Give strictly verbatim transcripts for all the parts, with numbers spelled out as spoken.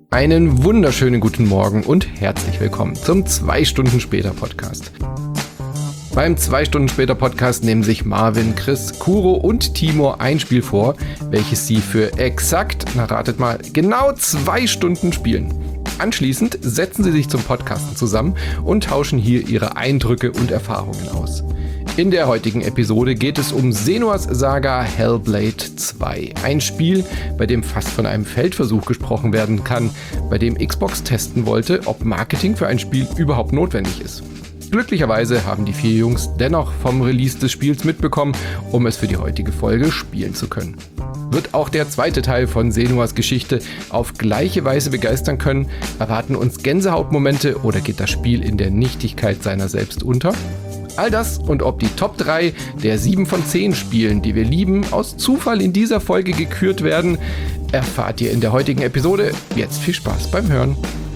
Einen wunderschönen guten Morgen und herzlich willkommen zum zwei Stunden später Podcast. Beim zwei Stunden später Podcast nehmen sich Marvin, Chris, Kuro und Timo ein Spiel vor, welches sie für exakt, na ratet mal, genau zwei Stunden spielen. Anschließend setzen sie sich zum Podcasten zusammen und tauschen hier ihre Eindrücke und Erfahrungen aus. In der heutigen Episode geht es um Senua's Saga Hellblade zwei. Ein Spiel, bei dem fast von einem Feldversuch gesprochen werden kann, bei dem Xbox testen wollte, ob Marketing für ein Spiel überhaupt notwendig ist. Glücklicherweise haben die vier Jungs dennoch vom Release des Spiels mitbekommen, um es für die heutige Folge spielen zu können. Wird auch der zweite Teil von Senuas Geschichte auf gleiche Weise begeistern können? Erwarten uns Gänsehautmomente oder geht das Spiel in der Nichtigkeit seiner selbst unter? All das und ob die Top drei der sieben von zehn Spielen, die wir lieben, aus Zufall in dieser Folge gekürt werden, erfahrt ihr in der heutigen Episode. Jetzt viel Spaß beim Hören.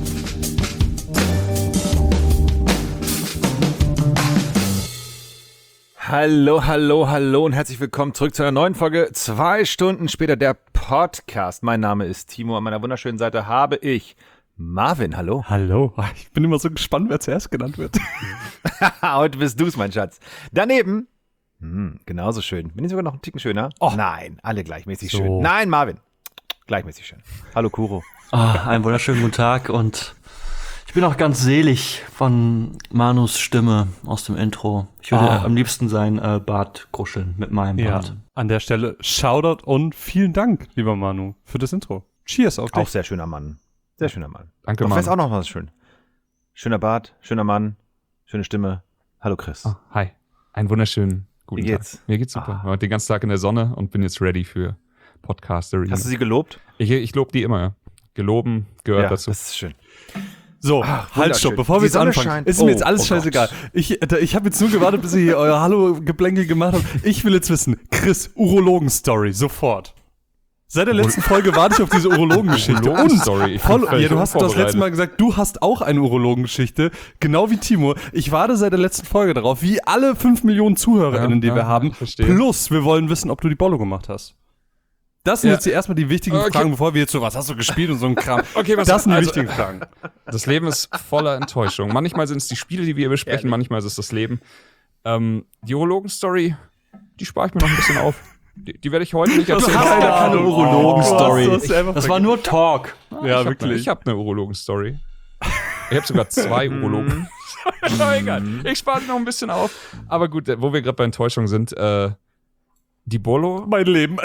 Hallo, hallo, hallo und herzlich willkommen zurück zu einer neuen Folge. Zwei Stunden später der Podcast. Mein Name ist Timo. An meiner wunderschönen Seite habe ich Marvin. Hallo. Hallo. Ich bin immer so gespannt, wer zuerst genannt wird. Heute bist du's, mein Schatz. Daneben, hm, genauso schön. Bin ich sogar noch einen Ticken schöner? Oh. Nein, alle gleichmäßig So. schön. Nein, Marvin. Gleichmäßig schön. Hallo, Kuro. Ah, einen wunderschönen guten Tag und ich bin auch ganz selig von Manus Stimme aus dem Intro. Ich würde Ah. am liebsten sein äh, Bart kuscheln mit meinem Ja, Bart. an der Stelle Shoutout und vielen Dank, lieber Manu, für das Intro. Cheers auf dich. Auch sehr schöner Mann. Sehr schöner Mann. Danke, Doch, Mann. weiß auch noch was schön. Schöner Bart, schöner Mann, schöne Stimme. Hallo, Chris. Oh, hi, einen wunderschönen guten Wie geht's? Tag. Mir geht's super. Ah. Ich war den ganzen Tag in der Sonne und bin jetzt ready für Podcastery. Hast du sie gelobt? Ich, ich lobe die immer, ja. Geloben gehört Ja, dazu. das ist schön. So, Ach, halt, wunderschön. stopp, bevor wir Die jetzt Sonne anfangen. scheint. Ist mir jetzt Oh, alles oh scheißegal. Gott. Ich, da, ich habe jetzt nur gewartet, bis ihr hier euer Hallo-Geplänkel gemacht habt. Ich will jetzt wissen, Chris, Urologen-Story, sofort. Seit der letzten Folge warte ich auf diese Urologengeschichte. Und Urologen-Story, ich bin voll, völlig ja, du hast das letzte unvorbereitet. Mal gesagt, du hast auch eine Urologengeschichte, genau wie Timo. Ich warte seit der letzten Folge darauf, wie alle fünf Millionen ZuhörerInnen, die Ja, wir ja, haben. ich verstehe. Plus, wir wollen wissen, ob du die Bollo gemacht hast. Das sind Ja. jetzt die erstmal die wichtigen Okay. Fragen, bevor wir jetzt so, was hast du gespielt und so ein Kram. Okay, was- das sind die also- wichtigen Fragen. Das Leben ist voller Enttäuschung. Manchmal sind es die Spiele, die wir besprechen, Ehrlich? manchmal ist es das Leben. Ähm, die Urologen-Story, die spare ich mir noch ein bisschen auf. Die, die werde ich heute nicht erzählen. hast keine doch eine Ahnung. Urologen-Story. Oh, du hast sie einfach Das war nur Talk. Ah, Ja, ich wirklich. Hab ne, ich habe eine Urologen-Story. Ich habe sogar zwei Urologen. Aber egal. Ich spare noch ein bisschen auf. Aber gut, wo wir gerade bei Enttäuschung sind, äh, die Bolo, Mein Leben.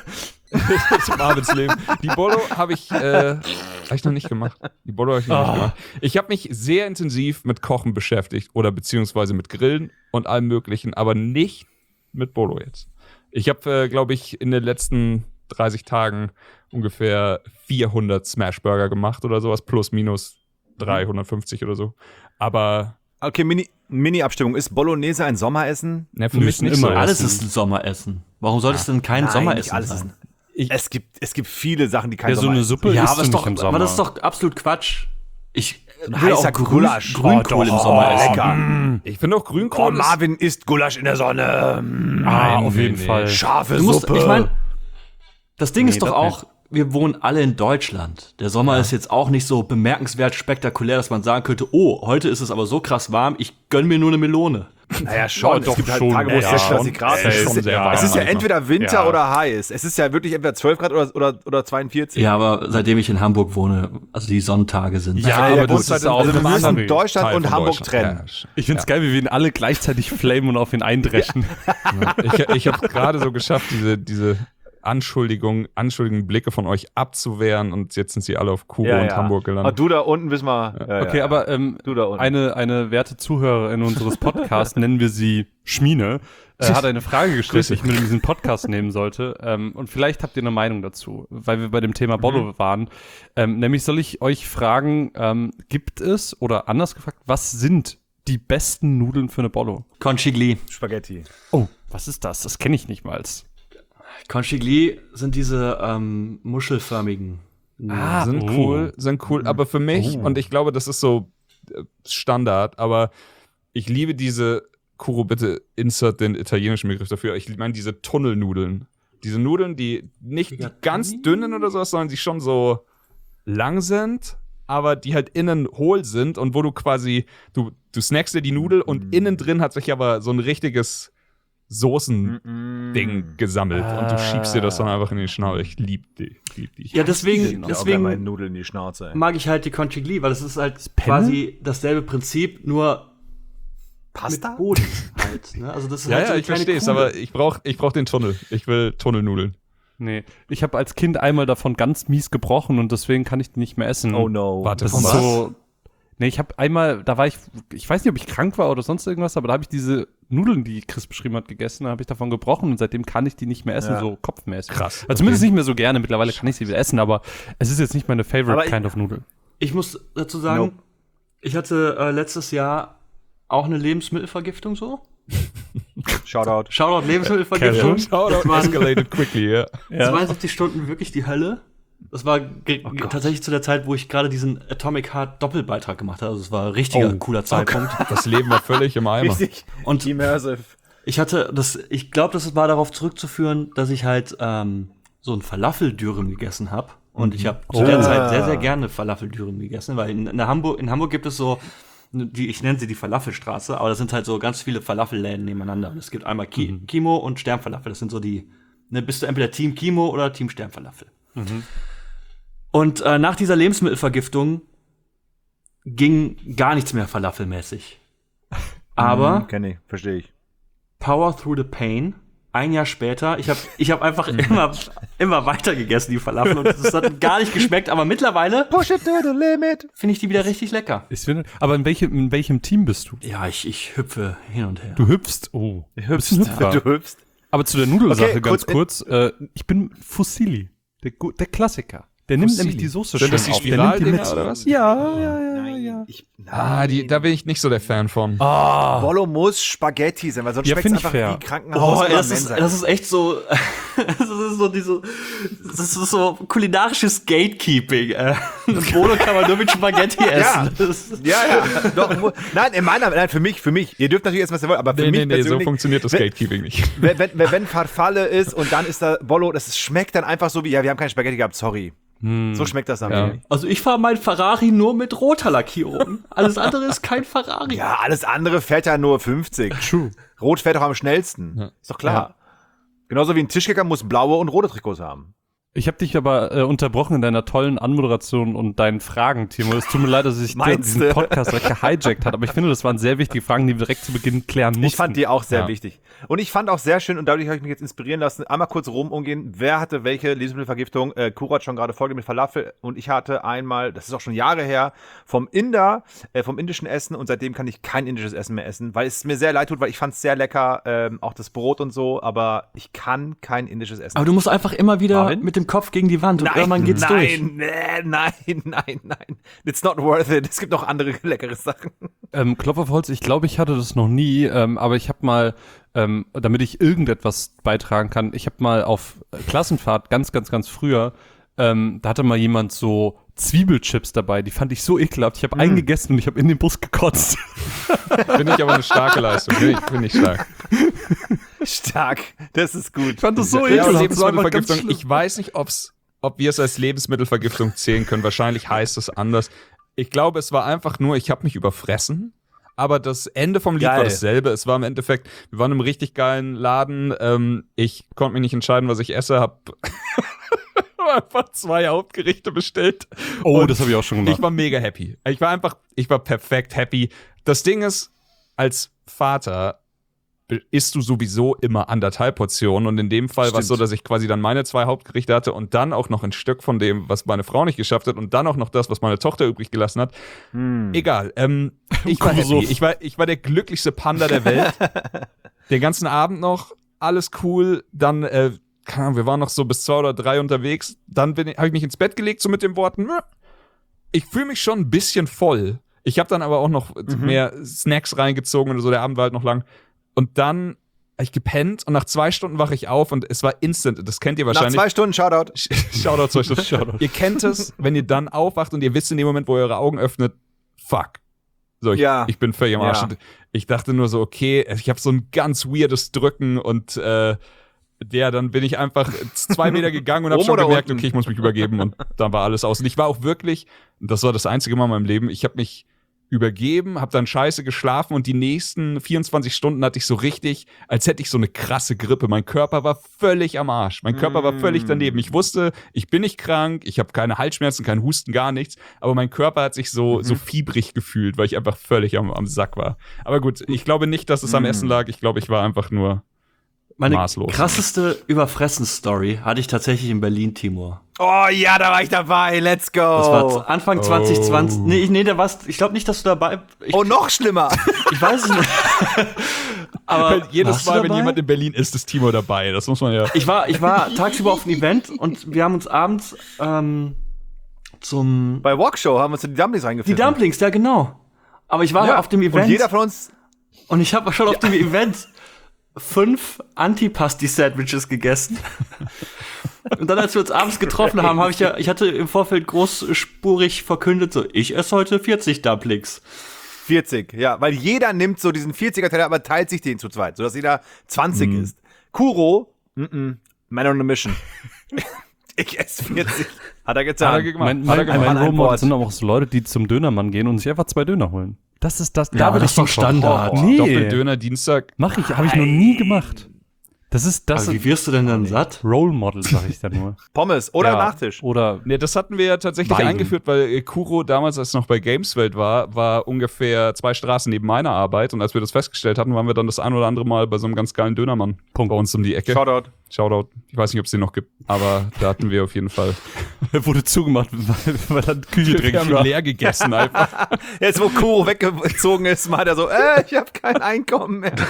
Marvins Leben. Die Bolo habe ich, äh, hab ich noch nicht gemacht. Die Bolo habe ich noch nicht gemacht. Ich habe mich sehr intensiv mit Kochen beschäftigt oder beziehungsweise mit Grillen und allem Möglichen, aber nicht mit Bolo jetzt. Ich habe, äh, glaube ich, in den letzten dreißig Tagen ungefähr vierhundert Smashburger gemacht oder sowas, plus minus dreihundertfünfzig oder so. Aber Okay, Mini, Mini-Abstimmung. Ist Bolognese ein Sommeressen? ne, für Wir mich müssen nicht immer so. essen. Alles ist ein Sommeressen. Warum soll es denn kein Nein, Sommeressen nicht alles sein? ist, es, gibt, es gibt viele Sachen, die kein Ja, so Sommer eine ist. Suppe Ja, isst aber, du ist nicht doch, im Sommer. aber das ist doch absolut Quatsch. Ich Ein will heißer auch Grün, Gulasch. Grünkohl Oh, im Sommer oh, essen. lecker. Ich finde auch Oh, Grünkohl ist- Marvin isst Gulasch in der Sonne. Mm, Ah, auf nee, jeden nee. Fall. Scharfe Du musst, Suppe. ich meine, das Ding Nee, ist doch das auch, wir wohnen alle in Deutschland. Der Sommer ist jetzt auch nicht so bemerkenswert spektakulär, dass man sagen könnte, oh, heute ist es aber so krass warm, ich gönn mir nur eine Melone. naja, schon. Ja, es doch gibt halt schon. Tage, wo es Ja, sehr schon. vierzig Grad Es ist. ist Es schon sehr warm es ist ja manchmal. entweder Winter Ja. oder heiß. Es ist ja wirklich entweder zwölf Grad oder, oder, oder zweiundvierzig. Ja, aber seitdem ich in Hamburg wohne, also die Sonntage sind. Ja, Ja, aber der das Bus ist halt- auch also wir eine müssen andere Deutschland Teil und von Hamburg Deutschland. trennen. Ja, Ich find's geil, wie wir ihn alle gleichzeitig flamen und auf ihn eindreschen. Ich, ich habe gerade so geschafft, diese, diese Anschuldigung, anschuldigenden Blicke von euch abzuwehren und jetzt sind sie alle auf Kuro Ja, und ja. Hamburg Aber gelandet. du da unten wissen wir. Ja, Okay, ja. aber ähm, Du da unten. eine, eine werte Zuhörerin unseres Podcasts, nennen wir sie Schmine, äh, hat eine Frage gestellt, die ich mit in diesen Podcast nehmen sollte. Ähm, und vielleicht habt ihr eine Meinung dazu, weil wir bei dem Thema Bollo waren. Ähm, nämlich soll ich euch fragen, ähm, gibt es, oder anders gefragt, was sind die besten Nudeln für eine Bollo? Conchigli. Spaghetti. Oh, was ist das? Das kenne ich nicht mal. Conchigli sind diese ähm, muschelförmigen. Ah, sind oh. cool, sind cool. Aber für mich, Oh. und ich glaube, das ist so äh, Standard, aber ich liebe diese, Kuro, bitte insert den italienischen Begriff dafür. Ich meine diese Tunnelnudeln. Diese Nudeln, die nicht die ganz dünnen oder sowas, sondern die schon so lang sind, aber die halt innen hohl sind und wo du quasi, du, du snackst dir die Nudel und Mm. innen drin hat sich aber so ein richtiges Soßen-Ding gesammelt und du schiebst dir das dann einfach in den Schnauze. Ich lieb die. Lieb die. Ja, deswegen, Ich auch deswegen meine Nudeln in die Schnauze. Ey. mag ich halt die Conchigli, weil das ist halt Penne? quasi dasselbe Prinzip, nur Pasta? mit Boden halt. Ne? Also das ist Ja, halt so ja, eine ich kleine verstehe es, Kugel. aber ich brauch, ich brauch den Tunnel. Ich will Tunnelnudeln. Nee, ich habe als Kind einmal davon ganz mies gebrochen und deswegen kann ich die nicht mehr essen. Oh no. Warte, Das von ist was? so. Nee, ich habe einmal, da war ich, ich weiß nicht, ob ich krank war oder sonst irgendwas, aber da habe ich diese Nudeln, die Chris beschrieben hat, gegessen, da habe ich davon gebrochen und seitdem kann ich die nicht mehr essen, Ja. so kopfmäßig. Krass. Also zumindest nicht mehr so gerne, mittlerweile kann ich sie wieder essen, aber es ist jetzt nicht meine favorite Aber ich- kind of Nudel. Ich muss dazu sagen, Nope. ich hatte äh, letztes Jahr auch eine Lebensmittelvergiftung so. Shoutout. Shoutout Lebensmittelvergiftung. Shoutout Das waren escalated quickly, ja. zweiundsiebzig Stunden wirklich die Hölle. Das war ge- Oh ge- tatsächlich zu der Zeit, wo ich gerade diesen Atomic Heart Doppelbeitrag gemacht habe. Also es war ein richtiger Oh. cooler Zeitpunkt. Das Leben war völlig im Eimer. Richtig. Und Immersive. ich hatte das, ich glaube, das war darauf zurückzuführen, dass ich halt ähm, so ein Falafeldürüm gegessen habe. Und ich habe zu der Oh. Zeit sehr, sehr gerne Falafeldürüm gegessen, weil in, in Hamburg, in Hamburg gibt es so, die, ich nenne sie die Falafelstraße, aber das sind halt so ganz viele Falafelläden nebeneinander. Und es gibt einmal Ki Mhm. Kimo und Sternfalafel. Das sind so die, ne, bist du entweder Team Kimo oder Team Sternfalafel. Mhm. Und äh, nach dieser Lebensmittelvergiftung ging gar nichts mehr falafelmäßig. Aber Hm, kenn ich, verstehe ich. Power through the pain. Ein Jahr später, ich habe ich hab einfach immer, immer weiter gegessen, die Falafel. Und es hat gar nicht geschmeckt, aber mittlerweile Push it to the limit. finde ich die wieder richtig lecker. Ich finde, aber in welchem, in welchem Team bist du? Ja, ich, ich hüpfe hin und her. Du hüpfst. Oh. Hüpfst. Bist ein Hüpfer. Du hüpfst. Aber zu der Nudelsache Okay, ganz kurz- kurz. Äh, ich bin Fusilli. Der, gu- der Klassiker. Der nimmt Fusilli. nämlich die Soße Sind schön das die auf. Der nimmt die Spiraldinger mit. oder was? Ja, ja, ja, ja, ja. Ich, Ah, die, da bin ich nicht so der Fan von. Ah. Bollo muss Spaghetti sein, weil sonst Ja, schmeckt find es ich einfach fair. wie Krankenhaus Oh, oder das ist, Mensa. das ist echt so, das ist so diese, das ist so kulinarisches Gatekeeping. Äh, Bodo kann man nur mit Spaghetti Ja. essen. Das ist- Ja, ja. Doch, mu- nein, in meiner, nein, für mich, für mich. Ihr dürft natürlich essen, was ihr wollt, aber für Nee, mich nee, nee, so persönlich, funktioniert das wenn- Gatekeeping nicht. Wenn, wenn, wenn, wenn Farfalle ist und dann ist da Bollo, das schmeckt dann einfach so wie, ja, wir haben keine Spaghetti gehabt, sorry. So schmeckt das dann. Ja. für mich. Also ich fahre mein Ferrari nur mit roter Lackierung. Alles andere ist kein Ferrari. Ja, alles andere fährt ja nur fünfzig. True. Rot fährt doch am schnellsten. Ist doch klar. Genauso wie ein Tischkicker muss blaue und rote Trikots haben. Ich habe dich aber äh, unterbrochen in deiner tollen Anmoderation und deinen Fragen, Timo. Es tut mir leid, dass ich Meinst diesen du? Podcast direkt gehijackt hat, aber ich finde, das waren sehr wichtige Fragen, die wir direkt zu Beginn klären mussten. Ich fand die auch sehr Ja. wichtig. Und ich fand auch sehr schön, und dadurch habe ich mich jetzt inspirieren lassen, einmal kurz rum umgehen, wer hatte welche Lebensmittelvergiftung. Äh, Kuro hat schon gerade Folge mit Falafel und ich hatte einmal, das ist auch schon Jahre her, vom Inder, äh, vom indischen Essen und seitdem kann ich kein indisches Essen mehr essen, weil es mir sehr leid tut, weil ich fand es sehr lecker, ähm, auch das Brot und so, aber ich kann kein indisches Essen. Aber du musst einfach immer wieder Marvin? mit dem Kopf gegen die Wand und irgendwann geht's nein, durch. Nein, nein, nein, nein. It's not worth it. Es gibt noch andere leckere Sachen. Ähm, Klopf auf Holz, ich glaube, ich hatte das noch nie, ähm, aber ich habe mal, ähm, damit ich irgendetwas beitragen kann, ich habe mal auf äh, Klassenfahrt ganz, ganz, ganz früher, ähm, da hatte mal jemand so Zwiebelchips dabei, die fand ich so ekelhaft. Ich habe Mm. einen gegessen und ich habe in den Bus gekotzt. Finde ich aber eine starke Leistung. Finde ich, find ich stark. Stark. Das ist gut. Ich fand das so Ja, ekelhaft. Das war einfach ganz Lebensmittelvergiftung. schlimm. Ich weiß nicht, ob's, ob wir es als Lebensmittelvergiftung zählen können. Wahrscheinlich heißt es anders. Ich glaube, es war einfach nur, ich habe mich überfressen. Aber das Ende vom Lied Geil. war dasselbe. Es war im Endeffekt, wir waren im richtig geilen Laden. Ähm, ich konnte mich nicht entscheiden, was ich esse. Hab einfach zwei Hauptgerichte bestellt. Oh, Und das habe ich auch schon gemacht. Ich war mega happy. Ich war einfach, ich war perfekt happy. Das Ding ist, als Vater isst du sowieso immer anderthalb Portionen und in dem Fall war es so, Stimmt. dass ich quasi dann meine zwei Hauptgerichte hatte und dann auch noch ein Stück von dem, was meine Frau nicht geschafft hat und dann auch noch das, was meine Tochter übrig gelassen hat. Egal. Ähm, ich war happy. Ich war, ich war der glücklichste Panda der Welt. Den ganzen Abend noch, alles cool. Dann, äh, keine Ahnung, wir waren noch so bis zwei oder drei unterwegs. Dann habe ich mich ins Bett gelegt, so mit den Worten, "Nö, ich fühle mich schon ein bisschen voll. Ich habe dann aber auch noch mehr Snacks reingezogen und so, der Abend war halt noch lang. Und dann habe ich gepennt und nach zwei Stunden wache ich auf und es war instant. Das kennt ihr Nach wahrscheinlich. zwei Stunden Shoutout. Shoutout, zwei Stunden. Ihr kennt es, wenn ihr dann aufwacht und ihr wisst in dem Moment, wo ihr eure Augen öffnet, fuck. So, ich, Ja. ich bin völlig am Arsch. Ja. Und ich dachte nur so, okay, ich habe so ein ganz weirdes Drücken und äh, der, dann bin ich einfach zwei Meter gegangen und habe Oben schon oder gemerkt, unten? okay, ich muss mich übergeben und dann war alles aus. Und ich war auch wirklich, das war das einzige Mal in meinem Leben, ich habe mich übergeben, habe dann scheiße geschlafen und die nächsten vierundzwanzig Stunden hatte ich so richtig, als hätte ich so eine krasse Grippe. Mein Körper war völlig am Arsch. Mein Körper war völlig daneben. Ich wusste, ich bin nicht krank, ich habe keine Halsschmerzen, keinen Husten, gar nichts, aber mein Körper hat sich so, mhm. so fiebrig gefühlt, weil ich einfach völlig am, am Sack war. Aber gut, ich glaube nicht, dass es am Essen lag. Ich glaube, ich war einfach nur Meine maßlos. krasseste Überfressen-Story hatte ich tatsächlich in Berlin, Timur. Oh ja, da war ich dabei. Let's go. Das war z- Anfang zwanzig zwanzig. Oh. Nee, ich- nee, da warst, ich glaube nicht, dass du dabei. Ich, Oh, noch schlimmer. ich weiß es nicht. Aber Weil jedes warst du Mal, wenn dabei? jemand in Berlin ist, ist Timo dabei. Das muss man ja. Ich war, ich war tagsüber auf einem Event und wir haben uns abends ähm, zum Bei Walkshow haben wir uns in die Dumplings die reingepfiffen. Dumplings, ja genau. Aber ich war Ja. auf dem Event Und jeder von uns. und ich habe schon auf dem Event fünf Antipasti-Sandwiches gegessen. Und dann, als wir uns abends getroffen haben, habe ich ja, ich hatte im Vorfeld großspurig verkündet, so, ich esse heute vierzig Dumplings. vierzig, ja, weil jeder nimmt so diesen vierziger-Teller, aber teilt sich den zu zweit, sodass jeder zwanzig Mhm. ist. Kuro, mm-mm, man on a mission. Ich esse vierzig. Hat er getan. Hat er gemacht. Mein, Hat er mein, gemacht. mein Mann, ein Role Model Wort. sind auch so Leute, die zum Dönermann gehen und sich einfach zwei Döner holen. Das ist das. Ja, da aber will das ich ist doch Standard. Nee, Doppeldöner Dienstag. mach ich, habe ich noch nie gemacht. Das ist das. Aber wie wirst du denn dann satt? Role Model, sag ich da nur. Pommes oder Ja. Nachtisch. Oder Ne, das hatten wir ja tatsächlich Wein. eingeführt, weil äh, Kuro damals, als es noch bei Gameswelt war, war ungefähr zwei Straßen neben meiner Arbeit. Und als wir das festgestellt hatten, waren wir dann das ein oder andere Mal bei so einem ganz geilen Dönermann bei uns um die Ecke. Shoutout. Shoutout. Ich weiß nicht, ob es den noch gibt, aber da hatten wir auf jeden Fall. wurde zugemacht, weil, weil dann Küche drin Wir haben war. leer gegessen einfach. Jetzt, wo Kuro weggezogen ist, meint er so, äh, ich habe kein Einkommen mehr.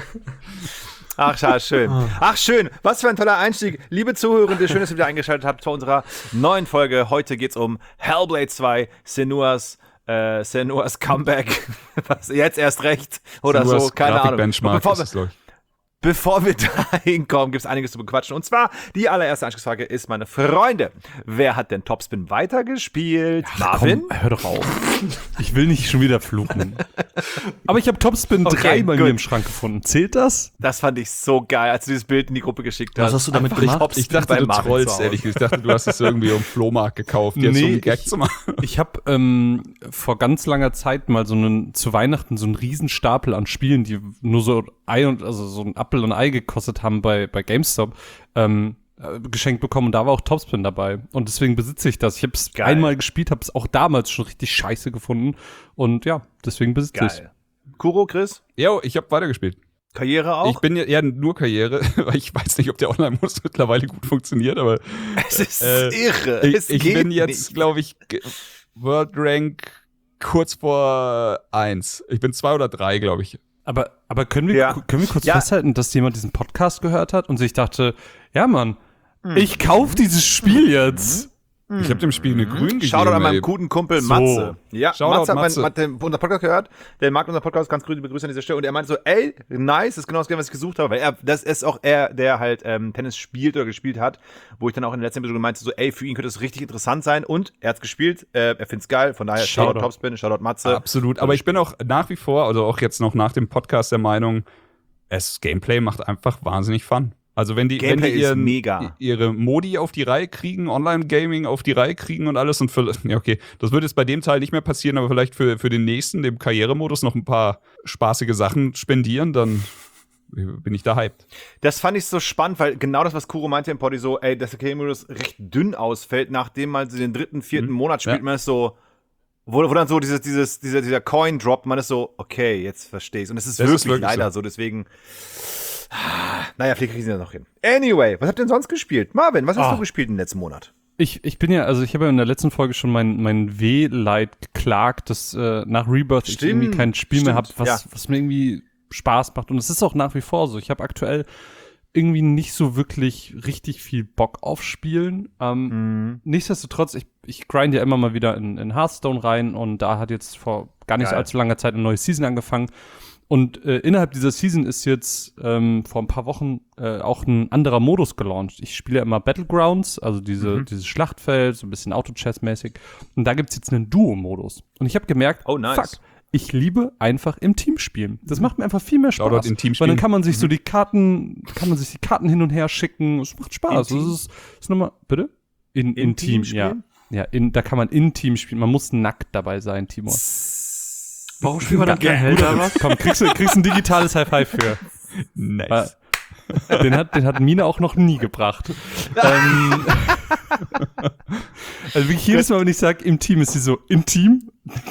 Ach, ja, schön. Ach, schön. Was für ein toller Einstieg. Liebe Zuhörende, schön, dass ihr wieder eingeschaltet habt zu unserer neuen Folge. Heute geht's um Hellblade zwei, Senua's, äh, Senua's Comeback. Was, jetzt erst recht. Oder Nur so, als keine Ahnung. Grafikbenchmark Bevor ist wir, es, glaub ich. Bevor wir dahin kommen, gibt es einiges zu bequatschen. Und zwar, die allererste Einstiegsfrage ist, meine Freunde, wer hat denn Topspin weitergespielt? Marvin? Komm, hör doch auf. Ich will nicht schon wieder fluchen. Aber ich habe Topspin Okay, drei bei gut. mir im Schrank gefunden. Zählt das? Das fand ich so geil, als du dieses Bild in die Gruppe geschickt hast. Was hast du damit Einfach gemacht? Topspin Ich dachte, bei du Marvin zu trollst, Hause. ehrlich gesagt. Ich dachte, du hast es irgendwie um Flohmarkt gekauft, jetzt Nee, um einen Gag ich- zu machen. Ich habe ähm, vor ganz langer Zeit mal so einen zu Weihnachten so einen riesen Stapel an Spielen, die nur so Ei und also so ein Apfel und Ei gekostet haben bei bei GameStop ähm, äh, geschenkt bekommen und da war auch Topspin dabei und deswegen besitze ich das. Ich habe es Geil. einmal gespielt, habe es auch damals schon richtig scheiße gefunden und ja, deswegen besitze ich es. Geil. Kuro, Chris? Jo, ich habe weitergespielt. Karriere auch? Ich bin ja eher nur Karriere, weil ich weiß nicht, ob der Online-Modus mittlerweile gut funktioniert, aber es ist äh, irre. ich, es ich geht bin jetzt, nicht. glaube ich, ge- World Rank kurz vor eins. Ich bin zwei oder drei, glaube ich. Aber, aber können wir, Ja. können wir kurz Ja. festhalten, dass jemand diesen Podcast gehört hat und sich dachte, ja Mann, Hm. ich kauf dieses Spiel jetzt. Ich habe dem Spiel eine grün gegeben. Shoutout an meinen ey. guten Kumpel So. Matze. Ja, Shoutout Matze hat, Matze. mein, hat den, unser Podcast gehört. Der mag unser Podcast, ganz grüße Begrüße an dieser Stelle. Und er meinte so, ey, nice, das ist genau das Game, was ich gesucht habe. Weil er, das ist auch er, der halt ähm, Tennis spielt oder gespielt hat. Wo ich dann auch in der letzten Episode meinte, so, ey, für ihn könnte das richtig interessant sein. Und er hat's gespielt, äh, er find's geil. Von daher, Shoutout Shoutout. Topspin, Shoutout Matze. Absolut. Aber ich bin auch nach wie vor, also auch jetzt noch nach dem Podcast der Meinung, es Gameplay macht einfach wahnsinnig Fun. Also wenn die, wenn Gameplay die ist ihren, mega. ihre Modi auf die Reihe kriegen, Online-Gaming auf die Reihe kriegen und alles und für, ja okay, das wird jetzt bei dem Teil nicht mehr passieren, aber vielleicht für, für den nächsten, dem Karrieremodus, noch ein paar spaßige Sachen spendieren, dann bin ich da hyped. Das fand ich so spannend, weil genau das, was Kuro meinte im Poddy, so, ey, dass der Karrieremodus recht dünn ausfällt, nachdem man so den dritten, vierten Mhm. Monat spielt, Ja. man ist so, wo, wo dann so dieses, dieses, dieser, dieser Coin droppt, man ist so, okay, jetzt verstehe ich's. Und es ist Das wirklich, ist wirklich leider so. deswegen, naja, vielleicht kriegen sie das noch hin. Anyway, was habt ihr denn sonst gespielt? Marvin, was hast Ah. du gespielt im letzten Monat? Ich, ich bin ja, also ich habe ja in der letzten Folge schon mein, mein Wehleid geklagt, dass äh, nach Rebirth ich Stimmt, irgendwie kein Spiel mehr habe, stimmt, was, ja. was mir irgendwie Spaß macht. Und es ist auch nach wie vor so. Ich habe aktuell irgendwie nicht so wirklich richtig viel Bock auf Spielen. Ähm, Mhm. Nichtsdestotrotz, ich, ich grind ja immer mal wieder in, in Hearthstone rein und da hat jetzt vor gar nicht so Geil. allzu langer Zeit eine neue Season angefangen. Und äh, innerhalb dieser Season ist jetzt ähm, vor ein paar Wochen äh, auch ein anderer Modus gelauncht. Ich spiele ja immer Battlegrounds, also diese, Mhm. dieses Schlachtfeld, so ein bisschen Auto-Chess-mäßig. Und da gibt's jetzt einen Duo-Modus. Und ich habe gemerkt, Oh, nice. fuck, ich liebe einfach im Team spielen. Das macht mir einfach viel mehr Spaß. Shoutout im Team Weil spielen. dann kann man sich so die Karten, kann man sich die Karten hin und her schicken. Es macht Spaß. Das ist, ist nochmal, bitte? In, in, in Team, Team ja. Ja, in, da kann man in Team spielen. Man muss nackt dabei sein, Timur. Warum spielen wir dann kein Helder was? Komm, kriegst du kriegst ein digitales High Five für. Nice. Den hat, den hat Mine auch noch nie gebracht. ähm, also wirklich jedes Mal, wenn ich sage, im Team, ist sie so, im Team?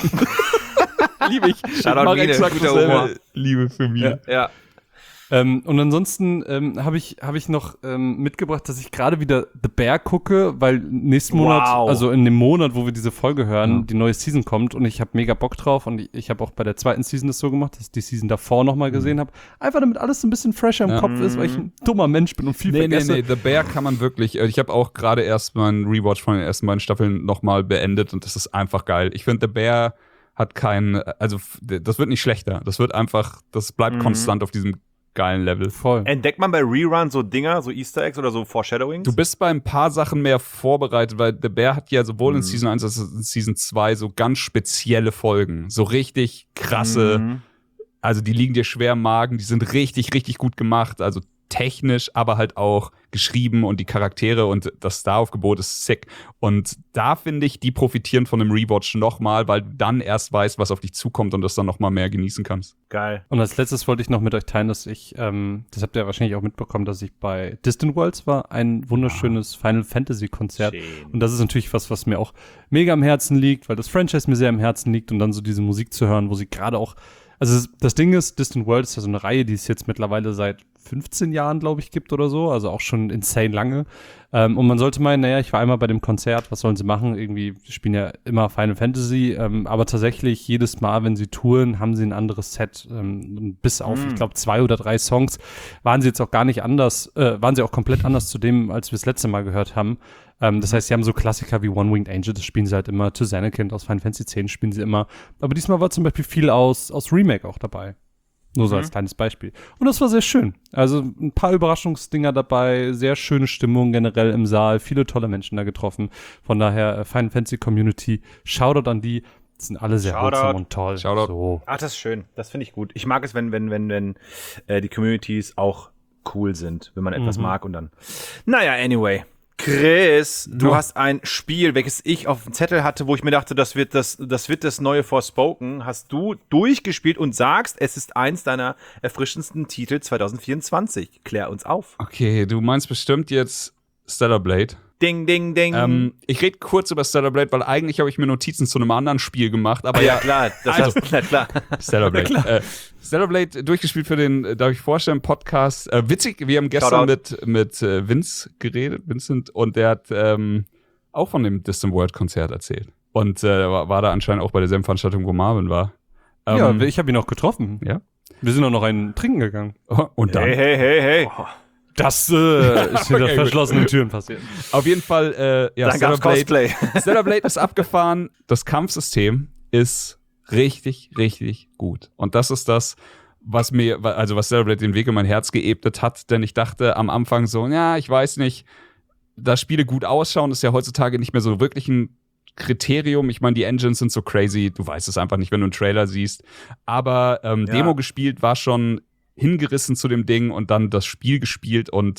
Liebe ich. Shoutout Mach Mine, exakt guter dasselbe. Humor. Liebe für mich. Ja. ja. Ähm, und ansonsten ähm, habe ich, hab ich noch ähm, mitgebracht, dass ich gerade wieder The Bear gucke, weil nächsten Monat, Wow. also in dem Monat, wo wir diese Folge hören, Ja. die neue Season kommt und ich habe mega Bock drauf und ich, ich habe auch bei der zweiten Season das so gemacht, dass ich die Season davor nochmal gesehen habe. Einfach damit alles so ein bisschen fresher im Ja. Kopf ist, weil ich ein dummer Mensch bin und viel Nee, nee, vergesse. nee, The Bear kann man wirklich, äh, ich habe auch gerade erst meinen Rewatch von den ersten beiden Staffeln nochmal beendet und das ist einfach geil. Ich finde, The Bear hat keinen, also f- das wird nicht schlechter, das wird einfach, das bleibt Mhm. konstant auf diesem geilen Level. Voll. Entdeckt man bei Rerun so Dinger, so Easter Eggs oder so Foreshadowings? Du bist bei ein paar Sachen mehr vorbereitet, weil The Bear hat ja sowohl in Mhm. Season eins als auch in Season zwei so ganz spezielle Folgen. So richtig krasse, Mhm. also die liegen dir schwer im Magen, die sind richtig, richtig gut gemacht, also technisch, aber halt auch geschrieben und die Charaktere und das Staraufgebot ist sick. Und da finde ich, die profitieren von einem Rewatch nochmal, weil du dann erst weißt, was auf dich zukommt und das dann nochmal mehr genießen kannst. Geil. Und als letztes wollte ich noch mit euch teilen, dass ich, ähm, das habt ihr ja wahrscheinlich auch mitbekommen, dass ich bei Distant Worlds war, ein wunderschönes Final Fantasy Konzert. Schön. Und das ist natürlich was, was mir auch mega am Herzen liegt, weil das Franchise mir sehr am Herzen liegt und dann so diese Musik zu hören, wo sie gerade auch, also es- das Ding ist, Distant Worlds ist ja so eine Reihe, die es jetzt mittlerweile seit fünfzehn Jahren, glaube ich, gibt oder so, also auch schon insane lange. Ähm, und man sollte meinen, naja, ich war einmal bei dem Konzert, was sollen sie machen? Irgendwie die spielen ja immer Final Fantasy, ähm, aber tatsächlich jedes Mal, wenn sie touren, haben sie ein anderes Set. Ähm, bis auf, Mm. ich glaube, zwei oder drei Songs waren sie jetzt auch gar nicht anders, äh, waren sie auch komplett anders zu dem, als wir das letzte Mal gehört haben. Ähm, das heißt, sie haben so Klassiker wie One-Winged Angel, das spielen sie halt immer, To Xanakind aus Final Fantasy X spielen sie immer. Aber diesmal war zum Beispiel viel aus, aus Remake auch dabei. Nur so Mhm. als kleines Beispiel. Und das war sehr schön. Also ein paar Überraschungsdinger dabei, sehr schöne Stimmung generell im Saal, viele tolle Menschen da getroffen. Von daher, äh, Final Fantasy Community, Shoutout an die, sind alle sehr Shoutout. wholesome und toll. Shoutout. So. Ach, das ist schön. Das finde ich gut. Ich mag es, wenn, wenn, wenn, wenn äh, die Communities auch cool sind, wenn man etwas Mhm. mag und dann. Naja, anyway. Chris, du Ja. hast ein Spiel, welches ich auf dem Zettel hatte, wo ich mir dachte, das wird das, das wird das neue Forspoken, hast du durchgespielt und sagst, es ist eins deiner erfrischendsten Titel zwanzig vierundzwanzig. Klär uns auf. Okay, du meinst bestimmt jetzt Stellar Blade. Ding, ding, ding. Ähm, ich rede kurz über Stellar Blade, weil eigentlich habe ich mir Notizen zu einem anderen Spiel gemacht, aber ja, ja, klar, das also- hast, na klar. Stellar Blade. Äh, Stellar Blade durchgespielt für den, äh, darf ich vorstellen, Podcast. Äh, witzig, wir haben gestern mit, mit äh, Vince geredet, Vincent, und der hat ähm, auch von dem Distant World Konzert erzählt. Und äh, war, war da anscheinend auch bei derselben Veranstaltung, wo Marvin war. Ähm, Ja, ich habe ihn auch getroffen. Ja. Wir sind auch noch einen trinken gegangen. Und dann. Hey, hey, hey, hey. Das äh, ist hinter Okay, gut. verschlossenen Türen passiert. Auf jeden Fall, äh, ja, Dann Stellar gab's Blade, Cosplay. Stellar Blade ist abgefahren. Das Kampfsystem ist richtig, richtig gut. Und das ist das, was mir, also was Stellar Blade den Weg in mein Herz geebnet hat. Denn ich dachte am Anfang so, ja, ich weiß nicht, dass Spiele gut ausschauen, ist ja heutzutage nicht mehr so wirklich ein Kriterium. Ich meine, die Engines sind so crazy, du weißt es einfach nicht, wenn du einen Trailer siehst. Aber ähm, Ja. Demo gespielt war schon hingerissen zu dem Ding und dann das Spiel gespielt und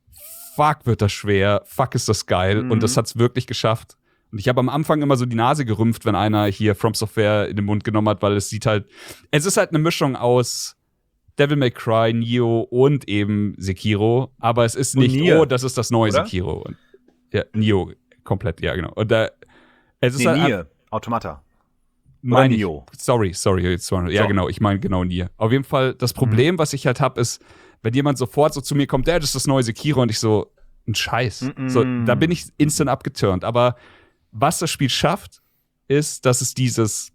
fuck, wird das schwer, fuck, ist das geil. Mhm. Und das hat's wirklich geschafft. Und ich habe am Anfang immer so die Nase gerümpft, wenn einer hier From Software in den Mund genommen hat, weil es sieht halt, es ist halt eine Mischung aus Devil May Cry, Nioh und eben Sekiro, aber es ist Und nicht, Nier, oh, das ist das neue oder? Sekiro. Und, ja, Nioh, komplett, ja, genau. Und da, es ist Nee, halt, Nier, Automata. Meine ich. Nioh. Sorry, sorry. Jetzt war, ja, So. genau. Ich meine genau Nier. Auf jeden Fall, das Problem, was ich halt habe, ist, wenn jemand sofort so zu mir kommt, ja, das ist das neue Sekiro und ich so, ein Scheiß. Mm-mm. So, da bin ich instant abgeturnt. Aber was das Spiel schafft, ist, dass es dieses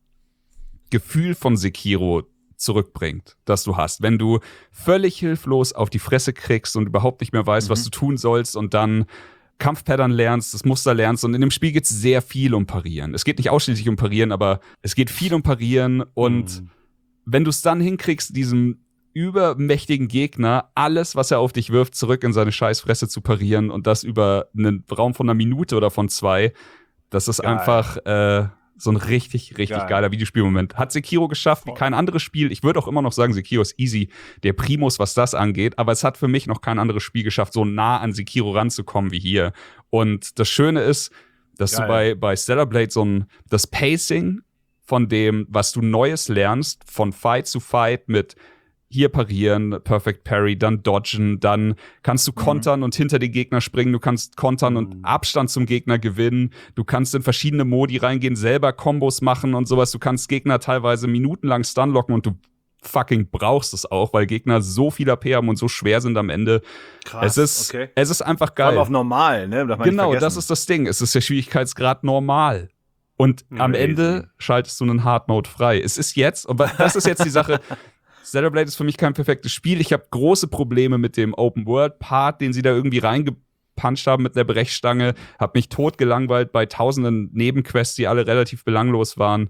Gefühl von Sekiro zurückbringt, das du hast. Wenn du völlig hilflos auf die Fresse kriegst und überhaupt nicht mehr weißt, Mhm. was du tun sollst und dann Kampfpattern lernst, das Muster lernst und in dem Spiel geht es sehr viel um Parieren. Es geht nicht ausschließlich um Parieren, aber es geht viel um Parieren und Mhm. wenn du es dann hinkriegst, diesem übermächtigen Gegner alles, was er auf dich wirft, zurück in seine Scheißfresse zu parieren und das über einen Raum von einer Minute oder von zwei, das ist Geil. einfach, äh, So ein richtig, richtig Geil. geiler Videospielmoment. Hat Sekiro geschafft, wie kein anderes Spiel. Ich würde auch immer noch sagen, Sekiro ist easy, der Primus, was das angeht. Aber es hat für mich noch kein anderes Spiel geschafft, so nah an Sekiro ranzukommen wie hier. Und das Schöne ist, dass Geil. du bei, bei Stellar Blade so ein, das Pacing von dem, was du Neues lernst, von Fight zu Fight mit hier parieren, Perfect Parry, dann dodgen, dann kannst du kontern mhm. und hinter den Gegner springen, du kannst kontern mhm. und Abstand zum Gegner gewinnen, du kannst in verschiedene Modi reingehen, selber Kombos machen und sowas, du kannst Gegner teilweise minutenlang stunlocken und du fucking brauchst es auch, weil Gegner so viel A P haben und so schwer sind am Ende. Krass, es ist, okay. es ist einfach geil. Aber auf normal, ne? Darf man Genau, nicht das ist das Ding, es ist der Schwierigkeitsgrad normal. Und Crazy. Am Ende schaltest du einen Hard Mode frei. Es ist jetzt, aber das ist jetzt die Sache, Stellar Blade ist für mich kein perfektes Spiel. Ich habe große Probleme mit dem Open-World-Part, den sie da irgendwie reingepuncht haben mit der Brechstange. Hab mich totgelangweilt bei tausenden Nebenquests, die alle relativ belanglos waren.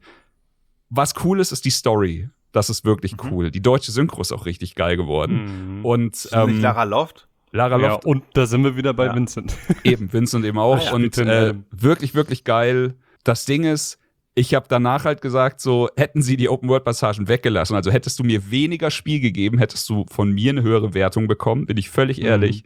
Was cool ist, ist die Story. Das ist wirklich Mhm. cool. Die deutsche Synchro ist auch richtig geil geworden. Mhm. Und Ist das nicht ähm, Lara Loft? Lara Ja, Loft und da sind wir wieder bei Ja. Vincent. eben, Vincent eben auch. Ah ja, und bitte, äh, ne. wirklich, wirklich geil. Das Ding ist, ich habe danach halt gesagt, so hätten sie die Open-World-Passagen weggelassen, also hättest du mir weniger Spiel gegeben, hättest du von mir eine höhere Wertung bekommen, bin ich völlig Mhm. ehrlich.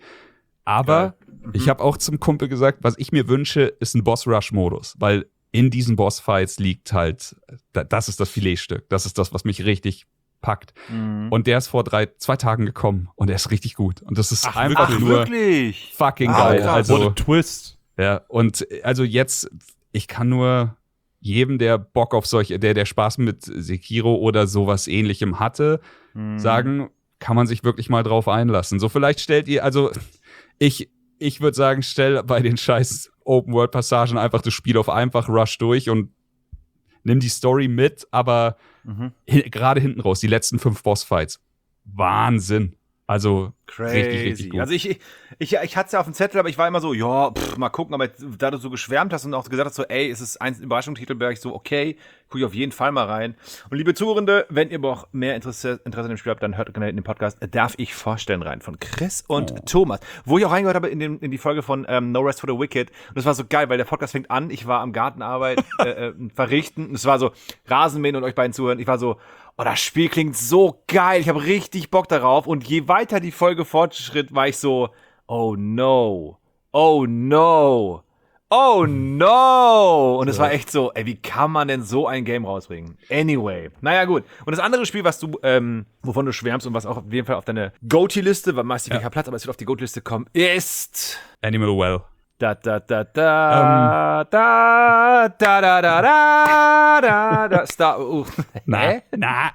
Aber Mhm. ich habe auch zum Kumpel gesagt, was ich mir wünsche, ist ein Boss-Rush-Modus, weil in diesen Boss-Fights liegt halt, da- das ist das Filetstück, das ist das, was mich richtig packt. Mhm. Und der ist vor drei, zwei Tagen gekommen und der ist richtig gut. Und das ist Ach, einfach Ach, nur wirklich? fucking Ah, geil. krass. Also, What a Twist. ja, und äh, also jetzt, ich kann nur jedem, der Bock auf solche, der, der Spaß mit Sekiro oder sowas ähnlichem hatte, Mhm. sagen, kann man sich wirklich mal drauf einlassen. So, vielleicht stellt ihr, also ich, ich würde sagen, stell bei den scheiß Open-World-Passagen einfach das Spiel auf einfach, rush durch und nimm die Story mit, aber Mhm. hi- gerade hinten raus, die letzten fünf Bossfights, Wahnsinn. Also Crazy. richtig, richtig gut. Also ich, ich, ich, ich hatte es ja auf dem Zettel, aber ich war immer so, ja, pff, mal gucken, aber da du so geschwärmt hast und auch gesagt hast, so, ey, es ist ein Überraschungstitel, wäre ich so, okay, gucke ich auf jeden Fall mal rein. Und liebe Zuhörende, wenn ihr auch mehr Interesse, Interesse an dem Spiel habt, dann hört gerne in den Podcast Darf ich vorstellen rein von Chris und Oh. Thomas, wo ich auch reingehört habe in, den, in die Folge von ähm, No Rest for the Wicked. Und das war so geil, weil der Podcast fängt an, ich war am Gartenarbeit äh, äh, verrichten und es war so Rasenmähen und euch beiden zuhören. Ich war so, oh, das Spiel klingt so geil, ich habe richtig Bock darauf. Und je weiter die Folge fortschritt, war ich so, oh no, oh no, oh no. Und es war echt so, ey, wie kann man denn so ein Game rausbringen? Anyway, naja gut. Und das andere Spiel, was du, ähm, wovon du schwärmst und was auch auf jeden Fall auf deine Go-To-Liste, weil meist ja. Platz, aber es wird auf die Go-To-Liste kommen, ist Animal Well. da da da da da da da da da da da Star uh. Na, na.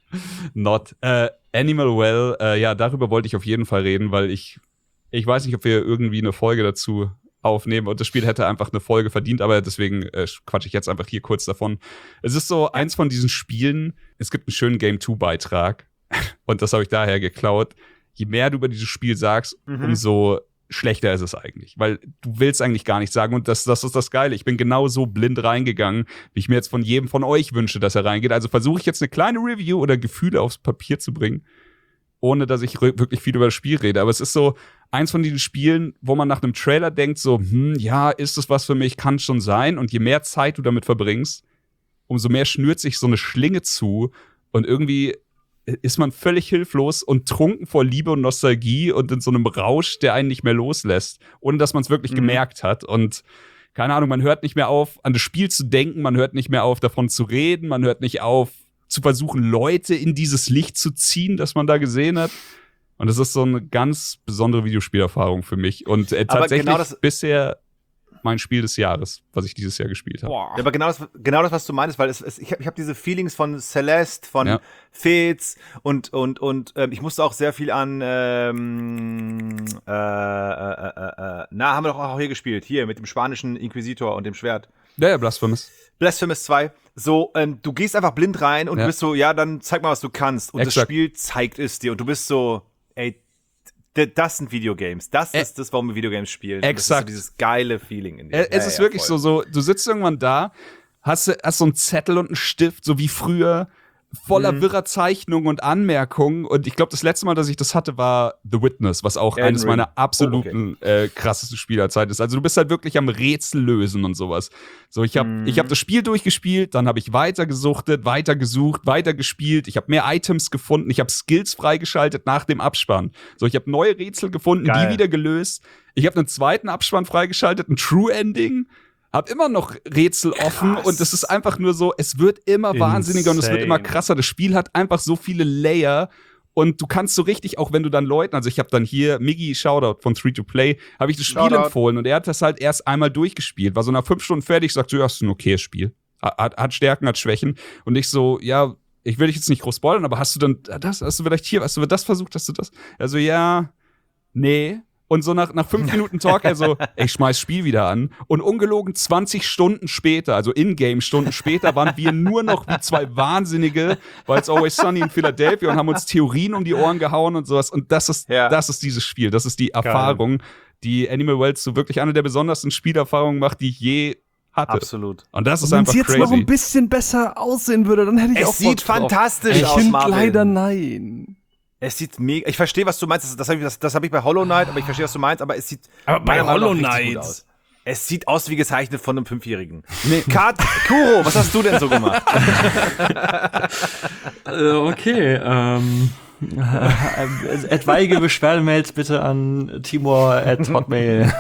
Not. Äh, Animal Well, äh, ja, darüber wollte ich auf jeden Fall reden, weil ich, ich weiß nicht, ob wir irgendwie eine Folge dazu aufnehmen und das Spiel hätte einfach eine Folge verdient, aber deswegen äh, quatsche ich jetzt einfach hier kurz davon. Es ist so eins von diesen Spielen, es gibt einen schönen Game zwei Beitrag und das habe ich daher geklaut. Je mehr du über dieses Spiel sagst, Mhm. umso schlechter ist es eigentlich, weil du willst eigentlich gar nichts sagen und das, das ist das Geile. Ich bin genauso blind reingegangen, wie ich mir jetzt von jedem von euch wünsche, dass er reingeht. Also versuche ich jetzt eine kleine Review oder Gefühle aufs Papier zu bringen, ohne dass ich wirklich viel über das Spiel rede. Aber es ist so eins von diesen Spielen, wo man nach einem Trailer denkt so, hm, ja, ist das was für mich? Kann schon sein. Und je mehr Zeit du damit verbringst, umso mehr schnürt sich so eine Schlinge zu und irgendwie ist man völlig hilflos und trunken vor Liebe und Nostalgie und in so einem Rausch, der einen nicht mehr loslässt, ohne dass man es wirklich Mhm. gemerkt hat. Und keine Ahnung, man hört nicht mehr auf, an das Spiel zu denken, man hört nicht mehr auf, davon zu reden, man hört nicht auf, zu versuchen, Leute in dieses Licht zu ziehen, das man da gesehen hat. Und das ist so eine ganz besondere Videospielerfahrung für mich. Und äh, Aber tatsächlich genau das- bisher mein Spiel des Jahres, was ich dieses Jahr gespielt habe. Ja, aber genau das, genau das, was du meinst, weil es, es, ich habe ich hab diese Feelings von Celeste, von Ja. Fez und und und ähm, ich musste auch sehr viel an ähm, äh, äh, äh, äh, na, haben wir doch auch hier gespielt, hier mit dem spanischen Inquisitor und dem Schwert. Ja, ja, Blasphemous. Blasphemous zwei. So, ähm, du gehst einfach blind rein und Ja. du bist so, ja, dann zeig mal, was du kannst. Und das Exakt. Spiel zeigt es dir und du bist so, ey, d- das sind Videogames. Das Ä- ist das, warum wir Videogames spielen. Und Exakt. Das ist so dieses geile Feeling in dir. Äh, es ist wirklich so, so, du sitzt irgendwann da, hast, hast so einen Zettel und einen Stift, so wie früher, voller Mhm. wirrer Zeichnungen und Anmerkungen. Und ich glaube, das letzte Mal, dass ich das hatte, war The Witness, was auch Elden eines Ring. meiner Oh, absoluten äh, krassesten Spielerzeit ist. Also du bist halt wirklich am Rätsel lösen und sowas. So, ich habe Mhm. ich hab das Spiel durchgespielt, dann habe ich weiter gesuchtet, weiter gesucht, weiter gespielt. Ich habe mehr Items gefunden, ich habe Skills freigeschaltet nach dem Abspann. So, ich habe neue Rätsel gefunden, Geil. die wieder gelöst. Ich habe einen zweiten Abspann freigeschaltet, ein True Ending. Hab immer noch Rätsel offen und es ist einfach nur so, es wird immer wahnsinniger und es wird immer Insane. krasser. Das Spiel hat einfach so viele Layer und du kannst so richtig, auch wenn du dann Leuten, also ich habe dann hier Miggy Shoutout von Free to Play, habe ich das Spiel Shoutout. empfohlen und er hat das halt erst einmal durchgespielt, war so nach fünf Stunden fertig, sagt so, ja, ist ein okayes Spiel. Hat, hat Stärken, hat Schwächen und ich so, ja, ich will dich jetzt nicht groß spoilern, aber hast du dann das, hast du vielleicht hier, hast du das versucht, hast du das? Also ja, nee. Und so nach, nach fünf Minuten Talk, er so, ich schmeiß Spiel wieder an. Und ungelogen zwanzig Stunden später, also In-Game-Stunden später, waren wir nur noch wie zwei Wahnsinnige, weil es Always Sunny in Philadelphia und haben uns Theorien um die Ohren gehauen und sowas. Und das ist, Ja. das ist dieses Spiel, das ist die Erfahrung, die Animal Wells so wirklich eine der besondersten Spielerfahrungen macht, die ich je hatte. Absolut. Und das ist Wenn es einfach jetzt crazy. noch ein bisschen besser aussehen würde, dann hätte ich Es auch sieht Bock drauf. fantastisch Ich aus, finde Marvin. leider nein. Es sieht mega. Ich verstehe, was du meinst. Das, das habe ich, das, das hab ich bei Hollow Knight, aber ich verstehe, was du meinst. Aber es sieht Aber bei meiner Meinung nach Hollow richtig gut Knight. aus. Es sieht aus wie gezeichnet von einem Fünfjährigen. Nee. Kat, Kuro, was hast du denn so gemacht? Äh, okay, ähm. äh, etwaige Beschwerdemails bitte an Timor at Hotmail.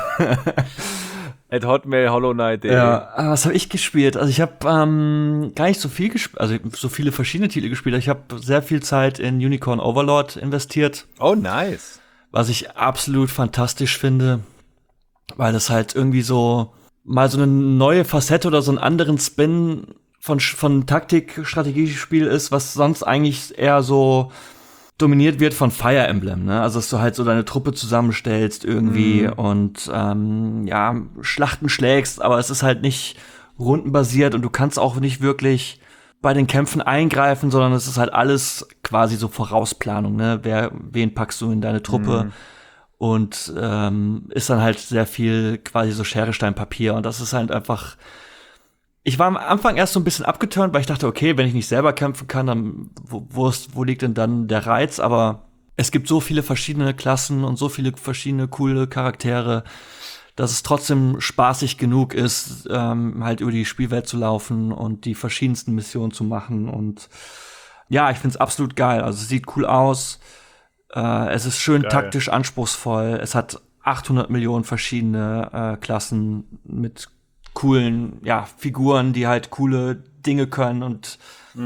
At Hotmail, Hollow Knight. Ja, äh, was habe ich gespielt? Also ich habe ähm, gar nicht so viel gespielt, also so viele verschiedene Titel gespielt. Ich habe sehr viel Zeit in Unicorn Overlord investiert, Oh, nice. was ich absolut fantastisch finde, weil das halt irgendwie so mal so eine neue Facette oder so einen anderen Spin von, Sch- von Taktik-Strategiespiel ist, was sonst eigentlich eher so dominiert wird von Fire Emblem, ne? Also dass du halt so deine Truppe zusammenstellst irgendwie und ähm, ja, Schlachten schlägst, aber es ist halt nicht rundenbasiert und du kannst auch nicht wirklich bei den Kämpfen eingreifen, sondern es ist halt alles quasi so Vorausplanung, ne? Wer, wen packst du in deine Truppe? Und ähm, ist dann halt sehr viel quasi so Schere, Stein, Papier und das ist halt einfach. Ich war am Anfang erst so ein bisschen abgeturnt, weil ich dachte, okay, wenn ich nicht selber kämpfen kann, dann wo, wo, ist, wo liegt denn dann der Reiz? Aber es gibt so viele verschiedene Klassen und so viele verschiedene coole Charaktere, dass es trotzdem spaßig genug ist, ähm, halt über die Spielwelt zu laufen und die verschiedensten Missionen zu machen. Und ja, ich find's absolut geil. Also es sieht cool aus. Äh, es ist schön Geil. taktisch anspruchsvoll. Es hat achthundert Millionen verschiedene äh, Klassen mit coolen, ja, Figuren, die halt coole Dinge können und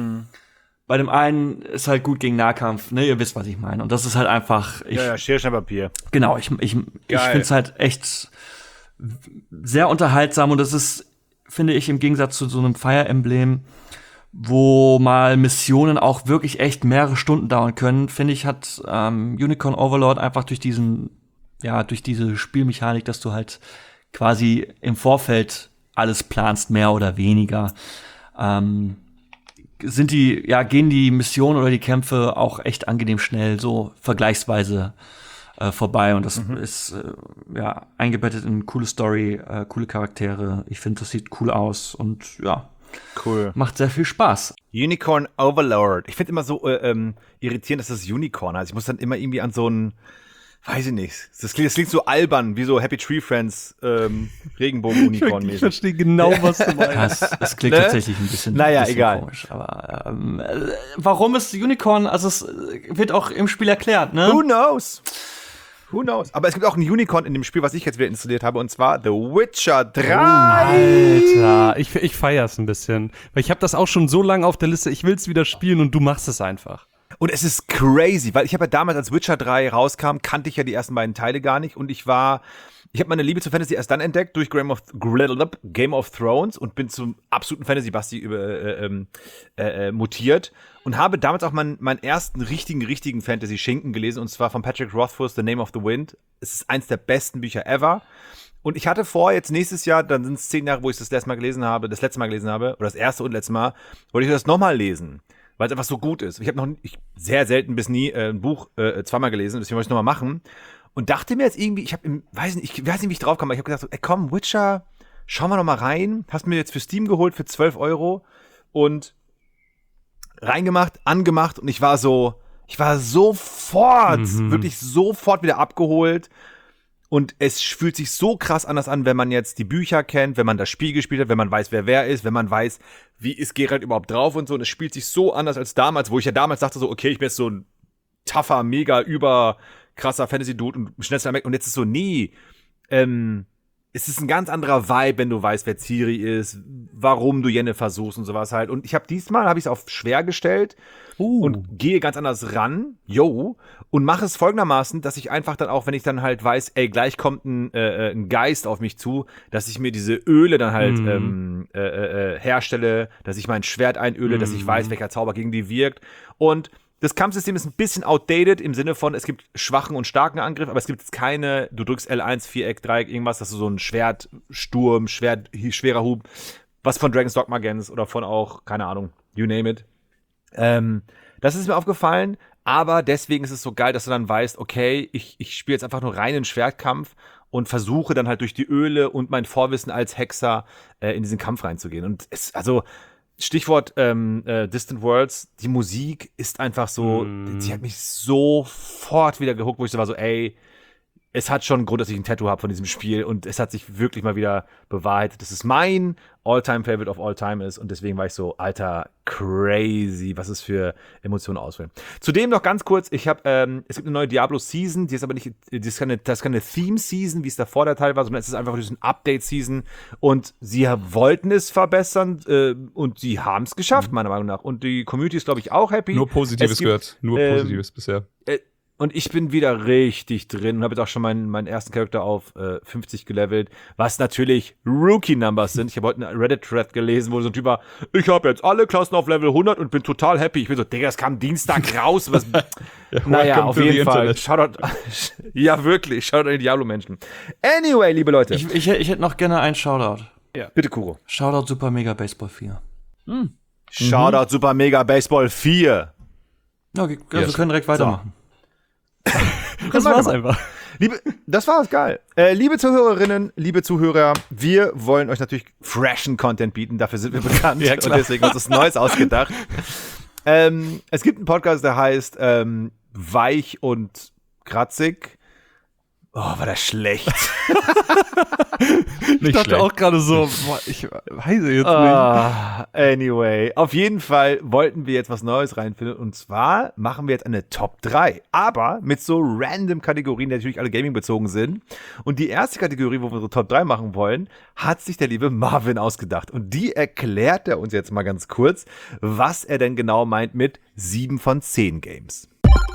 bei dem einen ist halt gut gegen Nahkampf, ne, ihr wisst, was ich meine. Und das ist halt einfach, ich, Ja, ja, Schere, Stein, Papier. genau, ich, ich, ich Geil. finde es halt echt sehr unterhaltsam und das ist, finde ich, im Gegensatz zu so einem Fire Emblem, wo mal Missionen auch wirklich echt mehrere Stunden dauern können, finde ich, hat ähm, Unicorn Overlord einfach durch diesen, ja, durch diese Spielmechanik, dass du halt quasi im Vorfeld alles planst, mehr oder weniger, ähm, sind die, ja, gehen die Missionen oder die Kämpfe auch echt angenehm schnell, so vergleichsweise äh, vorbei. Und das ist äh, ja eingebettet in eine coole Story, äh, coole Charaktere. Ich finde, das sieht cool aus und ja, Cool. macht sehr viel Spaß. Unicorn Overlord. Ich finde immer so äh, ähm, irritierend, dass das Unicorn heißt. Ich muss dann immer irgendwie an so ein, weiß ich nicht, das klingt, das klingt so albern, wie so Happy Tree Friends ähm, Regenbogen-Unicorn-mäßig. Ich verstehe genau, was du meinst. Ja, es, es klingt Ne? tatsächlich ein bisschen, Naja, bisschen egal. komisch. Aber ähm, äh, warum ist Unicorn? Also es äh, wird auch im Spiel erklärt, ne? Who knows? Who knows? Aber es gibt auch ein Unicorn in dem Spiel, was ich jetzt wieder installiert habe, und zwar The Witcher drei. Alter, ich, ich feier's ein bisschen. Weil ich habe das auch schon so lange auf der Liste, ich will's wieder spielen und du machst es einfach. Und es ist crazy, weil ich habe ja damals, als Witcher drei rauskam, kannte ich ja die ersten beiden Teile gar nicht und ich war, ich habe meine Liebe zu Fantasy erst dann entdeckt durch Game of, Game of Thrones und bin zum absoluten Fantasy-Basti über, äh, ähm, äh, äh, mutiert und habe damals auch meinen, meinen ersten richtigen, richtigen Fantasy-Schinken gelesen und zwar von Patrick Rothfuss, The Name of the Wind. Es ist eins der besten Bücher ever. Und ich hatte vor, jetzt nächstes Jahr, dann sind es zehn Jahre, wo ich das letzte Mal gelesen habe, das letzte Mal gelesen habe, oder das erste und letzte Mal, wollte ich das nochmal lesen. Weil es einfach so gut ist. Ich habe noch ich, sehr selten bis nie äh, ein Buch äh, zweimal gelesen, deswegen wollte ich es nochmal machen. Und dachte mir jetzt irgendwie, ich habe im, weiß nicht, ich weiß nicht, wie ich drauf kam, aber ich habe gedacht, so, ey komm, Witcher, schauen wir noch mal rein. Hast mir jetzt für Steam geholt für zwölf Euro und reingemacht, angemacht und ich war so, ich war sofort, Mhm. wirklich sofort wieder abgeholt. Und es fühlt sich so krass anders an, wenn man jetzt die Bücher kennt, wenn man das Spiel gespielt hat, wenn man weiß, wer wer ist, wenn man weiß, wie ist Geralt überhaupt drauf und so. Und es spielt sich so anders als damals, wo ich ja damals dachte so, okay, ich bin jetzt so ein tougher, mega, über krasser Fantasy-Dude und schnellster Mac. Und jetzt ist so, nee, ähm, es ist ein ganz anderer Vibe, wenn du weißt, wer Ciri ist, warum du Yennefer suchst und sowas halt. Und ich habe diesmal, habe ich es auf schwer gestellt Uh. und gehe ganz anders ran, yo, und mache es folgendermaßen, dass ich einfach dann auch, wenn ich dann halt weiß, ey, gleich kommt ein, äh, ein Geist auf mich zu, dass ich mir diese Öle dann halt Mhm. ähm, äh, äh, herstelle, dass ich mein Schwert einöle, Mhm. dass ich weiß, welcher Zauber gegen die wirkt. Und das Kampfsystem ist ein bisschen outdated im Sinne von, es gibt schwachen und starken Angriff, aber es gibt jetzt keine, du drückst L eins, Viereck, Dreieck, irgendwas, dass du so ein Schwert, Sturm, Schwert, schwerer Hub, was von Dragon's Dogma kennst oder von auch, keine Ahnung, you name it. Ähm, das ist mir aufgefallen, aber deswegen ist es so geil, dass du dann weißt, okay, ich, ich spiele jetzt einfach nur reinen Schwertkampf und versuche dann halt durch die Öle und mein Vorwissen als Hexer äh, in diesen Kampf reinzugehen. Und es, also, Stichwort ähm, äh, Distant Worlds, die Musik ist einfach so, Mm. die hat mich sofort wieder gehuckt, wo ich so war so, ey, es hat schon einen Grund, dass ich ein Tattoo habe von diesem Spiel und es hat sich wirklich mal wieder bewahrheitet, dass es mein All-Time-Favorite of All-Time ist und deswegen war ich so, Alter, crazy, was es für Emotionen auswählen. Zudem noch ganz kurz, ich habe, ähm, es gibt eine neue Diablo-Season, die ist aber nicht, die ist keine, das ist keine Theme-Season, wie es davor der Teil war, sondern es ist einfach ein Update-Season und sie wollten es verbessern äh, und sie haben es geschafft, meiner Meinung nach. Und die Community ist, glaube ich, auch happy. Nur Positives Es gibt, gehört. Nur ähm, Positives bisher. Äh, und ich bin wieder richtig drin und habe jetzt auch schon meinen, meinen ersten Charakter auf äh, fünfzig gelevelt, was natürlich Rookie-Numbers sind. Ich habe heute einen Reddit-Thread gelesen, wo so ein Typ war, ich habe jetzt alle Klassen auf Level hundert und bin total happy. Ich bin so, Digga, es kam Dienstag raus. Was, naja, auf jeden Fall. Shoutout, ja, wirklich, Shoutout an die Diablo-Menschen. Anyway, liebe Leute. Ich, ich, ich hätte noch gerne einen Shoutout. Bitte, Kuro. Shoutout Super Mega Baseball vier. Shoutout Super Mega Baseball vier. Ja, okay, also wir können direkt weitermachen. Das war's einfach. Liebe, das war's, geil. Äh, liebe Zuhörerinnen, liebe Zuhörer, wir wollen euch natürlich freshen Content bieten, dafür sind wir bekannt Ja, und klar. deswegen uns was Neues ausgedacht. ähm, es gibt einen Podcast, der heißt ähm, Weich und Kratzig. Oh, war das schlecht. Ich dachte auch gerade so, boah, ich weiß jetzt nicht. Ah, anyway, auf jeden Fall wollten wir jetzt was Neues reinfinden und zwar machen wir jetzt eine Top drei, aber mit so random Kategorien, die natürlich alle Gaming bezogen sind. Und die erste Kategorie, wo wir unsere Top drei machen wollen, hat sich der liebe Marvin ausgedacht und die erklärt er uns jetzt mal ganz kurz, was er denn genau meint mit sieben von zehn Games.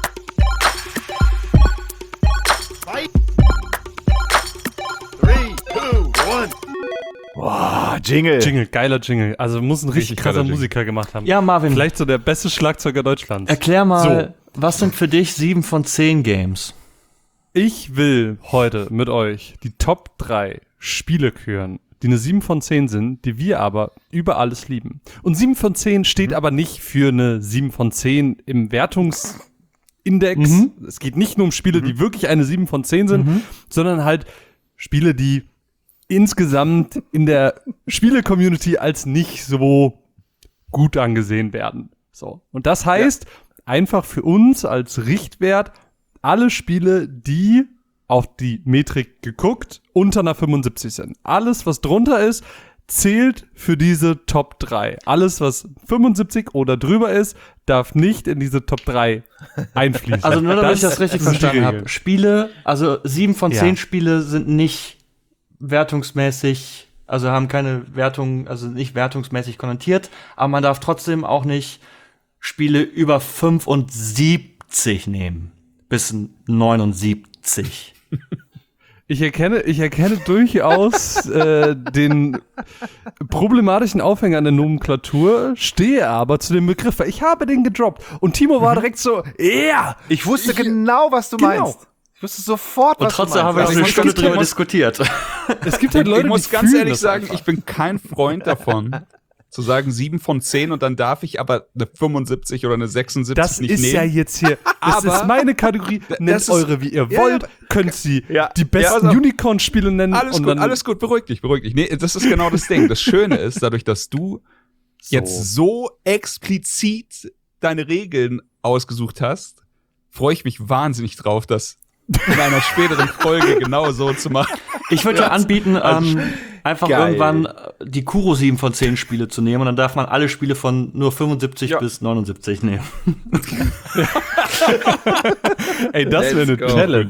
Boah, Jingle. Jingle, geiler Jingle. Also muss ein richtig, Richtig krasser geiler Jingle. Musiker gemacht haben. Ja, Marvin, Vielleicht so der beste Schlagzeuger Deutschlands. erklär mal, was sind für dich sieben von zehn Games? Ich will heute mit euch die Top drei Spiele küren, die eine sieben von zehn sind, die wir aber über alles lieben. Und sieben von zehn steht Mhm. aber nicht für eine sieben von zehn im Wertungsindex. Mhm. Es geht nicht nur um Spiele, die wirklich eine sieben von zehn sind, Mhm. sondern halt Spiele, die insgesamt in der Spiele-Community als nicht so gut angesehen werden. So. Und das heißt, einfach für uns als Richtwert, alle Spiele, die auf die Metrik geguckt, unter einer fünfundsiebzig sind. Alles, was drunter ist, zählt für diese Top drei. Alles, was fünfundsiebzig oder drüber ist, darf nicht in diese Top drei einfließen. Also nur damit ich das richtig sind die verstanden Regeln. habe. Spiele, also sieben von Ja. zehn Spiele sind nicht wertungsmäßig, also haben keine Wertung, also nicht wertungsmäßig konnotiert, aber man darf trotzdem auch nicht Spiele über fünfundsiebzig nehmen. Bis neunundsiebzig. Ich erkenne, ich erkenne durchaus äh, den problematischen Aufhänger an der Nomenklatur, stehe aber zu dem Begriff, weil ich habe den gedroppt. Und Timo war direkt so, ja! Ich wusste genau, was du Genau. meinst. Ich wusste sofort, was Und trotzdem du haben wir meinst. noch eine ich Stunde muss- ich drüber muss- diskutiert. Es gibt halt Ich, Leute, ich muss die ganz fühlen ehrlich das sagen, einfach. ich bin kein Freund davon, zu sagen sieben von zehn und dann darf ich aber eine fünfundsiebzig oder eine sechsundsiebzig Das nicht ist nehmen. ja jetzt hier, das Aber- ist meine Kategorie, nennt das ist- eure, wie ihr Ja, wollt, ja, könnt sie Ja. die besten Ja, pass auf. Unicorn-Spiele nennen. Alles und gut, dann, alles gut, beruhig dich, beruhig dich. Nee, das ist genau das Ding. Das Schöne ist, dadurch, dass du So. jetzt so explizit deine Regeln ausgesucht hast, freue ich mich wahnsinnig drauf, das in einer späteren Folge genau so zu machen. Ich würde ja anbieten, ähm, einfach geil. irgendwann die Kuro sieben von zehn Spiele zu nehmen und dann darf man alle Spiele von nur fünfundsiebzig Ja. bis neunundsiebzig nehmen. Ey, das wäre eine Let's go. Challenge.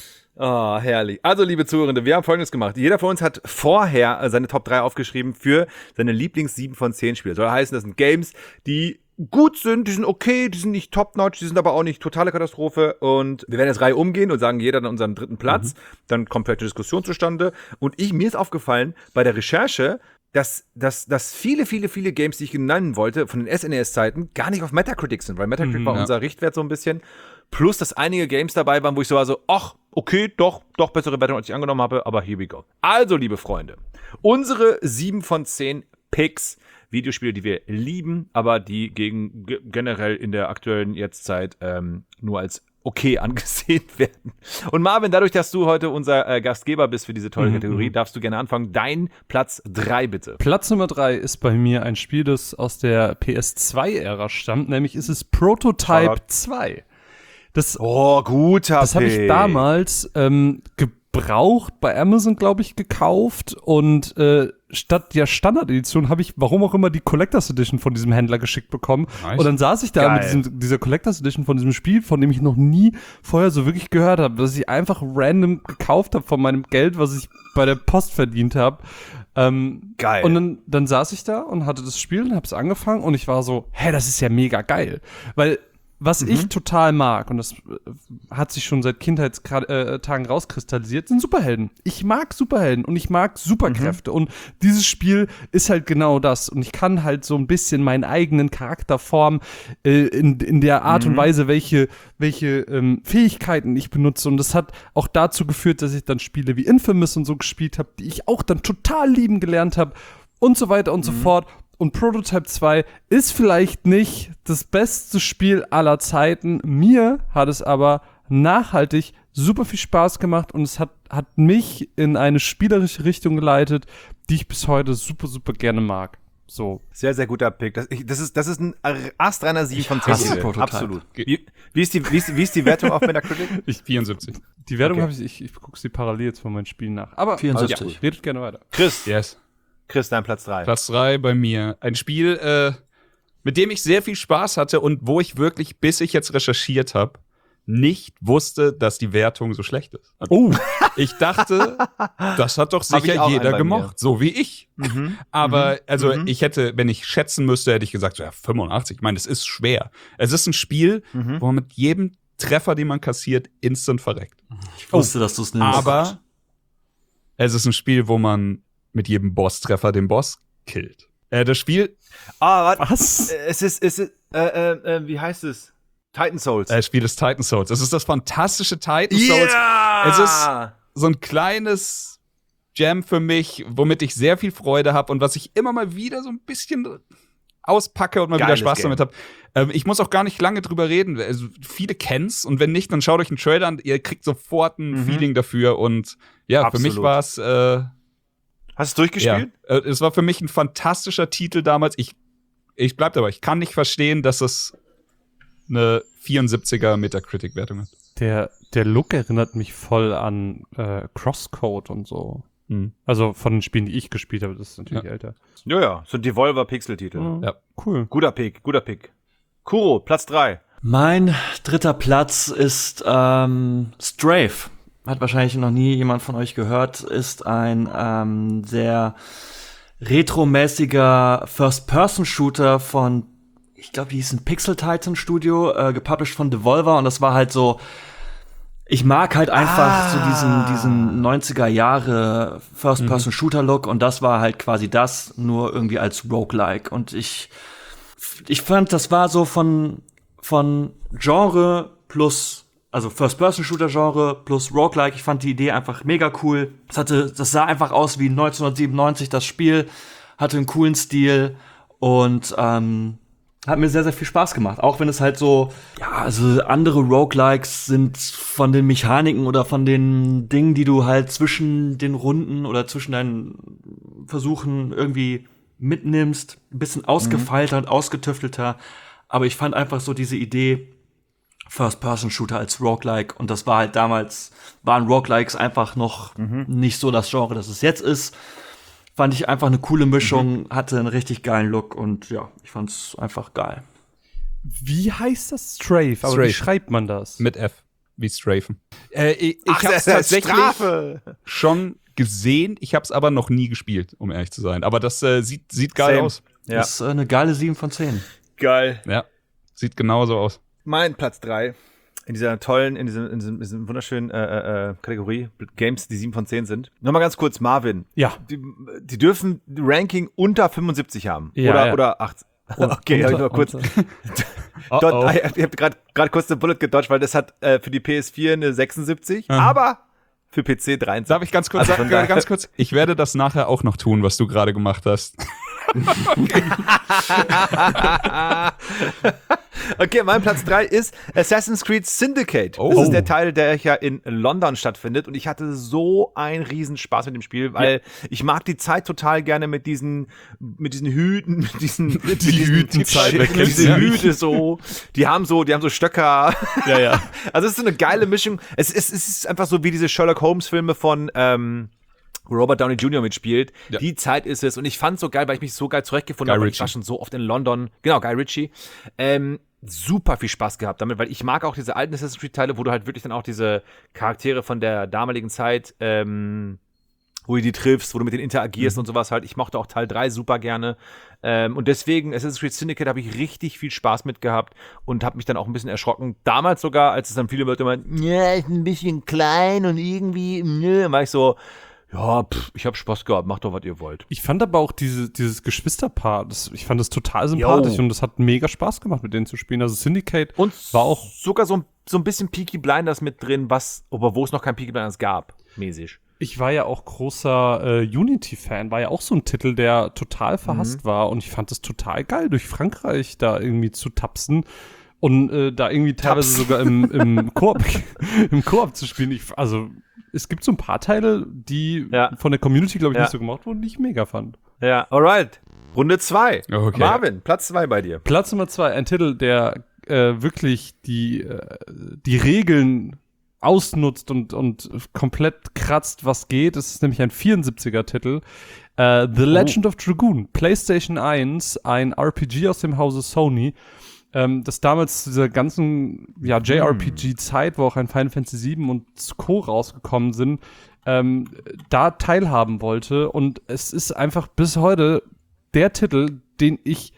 Oh, herrlich. Also, liebe Zuhörende, wir haben Folgendes gemacht. Jeder von uns hat vorher äh, seine Top drei aufgeschrieben für seine Lieblings sieben von zehn Spiele. Soll heißen, das sind Games, die gut sind, die sind okay, die sind nicht top-notch, die sind aber auch nicht totale Katastrophe. Und wir werden jetzt Reihe umgehen und sagen jeder dann unseren dritten Platz. Mhm. Dann kommt vielleicht eine Diskussion zustande. Und ich, mir ist aufgefallen, bei der Recherche, dass, dass, dass viele, viele, viele Games, die ich nennen wollte, von den S N E S-Zeiten, gar nicht auf Metacritic sind, weil Metacritic Mhm, war ja. unser Richtwert so ein bisschen. Plus, dass einige Games dabei waren, wo ich so war so, ach, okay, doch, doch bessere Wertung, als ich angenommen habe, aber here we go. Also, liebe Freunde, unsere sieben von zehn Picks, Videospiele, die wir lieben, aber die gegen g- generell in der aktuellen Jetztzeit ähm, nur als okay angesehen werden. Und Marvin, dadurch, dass du heute unser äh, Gastgeber bist für diese tolle Mhm, Kategorie, darfst du gerne anfangen. Dein Platz drei, bitte. Platz Nummer drei ist bei mir ein Spiel, das aus der P S zwei Ära stammt, nämlich ist es Prototype Shoutout. zwei. Das, Oh, guter das habe ich Pick. damals ähm, gebraucht bei Amazon, glaube ich, gekauft und äh, statt der Standard-Edition habe ich, warum auch immer, die Collectors Edition von diesem Händler geschickt bekommen. Nice. Und dann saß ich da Geil. mit diesem, dieser Collectors Edition von diesem Spiel, von dem ich noch nie vorher so wirklich gehört habe, dass ich einfach random gekauft habe von meinem Geld, was ich bei der Post verdient habe. Ähm, Geil. Und dann, dann saß ich da und hatte das Spiel und hab's angefangen und ich war so, hä, das ist ja mega geil. Weil was Mhm. ich total mag, und das äh, hat sich schon seit Kindheitstagen rauskristallisiert, sind Superhelden. Ich mag Superhelden und ich mag Superkräfte. Mhm. Und dieses Spiel ist halt genau das. Und ich kann halt so ein bisschen meinen eigenen Charakter formen, äh, in, in der Art Mhm. und Weise, welche, welche ähm, Fähigkeiten ich benutze. Und das hat auch dazu geführt, dass ich dann Spiele wie Infamous und so gespielt habe, die ich auch dann total lieben gelernt habe und so weiter und so fort. Und Prototype zwei ist vielleicht nicht das beste Spiel aller Zeiten. Mir hat es aber nachhaltig super viel Spaß gemacht und es hat, hat mich in eine spielerische Richtung geleitet, die ich bis heute super, super gerne mag. So. Sehr, sehr guter Pick. Das, ich, das, ist, das ist ein astreiner sieben von zehn. hasse Titel. Prototype. Absolut. Wie, wie, ist die, wie, ist, wie ist die Wertung auf Metacritic? vierundsiebzig. Die Wertung Okay. habe ich, ich, ich gucke sie parallel jetzt von meinen Spielen nach. Aber vierundsiebzig. ja, redet gerne weiter. Chris, Yes. Chris, dein Platz drei. Platz drei bei mir. Ein Spiel, äh, mit dem ich sehr viel Spaß hatte und wo ich wirklich, bis ich jetzt recherchiert habe, nicht wusste, dass die Wertung so schlecht ist. Oh, Ich dachte, das hat doch Hab ich sicher auch einen jeder bei gemocht, mir. so wie ich. Mhm. Aber, Mhm. also, Mhm. ich hätte, wenn ich schätzen müsste, hätte ich gesagt, so, ja, fünfundachtzig. Ich meine, es ist schwer. Es ist ein Spiel, Mhm. wo man mit jedem Treffer, den man kassiert, instant verreckt. Ich wusste, dass du es nimmst. Aber es ist ein Spiel, wo man mit jedem Boss-Treffer den Boss killt. Äh, das Spiel, Ah, warte. was? Äh, Es ist, es ist, äh, äh, äh, wie heißt es? Titan Souls. äh, Spiel des Titan Souls. Es ist das fantastische Titan Souls. Yeah! Es ist so ein kleines Gem für mich, womit ich sehr viel Freude habe und was ich immer mal wieder so ein bisschen auspacke und mal Geiles wieder Spaß Game. damit habe. Ähm, ich muss auch gar nicht lange drüber reden. Also, viele kennen's und wenn nicht, dann schaut euch einen Trailer an. Ihr kriegt sofort ein Mhm. Feeling dafür und ja, für mich Absolut. war es äh, Hast du es ja, durchgespielt? äh, es war für mich ein fantastischer Titel damals. Ich ich bleib dabei. Ich kann nicht verstehen, dass es eine vierundsiebziger Metacritic-Wertung hat. Der, der Look erinnert mich voll an äh, Crosscode und so. Hm. Also von den Spielen, die ich gespielt habe, das ist natürlich Ja. älter. Ja, ja. So ein Devolver-Pixel-Titel. Mhm. Ja. Cool. Guter Pick, guter Pick. Kuro, Platz drei. Mein dritter Platz ist ähm, Strafe. Hat wahrscheinlich noch nie jemand von euch gehört. Ist ein ähm, sehr retromäßiger First-Person-Shooter von, ich glaube, die hieß ein Pixel Titan Studio, äh, gepublished von Devolver. Und das war halt so, ich mag halt einfach Ah. so diesen, diesen neunziger Jahre First-Person-Shooter-Look. Und das war halt quasi das, nur irgendwie als Roguelike. Und ich ich fand, das war so von, von Genre plus, also First-Person-Shooter-Genre plus Roguelike. Ich fand die Idee einfach mega cool. Das hatte, das sah einfach aus wie neunzehnhundertsiebenundneunzig. Das Spiel hatte einen coolen Stil und ähm, hat mir sehr, sehr viel Spaß gemacht. Auch wenn es halt so, ja, also andere Roguelikes sind von den Mechaniken oder von den Dingen, die du halt zwischen den Runden oder zwischen deinen Versuchen irgendwie mitnimmst, ein bisschen ausgefeilter und ausgetüftelter. Aber ich fand einfach so diese Idee, First-Person-Shooter als Roguelike, und das war halt damals, waren Roguelikes einfach noch mhm. nicht so das Genre, das es jetzt ist. Fand ich einfach eine coole Mischung, mhm. hatte einen richtig geilen Look und ja, ich fand's einfach geil. Wie heißt das? Strafe, aber Strafe. Wie schreibt man das? Mit F, wie Strafen. Äh, ich ich Ach, habe es tatsächlich Strafe. schon gesehen, ich habe es aber noch nie gespielt, um ehrlich zu sein. Aber das äh, sieht, sieht geil Same. aus. Ja. Das ist äh, eine geile sieben von zehn. Geil. Ja, sieht genauso aus. Mein Platz drei in dieser tollen, in diesem, in diesem, in diesem wunderschönen äh, äh, Kategorie Games, die sieben von zehn sind. Nochmal ganz kurz, Marvin. Ja. Die, die dürfen Ranking unter fünfundsiebzig haben. Ja, oder, ja. oder achtzig. Okay, unter, hab ich mal kurz. Oh, Dort, oh. Ich habe gerade gerade kurz den Bullet gedodged, weil das hat äh, für die P S vier eine sechsundsiebzig, Mhm. aber für P C dreiundsiebzig. Darf ich ganz kurz Also sagen, von daher- ganz kurz? Ich werde das nachher auch noch tun, was du gerade gemacht hast. Okay, mein Platz drei ist Assassin's Creed Syndicate. Oh. Das ist der Teil, der ja in London stattfindet. Und ich hatte so einen riesen Spaß mit dem Spiel, weil ich mag die Zeit total gerne mit diesen, mit diesen Hüten, mit diesen, mit diesen Hütenzeit, wer mit kennt's diesen nicht? Hüte so. Die haben so, die haben so Stöcker. Ja, ja. Also es ist so eine geile Mischung. Es ist, es ist einfach so wie diese Sherlock Holmes Filme von, ähm, wo Robert Downey Junior mitspielt. Ja. Die Zeit ist es. Und ich fand es so geil, weil ich mich so geil zurechtgefunden Guy habe. Ich Ritchie. war schon so oft in London. Genau, Guy Ritchie. Ähm, super viel Spaß gehabt damit, weil ich mag auch diese alten Assassin's Creed Teile, wo du halt wirklich dann auch diese Charaktere von der damaligen Zeit, ähm, wo du die triffst, wo du mit denen interagierst Mhm. und sowas halt. Ich mochte auch Teil drei super gerne. Ähm, und deswegen, Assassin's Creed Syndicate habe ich richtig viel Spaß mit gehabt und habe mich dann auch ein bisschen erschrocken. Damals sogar, als es dann viele Leute meinten, ja, ist ein bisschen klein und irgendwie, nö, war ich so, ja, pff, ich habe Spaß gehabt, macht doch, was ihr wollt. Ich fand aber auch diese, dieses Geschwisterpaar, das, ich fand das total sympathisch Yo. und das hat mega Spaß gemacht, mit denen zu spielen. Also Syndicate Und war auch sogar so, ein- so ein bisschen Peaky Blinders mit drin, was, aber wo es noch kein Peaky Blinders gab, mäßig. Ich war ja auch großer äh, Unity-Fan, war ja auch so ein Titel, der total verhasst war und ich fand es total geil, durch Frankreich da irgendwie zu tapsen und äh, da irgendwie teilweise sogar im, im Koop im Koop zu spielen. Ich, also es gibt so ein paar Teile, die Ja. von der Community, glaube ich, Ja. nicht so gemacht wurden, die ich mega fand. Ja, alright. Runde zwei. Okay. Marvin, Platz zwei bei dir. Platz Nummer zwei, ein Titel, der äh, wirklich die, äh, die Regeln ausnutzt und, und komplett kratzt, was geht. Es ist nämlich ein vierundsiebziger-Titel. Äh, The Legend of Dragoon, PlayStation eins, ein R P G aus dem Hause Sony, ähm, das damals zu dieser ganzen ja, J R P G-Zeit, wo auch ein Final Fantasy sieben und Co. rausgekommen sind, ähm, da teilhaben wollte. Und es ist einfach bis heute der Titel, den ich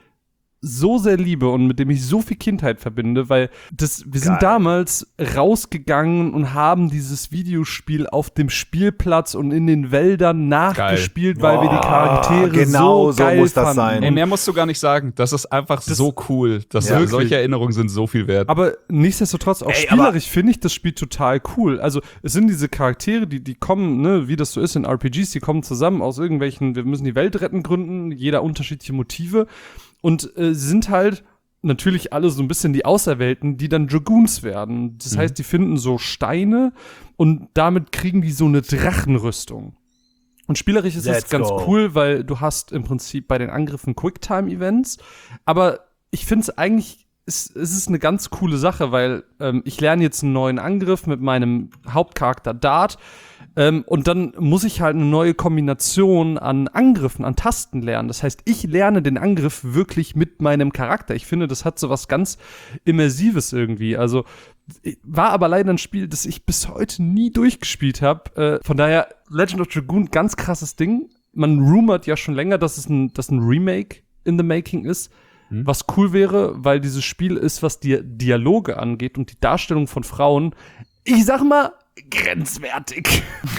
so sehr liebe und mit dem ich so viel Kindheit verbinde, weil das, wir sind Geil. damals rausgegangen und haben dieses Videospiel auf dem Spielplatz und in den Wäldern nachgespielt, weil wir die Charaktere genau so so geil muss das fanden. sein. Ey, mehr musst du gar nicht sagen. Das ist einfach so cool. Das Ja. solche Erinnerungen sind so viel wert. Aber nichtsdestotrotz, auch Ey, spielerisch finde ich das Spiel total cool. Also es sind diese Charaktere, die, die kommen, ne, wie das so ist in R P Gs, die kommen zusammen aus irgendwelchen, wir müssen die Welt retten Gründen, jeder unterschiedliche Motive. Und äh, sind halt natürlich alle so ein bisschen die Auserwählten, die dann Dragoons werden. Das heißt, die finden so Steine und damit kriegen die so eine Drachenrüstung. Und spielerisch ist das Let's ganz go. cool, weil du hast im Prinzip bei den Angriffen Quicktime-Events. Aber ich finde es eigentlich, es, es ist eine ganz coole Sache, weil ähm, ich lerne jetzt einen neuen Angriff mit meinem Hauptcharakter Dart. Ähm, und dann muss ich halt eine neue Kombination an Angriffen, an Tasten lernen. Das heißt, ich lerne den Angriff wirklich mit meinem Charakter. Ich finde, das hat so was ganz Immersives irgendwie. Also war aber leider ein Spiel, das ich bis heute nie durchgespielt habe. Äh, von daher, Legend of Dragoon, ganz krasses Ding. Man rumort ja schon länger, dass es ein, dass ein Remake in the making ist. Hm. Was cool wäre, weil dieses Spiel ist, was die Dialoge angeht und die Darstellung von Frauen, ich sag mal, grenzwertig.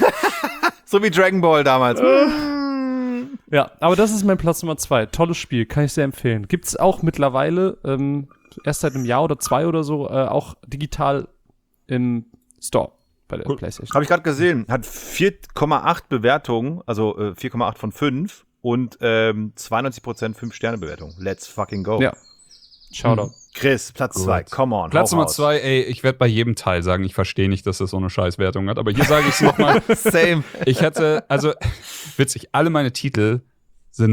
So wie Dragon Ball damals. Ja, aber das ist mein Platz Nummer zwei. Tolles Spiel, kann ich sehr empfehlen. Gibt's auch mittlerweile, ähm, erst seit einem Jahr oder zwei oder so, äh, auch digital im Store bei der Cool. PlayStation. Habe ich gerade gesehen. Hat vier Komma acht Bewertungen, also äh, vier Komma acht von fünf und ähm, zweiundneunzig Prozent fünf Sterne Bewertung. Let's fucking go. Ja. Shoutout. Chris, Platz zwei. Come on. Platz hau Nummer raus. zwei, ey, ich werde bei jedem Teil sagen, ich verstehe nicht, dass das so eine Scheißwertung hat, aber hier sage ich es nochmal. Same. Ich hatte, also, witzig, alle meine Titel sind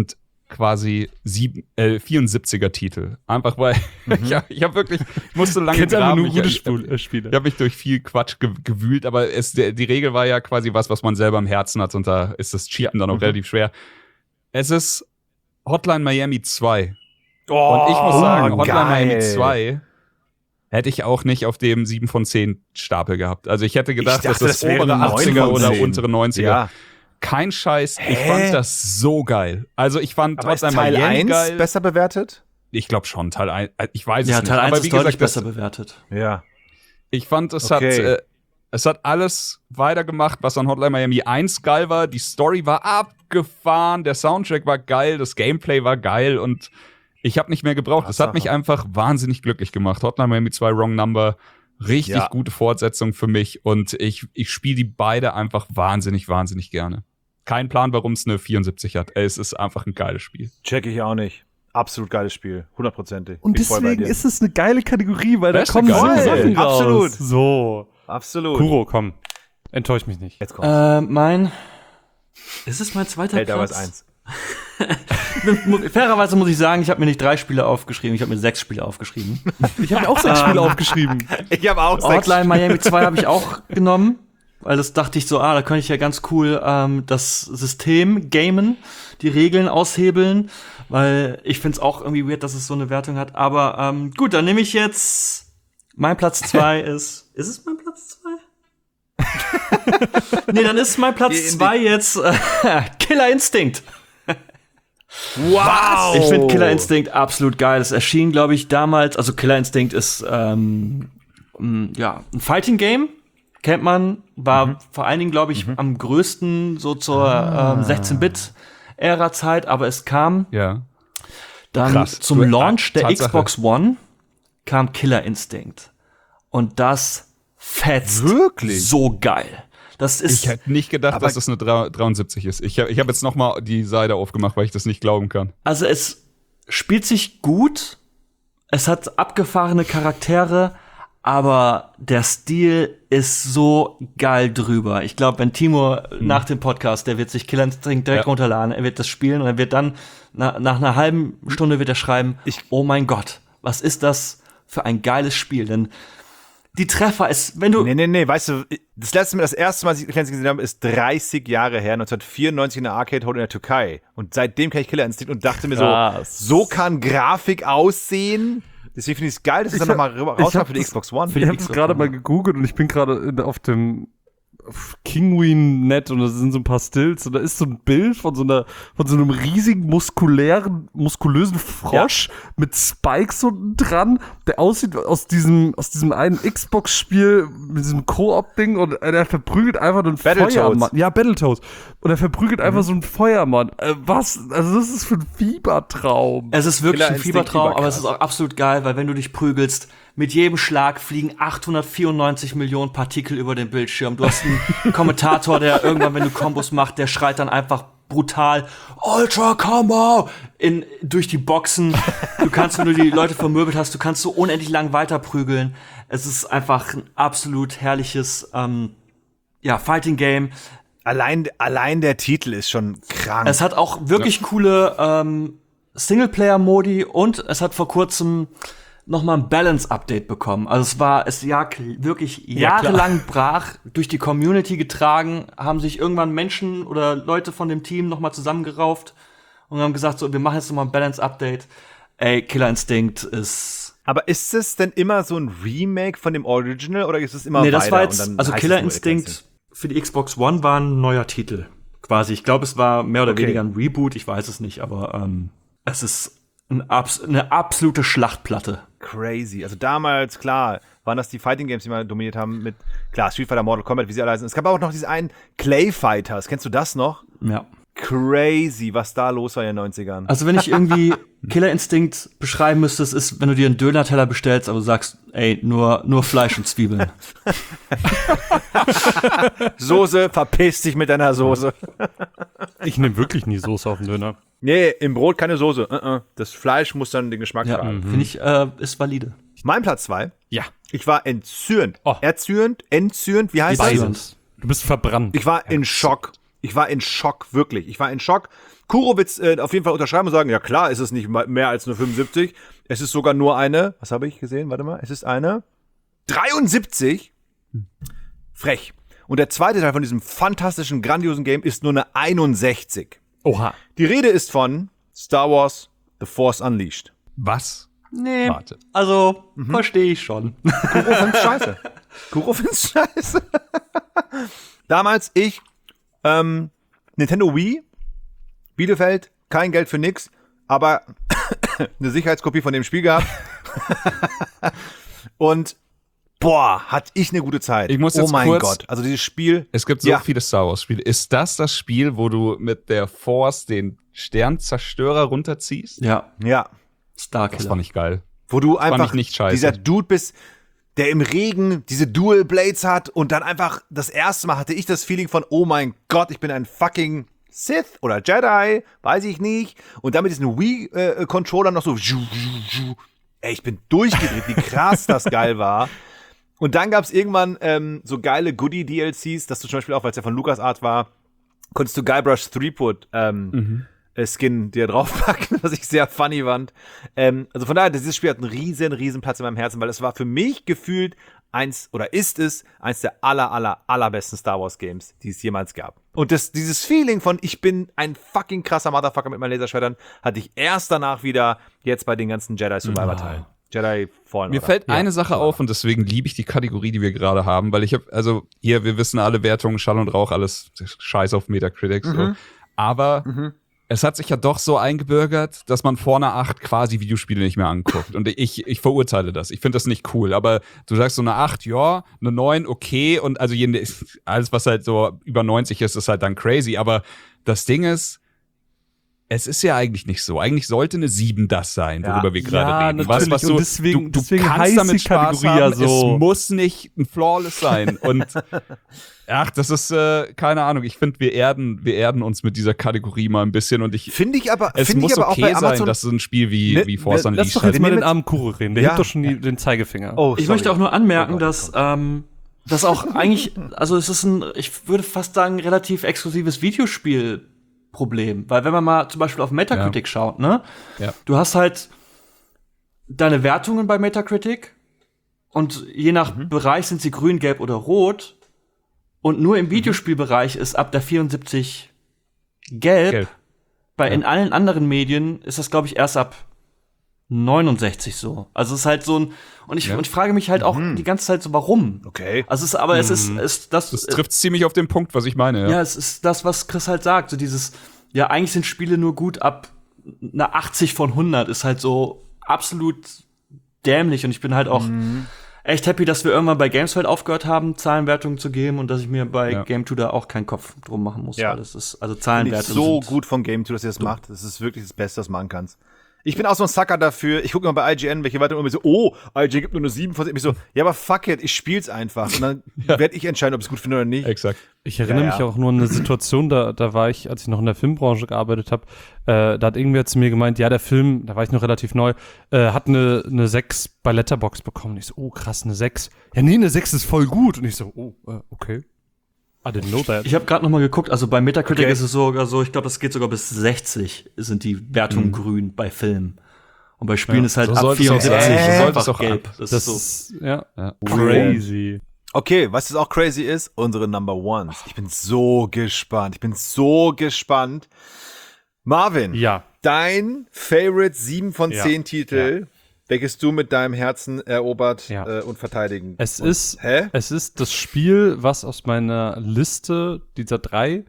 quasi sieben, äh, vierundsiebziger-Titel. Einfach weil Mhm. ich, hab- ich habe wirklich, ich musste lange Kennt einfach graben. nur Ich, gute ich, Spiel- äh, Spiele. ich habe mich durch viel Quatsch ge gewühlt, aber es, der, die Regel war ja quasi was, was man selber im Herzen hat und da ist das Cheaten dann auch Mhm. relativ schwer. Es ist Hotline Miami zwei. Oh, Und ich muss sagen, Hotline geil. Miami zwei hätte ich auch nicht auf dem sieben von zehn Stapel gehabt. Also ich hätte gedacht, Ich dachte, dass das, das wäre obere eine neun achtziger von oder zehn. untere neunziger. Ja. Kein Scheiß, ich Hä? fand das so geil. Also ich fand Aber ist Hotline Teil Miami eins geil. besser bewertet? Ich glaube schon, Teil eins. Ich weiß Ja, es nicht. Teil eins Aber ist wie deutlich gesagt, das, besser bewertet. Ja. ich fand, es Okay. hat äh, es hat alles weitergemacht, was an Hotline Miami eins geil war. Die Story war abgefahren, der Soundtrack war geil, das Gameplay war geil und ich habe nicht mehr gebraucht. Es hat mich einfach wahnsinnig glücklich gemacht. Hotline Miami zwei Wrong Number, richtig Ja. gute Fortsetzung für mich und ich, ich spiele die beide einfach wahnsinnig, wahnsinnig gerne. Kein Plan, warum es eine vierundsiebzig hat. Ey, es ist einfach ein geiles Spiel. Check ich auch nicht. Absolut geiles Spiel. Hundertprozentig. Und Bin ich voll bei deswegen dir. ist es eine geile Kategorie, weil da Das ist kommen so geil. Sachen raus. Absolut. So. Absolut. Kuro, komm. Enttäusch mich nicht. Jetzt kommt's. Äh, mein. Ist es mein zweiter Elder Platz? was eins. Fairerweise muss ich sagen, ich habe mir nicht drei Spiele aufgeschrieben, ich habe mir sechs Spiele aufgeschrieben. Ich habe mir auch sechs Spiele aufgeschrieben. Ich habe auch sechs. Hotline Miami zwei habe ich auch genommen, weil das dachte ich so, ah, da könnte ich ja ganz cool ähm, das System gamen, die Regeln aushebeln, weil ich finde es auch irgendwie weird, dass es so eine Wertung hat. Aber ähm, gut, dann nehme ich jetzt mein Platz zwei ist. Ist es mein Platz zwei? Nee, dann ist mein Platz zwei jetzt äh, Killer Instinct. Wow! Ich finde Killer Instinct absolut geil. Es erschien, glaube ich, damals, also Killer Instinct ist ähm, m, ja ein Fighting Game, kennt man, war Mhm. vor allen Dingen, glaube ich, am größten so zur Ah. ähm, sechzehn-Bit-Ära-Zeit, aber es kam Ja. dann Krass. zum Du- Launch der Tatsache. Xbox One kam Killer Instinct. Und das fetzt Wirklich? so geil. Das ist Ich hätte nicht gedacht, Aber- dass das eine dreiundsiebzig ist. Ich, hab- ich habe jetzt noch mal die Seite aufgemacht, weil ich das nicht glauben kann. Also es spielt sich gut, es hat abgefahrene Charaktere, aber der Stil ist so geil drüber. Ich glaube, wenn Timo nach dem Podcast, der wird sich Killer Instinct direkt Ja. runterladen, er wird das spielen und er wird dann, na, nach einer halben Stunde wird er schreiben, Ich- oh mein Gott, was ist das für ein geiles Spiel? Denn die Treffer ist, wenn du, Nee, nee, nee, weißt du, das letzte Mal, das erste Mal, als ich Killer Instinct gesehen habe, ist dreißig Jahre her, neunzehnhundertvierundneunzig in der Arcade-Hole in der Türkei. Und seitdem kenne ich Killer Instinct und dachte mir Krass. so, so kann Grafik aussehen. Deswegen finde ich es geil, dass es dann hab- nochmal ich rauskam hab für die das- Xbox One. Ich habe es gerade mal gegoogelt und ich bin gerade auf dem Kinguin-Net und da sind so ein paar Stills und da ist so ein Bild von so einer, von so einem riesigen, muskulären, muskulösen Frosch mit Spikes unten dran, der aussieht aus diesem, aus diesem einen Xbox-Spiel mit diesem Koop-Ding und äh, der verprügelt einfach einen Battletoads. Feuermann. Ja, Battletoads. Und er verprügelt einfach so einen Feuermann. Äh, was? Also das ist für ein Fiebertraum. es ist wirklich Killer ein Instinct Fiebertraum, aber überkrass. es ist auch absolut geil, weil wenn du dich prügelst, mit jedem Schlag fliegen achthundertvierundneunzig Millionen Partikel über den Bildschirm. Du hast einen Kommentator, der irgendwann, wenn du Kombos macht, der schreit dann einfach brutal Ultra Combo in, durch die Boxen. Du kannst, wenn du die Leute vermöbelt hast, du kannst so unendlich lang weiter prügeln. Es ist einfach ein absolut herrliches ähm, ja, Fighting Game. Allein, allein der Titel ist schon krank. Es hat auch wirklich coole ähm, Singleplayer-Modi und es hat vor kurzem noch mal ein Balance-Update bekommen. Also es war, es jag wirklich Ja, klar. jahrelang brach, durch die Community getragen, haben sich irgendwann Menschen oder Leute von dem Team noch mal zusammengerauft und haben gesagt, so, wir machen jetzt noch mal ein Balance-Update. Ey, Killer Instinct ist Aber ist es denn immer so ein Remake von dem Original oder ist es immer Nee, weiter? das war und jetzt, dann also heißt Killer es nur Instinct für die Xbox One war ein neuer Titel. Quasi. Ich glaube, es war mehr oder Okay. weniger ein Reboot, ich weiß es nicht, aber ähm, es ist ein abs eine absolute Schlachtplatte. Crazy. Also damals, klar, waren das die Fighting Games, die mal dominiert haben mit, klar, Street Fighter, Mortal Kombat, wie sie alle heißen. Es gab auch noch diesen einen Clay Fighters. Kennst du das noch? Ja. Crazy, was da los war in den neunzigern. Also wenn ich irgendwie Killer Instinct beschreiben müsste, es ist, wenn du dir einen Döner-Teller bestellst, aber du sagst, ey, nur, nur Fleisch und Zwiebeln. Soße, verpiss dich mit deiner Soße. Ich nehme wirklich nie Soße auf den Döner. Nee, im Brot keine Soße. Uh -uh. Das Fleisch muss dann den Geschmack Ja, haben. finde ich, äh, ist valide. Mein Platz zwei. Ja. Ich war entzürnt. Oh. Erzürnt, entzürnt, wie heißt das? Beides. Du bist verbrannt. Ich war in Schock. Ich war in Schock, wirklich. Ich war in Schock. Kuro wird äh, auf jeden Fall unterschreiben und sagen, ja klar, ist es nicht mehr als eine fünfundsiebzig. Es ist sogar nur eine, was habe ich gesehen? Warte mal, es ist eine dreiundsiebzig. Frech. Und der zweite Teil von diesem fantastischen, grandiosen Game ist nur eine einundsechzig. Oha. Die Rede ist von Star Wars The Force Unleashed. Was? Nee, Warte. also verstehe ich schon. Kuro find's scheiße. Kuro find's scheiße. Damals ich, ähm, Nintendo Wii, Bielefeld, kein Geld für nix, aber eine Sicherheitskopie von dem Spiel gehabt. Und boah, hatte ich eine gute Zeit. Ich muss oh jetzt mein kurz- Gott, also dieses Spiel. Es gibt so Ja. viele Star Wars Spiele. Ist das das Spiel, wo du mit der Force den Sternzerstörer runterziehst? Ja, Ja, Das Starkiller. fand ich geil. wo du fand einfach ich nicht scheiße. dieser Dude bist, der im Regen diese Dual Blades hat und dann einfach das erste Mal hatte ich das Feeling von, oh mein Gott, ich bin ein fucking Sith oder Jedi, weiß ich nicht. Und dann mit diesen Wii-Controller noch so, ey, ich bin durchgedreht, wie krass das geil war. Und dann gab es irgendwann ähm, so geile Goodie-D L Cs, dass du zum Beispiel auch, weil es ja von LucasArts war, konntest du Guybrush Threepwood ähm, Mhm. äh, Skin dir draufpacken, was ich sehr funny fand. Ähm, also von daher, dieses Spiel hat einen riesen, riesen Platz in meinem Herzen, weil es war für mich gefühlt eins, oder ist es, eins der aller, aller, allerbesten Star Wars Games, die es jemals gab. Und das, dieses Feeling von, ich bin ein fucking krasser Motherfucker mit meinen Laserschwertern, hatte ich erst danach wieder, jetzt bei den ganzen Jedi Survivor Teilen. Jedi Fallen Mir Order. fällt eine Sache auf und deswegen liebe ich die Kategorie, die wir gerade haben, weil ich habe, also hier, wir wissen alle Wertungen, Schall und Rauch, alles Scheiß auf Metacritic. So. Aber es hat sich ja doch so eingebürgert, dass man vor einer acht quasi Videospiele nicht mehr anguckt. Und ich, ich verurteile das. Ich finde das nicht cool. Aber du sagst so eine acht, ja, eine neun, okay. Und also jede, alles, was halt so über neunzig ist, ist halt dann crazy. Aber das Ding ist, es ist ja eigentlich nicht so. Eigentlich sollte eine sieben das sein, worüber Ja. wir gerade Ja, reden. natürlich. Was, was Und du, deswegen- du, du deswegen kannst heißt damit die Spaß Kategorie haben. ja so. Es muss nicht ein Flawless sein. Und ach, das ist, äh, keine Ahnung. Ich finde, wir erden, wir erden uns mit dieser Kategorie mal ein bisschen. Und ich, Finde ich aber, es finde muss ich aber auch okay bei sein, Amazon. dass so ein Spiel wie, Ne, wie Force ne, Lass Unleashed doch halt. jetzt mal nehmen den jetzt- armen Kuro reden. Der Ja. hebt doch schon die, den Zeigefinger. Oh, Ich sorry. möchte auch nur anmerken, Oh Gott, dass, oh Gott. ähm, das auch eigentlich, also es ist ein, ich würde fast sagen, relativ exklusives Videospielproblem. Weil wenn man mal zum Beispiel auf Metacritic schaut, ne? Ja. Du hast halt deine Wertungen bei Metacritic und je nach Mhm. Bereich sind sie grün, gelb oder rot. Und nur im Videospielbereich ist ab der vierundsiebzig gelb. Gelb. Bei in allen anderen Medien ist das, glaube ich, erst ab neunundsechzig so. Also es ist halt so ein, und ich, Ja. und ich frage mich halt auch die ganze Zeit so, warum? Okay. Also es ist, aber es ist, ist das, Das trifft ziemlich auf den Punkt, was ich meine. Ja. ja, es ist das, was Chris halt sagt, so dieses, ja, eigentlich sind Spiele nur gut ab einer achtzig von hundert, ist halt so absolut dämlich und ich bin halt auch echt happy, dass wir irgendwann bei Gamesfeld aufgehört haben, Zahlenwertungen zu geben und dass ich mir bei Ja. Game zwei da auch keinen Kopf drum machen muss, Ja. weil das ist, also Finde ich Zahlenwertungen so sind gut von Game zwei, dass ihr das macht. Das ist wirklich das Beste, was man machen kannst. Ich bin auch so ein Sucker dafür. Ich gucke mal bei I G N, welche Wertung immer so, oh, I G N gibt nur eine sieben von zehn. Ich so, ja, aber fuck it, ich spiel's einfach. Und dann werde ich entscheiden, ob ich es gut finde oder nicht. Exakt. Ich erinnere Ja, mich ja. auch nur an eine Situation, da, da war ich, als ich noch in der Filmbranche gearbeitet habe, äh, da hat irgendwer zu mir gemeint, ja, der Film, da war ich noch relativ neu, äh, hat eine, eine sechs bei Letterboxd bekommen. Ich so, oh krass, eine sechs. Ja, nee, eine sechs ist voll gut. Und ich so, oh, äh, okay. I didn't know that. Ich habe gerade noch mal geguckt, also bei Metacritic Okay. ist es sogar so, ich glaube, das geht sogar bis sechzig sind die Wertungen grün bei Filmen. Und bei Spielen Ja, ist halt so ab sollte es auch vierundsiebzig sein. So ist sollte einfach es auch gelb. ab. Das, das ist so. ist, ja, Ja. crazy. Okay, was jetzt auch crazy ist, unsere Number Ones. Ich bin so gespannt. Ich bin so gespannt. Marvin, Ja. dein Favorite sieben von Ja. zehn Titel, welches du mit deinem Herzen erobert Ja. äh, und verteidigen Es musst. ist, Hä? es ist das Spiel, was aus meiner Liste dieser drei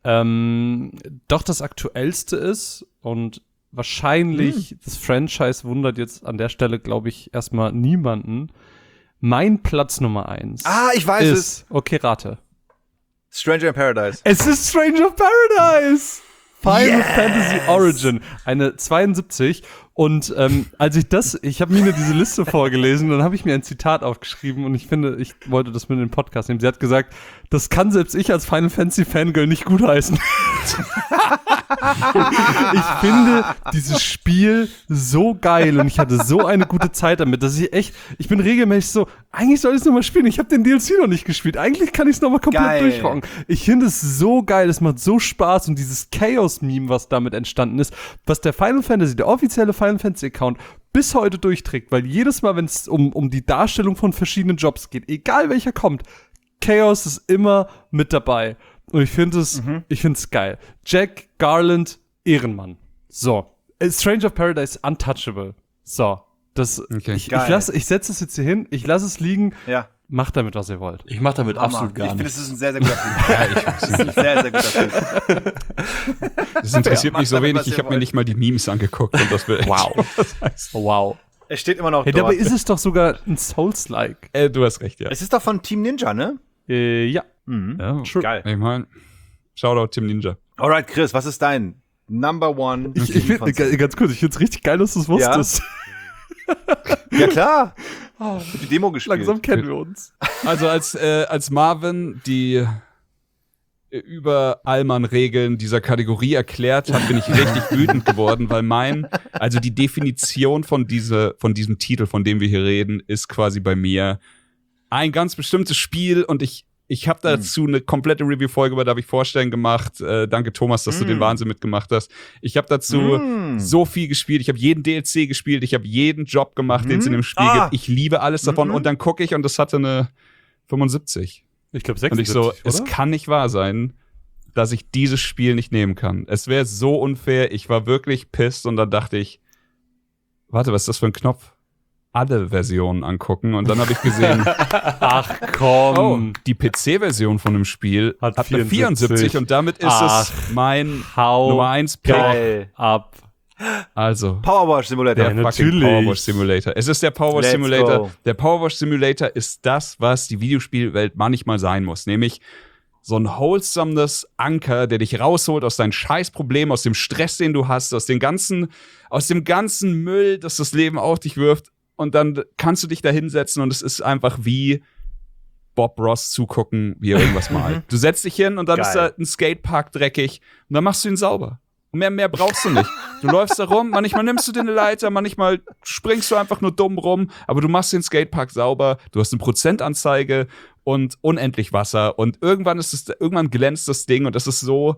ähm, doch das aktuellste ist und wahrscheinlich Hm. das Franchise wundert jetzt an der Stelle, glaube ich, erstmal niemanden. Mein Platz Nummer eins Ah, ich weiß es. ist, okay, rate. Stranger in Paradise. Es ist Stranger of Paradise! Final Yes! Fantasy Origin, eine zweiundsiebzig. Und ähm, als ich das, ich habe Mine diese Liste vorgelesen, dann habe ich mir ein Zitat aufgeschrieben und ich finde, ich wollte das mit in den Podcast nehmen. Sie hat gesagt, das kann selbst ich als Final Fantasy Fangirl nicht gutheißen. Ich finde dieses Spiel so geil und ich hatte so eine gute Zeit damit, dass ich echt, ich bin regelmäßig so, eigentlich soll ich es nochmal spielen. Ich habe den D L C noch nicht gespielt. Eigentlich kann ich es nochmal komplett Geil. durchrocken. Ich finde es so geil, es macht so Spaß und dieses Chaos-Meme, was damit entstanden ist, was der Final Fantasy, der offizielle Final Fantasy-Account bis heute durchträgt, weil jedes Mal, wenn es um, um die Darstellung von verschiedenen Jobs geht, egal welcher kommt, Chaos ist immer mit dabei. Und ich finde es, mhm. ich finde es geil. Jack Garland, Ehrenmann. So. Stranger of Paradise, untouchable. So. Das, Okay. ich, ich, Geil. lass, ich setze es jetzt hier hin, ich lasse es liegen. Ja. Macht damit, was ihr wollt. Ich mach damit Hammer. absolut gar Ich finde, nichts. es ist ein sehr, sehr guter Film. Ja, ich Das ist ein sehr, sehr guter Film. Das interessiert Ja, mich so macht damit, wenig, was ich ihr habe mir wollt. nicht mal die Memes angeguckt und das will Wow. das heißt. Wow. Es steht immer noch Hey, dort. dabei ist es doch sogar ein Souls-like. Äh, du hast recht, ja. Es ist doch von Team Ninja, ne? Äh, ja. Mhm. ja. True. Geil. Ich meine, Shoutout Team Ninja. Alright, Chris, was ist dein Number One? Ich, ich find, g- ganz kurz, ich find's richtig geil, dass du es wusstest. Ja, klar. Ich hab die Demo gespielt. Langsam kennen wir uns. Also als, äh, als Marvin die äh, über Allmann-Regeln dieser Kategorie erklärt hat, bin ich richtig wütend geworden, weil mein, also die Definition von, diese, von diesem Titel, von dem wir hier reden, ist quasi bei mir ein ganz bestimmtes Spiel und ich Ich habe dazu eine komplette Review-Folge, bei der habe ich Vorstellen gemacht. Äh, danke, Thomas, dass du Mm. den Wahnsinn mitgemacht hast. Ich habe dazu Mm. so viel gespielt. Ich habe jeden D L C gespielt. Ich habe jeden Job gemacht, den es in dem Spiel Ah. gibt. Ich liebe alles davon. Mhm. Und dann gucke ich und das hatte eine fünfundsiebzig. Ich glaube Und ich so, sechsundsiebzig, es kann nicht wahr sein, dass ich dieses Spiel nicht nehmen kann. Es wäre so unfair. Ich war wirklich pissed und dann dachte ich, warte, was ist das für ein Knopf? Alle Versionen angucken und dann habe ich gesehen, Ach komm. oh, die P C-Version von dem Spiel Hat hat, eine vierundsiebzig. vierundsiebzig und damit ist Ach, es mein Hau Nummer eins Pick. Geil. ab. Also, Powerwash Simulator. der Ja, fucking natürlich. Powerwash Simulator. Es ist der Powerwash Let's Simulator. go. Der Powerwash Simulator ist das, was die Videospielwelt manchmal sein muss, nämlich so ein wholesomeness Anker, der dich rausholt aus deinen Scheißproblemen, aus dem Stress, den du hast, aus dem ganzen, aus dem ganzen Müll, das das Leben auf dich wirft. Und dann kannst du dich da hinsetzen und es ist einfach wie Bob Ross zugucken, wie er irgendwas malt. Du setzt dich hin und dann Geil. ist da ein Skatepark dreckig und dann machst du ihn sauber. Und mehr, mehr brauchst du nicht. Du läufst da rum, manchmal nimmst du dir eine Leiter, manchmal springst du einfach nur dumm rum, aber du machst den Skatepark sauber, du hast eine Prozentanzeige und unendlich Wasser und irgendwann ist es, irgendwann glänzt das Ding und das ist so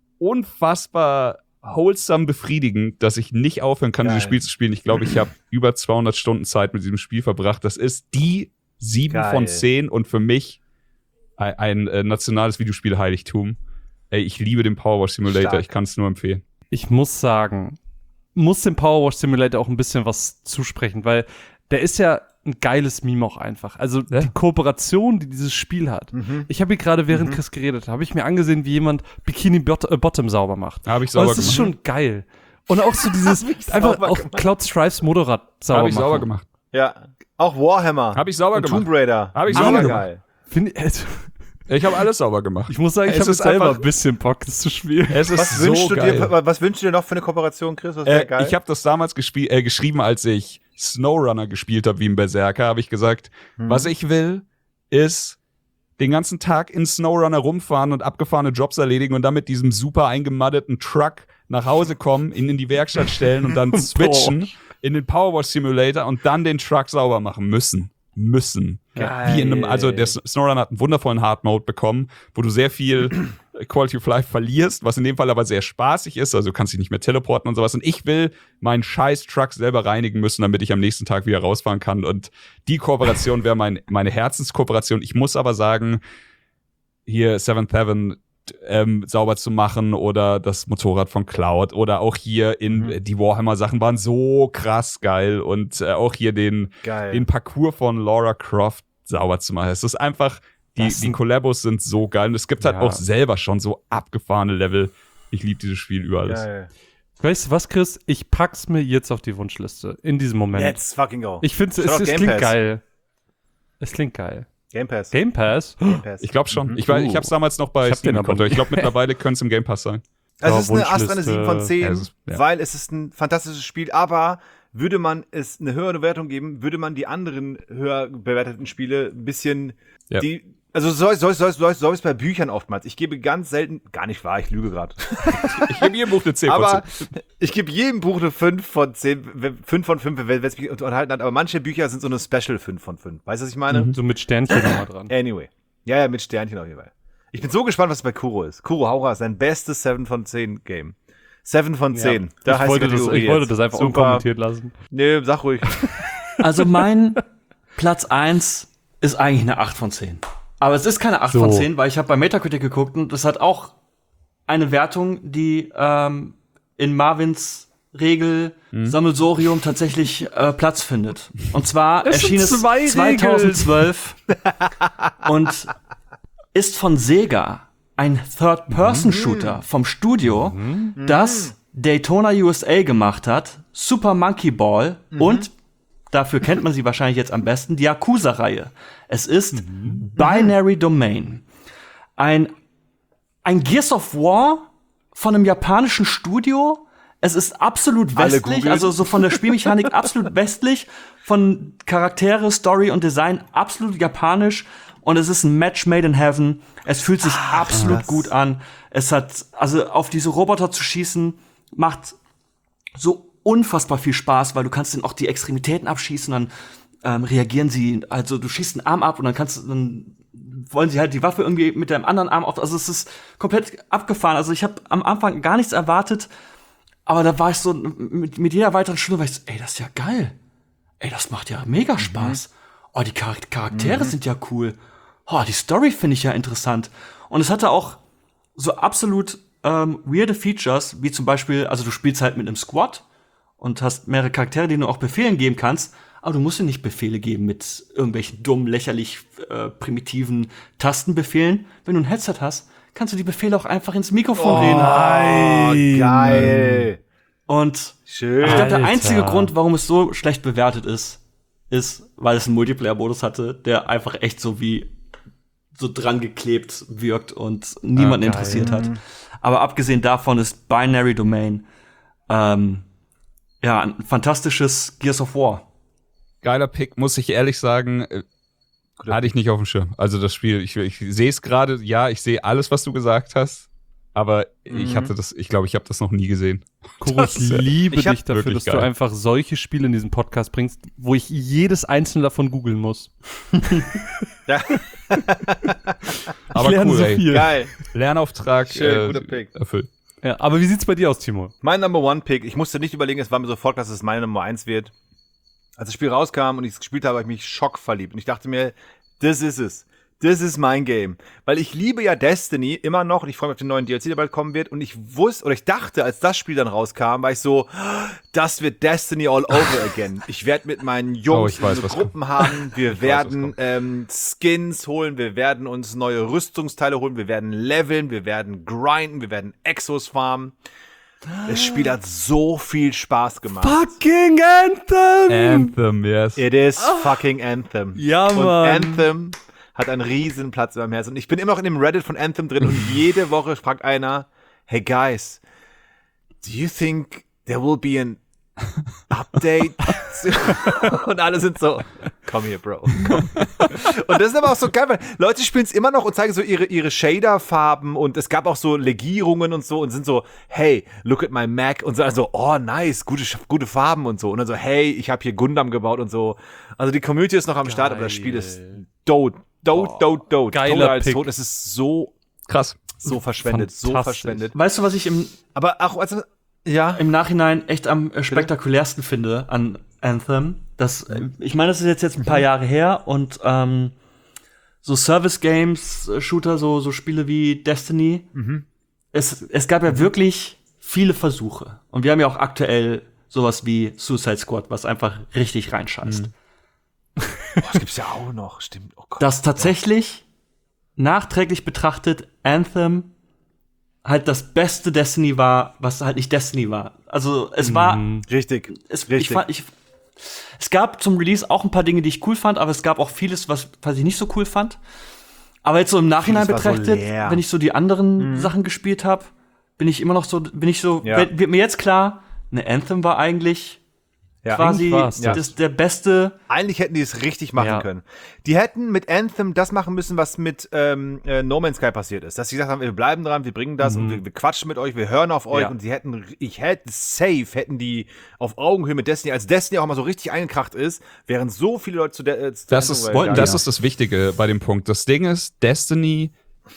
unfassbar wholesome befriedigend, dass ich nicht aufhören kann, Geil. dieses Spiel zu spielen. Ich glaube, ich habe über zweihundert Stunden Zeit mit diesem Spiel verbracht. Das ist die sieben Geil. von zehn und für mich ein, ein äh, nationales Videospiel-Heiligtum. Ey, ich liebe den Powerwash Simulator, Stark. ich kann es nur empfehlen. Ich muss sagen, muss dem Powerwash Simulator auch ein bisschen was zusprechen, weil der ist ja ein geiles Meme auch einfach. Also Ja. die Kooperation, die dieses Spiel hat. Mhm. Ich habe hier gerade, während Chris geredet hat, habe ich mir angesehen, wie jemand Bikini Bot äh, Bottom sauber macht. Habe ich Und sauber das ist gemacht. schon geil. Und auch so dieses, einfach sauber auch gemacht. Cloud Stripes Motorrad sauber Habe ich machen. sauber gemacht. Ja. Auch Warhammer. Habe ich sauber und gemacht. Tomb Raider. Hab ich Mega sauber geil. Find, also, Ich habe alles sauber gemacht. ich muss sagen, ich Es habe ist selber einfach- ein bisschen Bock, das zu spielen. Es ist Was so wünschst, du geil. dir, was wünschst du dir noch für eine Kooperation, Chris? Was wäre Äh, geil? ich habe das damals gespiel- äh, geschrieben, als ich Snowrunner gespielt habe, wie ein Berserker, habe ich gesagt, Hm. was ich will, ist den ganzen Tag in Snowrunner rumfahren und abgefahrene Jobs erledigen und dann mit diesem super eingematteten Truck nach Hause kommen, ihn in die Werkstatt stellen und dann switchen in den Powerwash Simulator und dann den Truck sauber machen müssen. Müssen. Geil. Wie in einem, also der Snowrunner hat einen wundervollen Hard Mode bekommen, wo du sehr viel Quality of Life verlierst, was in dem Fall aber sehr spaßig ist, also du kannst dich nicht mehr teleporten und sowas und ich will meinen scheiß Truck selber reinigen müssen, damit ich am nächsten Tag wieder rausfahren kann und die Kooperation wäre mein, meine Herzenskooperation. Ich muss aber sagen, hier Seventh Heaven ähm, sauber zu machen oder das Motorrad von Cloud oder auch hier in Mhm. die Warhammer-Sachen waren so krass geil und äh, auch hier den Geil. den Parcours von Lara Croft sauber zu machen. Es ist einfach, die, Das die sind- Collabos sind so geil und es gibt halt Ja. auch selber schon so abgefahrene Level. Ich liebe dieses Spiel über alles. Geil. Weißt du was, Chris? Ich pack's mir jetzt auf die Wunschliste. In diesem Moment. Let's fucking go. Ich finde, es, Schaut auf es Game klingt Pass. geil. Es klingt geil. Game Pass. Game Pass? Game Pass. Ich glaube schon. Mhm. Ich, weiß, ich Uh. habe es damals noch bei Ich hab Steam den aber gekonnt. Ich nicht. glaube, mittlerweile könnte es im Game Pass sein. Es Ja, ist eine Astra eine Wunschliste. sieben von zehn, Ja, es ist- ja. weil es ist ein fantastisches Spiel, aber würde man es eine höhere Wertung geben, würde man die anderen höher bewerteten Spiele ein bisschen, Ja. die Also so, so, so, so, so ist es bei Büchern oftmals. Ich gebe ganz selten, gar nicht wahr, ich lüge gerade. Ich gebe jedem Buch eine zehn von Aber zehn. ich gebe jedem Buch eine fünf von zehn, fünf von fünf, wenn es mich unterhalten hat. Aber manche Bücher sind so eine Special fünf von fünf. Weißt du, was ich meine? So mit Sternchen nochmal dran. Anyway. Ja, ja, mit Sternchen auf jeden Fall. Ich bin so gespannt, was bei Kuro ist. Kuro Haucher ist sein bestes seven von zehn Game. seven von zehn. Da ich, heißt wollte die das, Kategorie ich wollte jetzt. das einfach Super. unkommentiert lassen. Nee, sag ruhig. Also mein Platz eins ist eigentlich eine acht von zehn. Aber es ist keine acht So. von zehn, weil ich habe bei Metacritic geguckt und das hat auch eine Wertung, die ähm, in Marvins Regel Sammelsorium tatsächlich äh, Platz findet. Und zwar Das erschien sind es zwei zweitausendzwölf und ist von Sega ein Third-Person-Shooter vom Studio, das Daytona U S A gemacht hat, Super Monkey Ball und dafür kennt man sie wahrscheinlich jetzt am besten, die Yakuza-Reihe. Es ist Binary Domain. Ein, ein Gears of War von einem japanischen Studio. Es ist absolut Alle westlich, googeln. also so von der Spielmechanik absolut westlich, von Charaktere, Story und Design absolut japanisch. Und es ist ein Match made in heaven. Es fühlt sich absolut krass. gut an. Es hat, also auf diese Roboter zu schießen, macht so unfassbar viel Spaß, weil du kannst dann auch die Extremitäten abschießen, dann ähm, reagieren sie, also du schießt einen Arm ab und dann kannst du, dann wollen sie halt die Waffe irgendwie mit deinem anderen Arm auf, also es ist komplett abgefahren. Also ich habe am Anfang gar nichts erwartet, aber da war ich so, mit, mit jeder weiteren Stunde war ich so, ey, das ist ja geil. Ey, das macht ja mega Spaß. Oh, die Char- Charaktere sind ja cool. Oh, die Story finde ich ja interessant. Und es hatte auch so absolut ähm, weirde Features, wie zum Beispiel, also du spielst halt mit einem Squad und hast mehrere Charaktere, denen du auch Befehlen geben kannst, aber du musst dir nicht Befehle geben mit irgendwelchen dummen, lächerlich äh, primitiven Tastenbefehlen. Wenn du ein Headset hast, kannst du die Befehle auch einfach ins Mikrofon reden. Oh, geil. Und Schön. ich glaube, der Alter. einzige Grund, warum es so schlecht bewertet ist, ist, weil es einen Multiplayer-Modus hatte, der einfach echt so wie so dran geklebt wirkt und niemanden Ah, geil. interessiert hat. Aber abgesehen davon ist Binary Domain ähm, ja ein fantastisches Gears of War. Geiler Pick, muss ich ehrlich sagen, äh, hatte ich nicht auf dem Schirm. Also das Spiel, ich, ich sehe es gerade, ja, ich sehe alles, was du gesagt hast, aber ich hatte das, ich glaube, ich habe das noch nie gesehen. Kuro, ich liebe Ich hab dich dafür, wirklich dass geil. du einfach solche Spiele in diesen Podcast bringst, wo ich jedes einzelne davon googeln muss. Ja, Aber lerne cool, so ey. viel. geil. Lernauftrag Schön, äh, guter Pick. erfüllt. Ja, aber wie sieht's bei dir aus, Timo? Mein Number One Pick, ich musste nicht überlegen, es war mir sofort, dass es meine Nummer eins wird. Als das Spiel rauskam und ich es gespielt habe, habe ich mich schockverliebt. Und ich dachte mir, das ist es. Das ist mein Game. Weil ich liebe ja Destiny immer noch und ich freue mich auf den neuen D L C, der bald kommen wird. Und ich wusste, oder ich dachte, als das Spiel dann rauskam, war ich so, das wird Destiny all over again. Ich werde mit meinen Oh, Jungs ich weiß, so was Gruppen haben. Wir was werden kommt. ähm, Skins holen, wir werden uns neue Rüstungsteile holen, wir werden leveln, wir werden grinden, wir werden Exos farmen. Das Spiel hat so viel Spaß gemacht. Fucking Anthem! Anthem, yes. It is fucking Anthem. Ja, Und Mann. Anthem hat einen riesen Platz in meinem Herzen. Und ich bin immer noch in dem Reddit von Anthem drin und jede Woche fragt einer, hey guys, do you think there will be an update? Und alle sind so, komm hier, Bro. Komm. Und das ist aber auch so geil, weil Leute spielen es immer noch und zeigen so ihre, ihre Shader-Farben und es gab auch so Legierungen und so und sind so, hey, look at my Mac und so, also, oh, nice, gute, gute Farben und so. Und dann so, hey, ich habe hier Gundam gebaut und so. Also die Community ist noch am Start, aber das Spiel ist dope, dope, dope, dope. Geiler Toter als Pick. tot. Es ist so, Krass. so verschwendet, so Fantastisch. verschwendet. Weißt du, was ich im, Aber auch, also, ja. im Nachhinein echt am äh, spektakulärsten finde an Anthem? Das, äh, ich meine, das ist jetzt, jetzt ein paar Jahre her und ähm, so Service-Games, äh, Shooter, so, so Spiele wie Destiny, es, es gab ja wirklich viele Versuche. Und wir haben ja auch aktuell sowas wie Suicide Squad, was einfach richtig reinscheißt. Oh, das gibt's ja auch noch, stimmt. Oh Gott. Dass tatsächlich nachträglich betrachtet Anthem halt das beste Destiny war, was halt nicht Destiny war. Also es war, Richtig, es, ich richtig. fand, ich, es gab zum Release auch ein paar Dinge, die ich cool fand, aber es gab auch vieles, was, was ich nicht so cool fand. Aber jetzt so im Nachhinein Vieles war so betrachtet, leer. wenn ich so die anderen Sachen gespielt habe, bin ich immer noch so, bin ich so, Ja. wird, wird mir jetzt klar, ne, Anthem war eigentlich Ja, quasi war's das. das, der beste. Eigentlich hätten die es richtig machen Ja. können. Die hätten mit Anthem das machen müssen, was mit ähm, äh, No Man's Sky passiert ist. Dass sie gesagt haben, wir bleiben dran, wir bringen das Mhm. und wir, wir quatschen mit euch, wir hören auf euch. Ja. Und sie hätten, ich hätte safe, hätten die auf Augenhöhe mit Destiny, als Destiny auch mal so richtig eingekracht ist, während so viele Leute zu der äh, zu Das, Anthem ist, gegangen. das ist das Wichtige bei dem Punkt. Das Ding ist, Destiny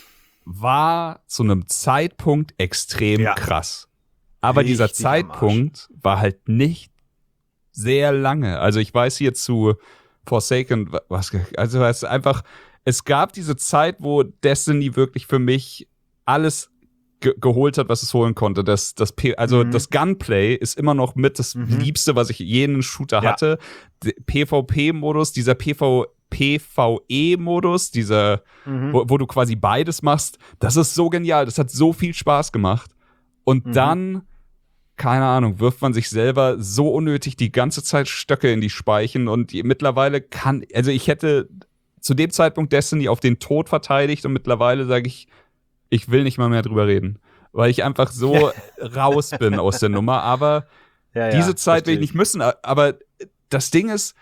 war zu einem Zeitpunkt extrem Ja. krass. Aber dieser Richtig am Arsch. Zeitpunkt war halt nicht sehr lange. Also ich weiß hier zu Forsaken, was, also es ist einfach, es gab diese Zeit, wo Destiny wirklich für mich alles ge geholt hat, was es holen konnte. Das, das P also Mhm. das Gunplay ist immer noch mit das Mhm. Liebste, was ich je in einem Shooter Ja. hatte. D- PvP-Modus, dieser PV PvE-Modus, dieser, Mhm. wo, wo du quasi beides machst, das ist so genial. Das hat so viel Spaß gemacht. Und Mhm. dann, keine Ahnung, wirft man sich selber so unnötig die ganze Zeit Stöcke in die Speichen und die- mittlerweile kann, also ich hätte zu dem Zeitpunkt Destiny auf den Tod verteidigt und mittlerweile sage ich, ich will nicht mal mehr drüber reden, weil ich einfach so raus bin aus der Nummer, aber Ja, ja, diese Zeit will ich verstehe nicht müssen, aber das Ding ist,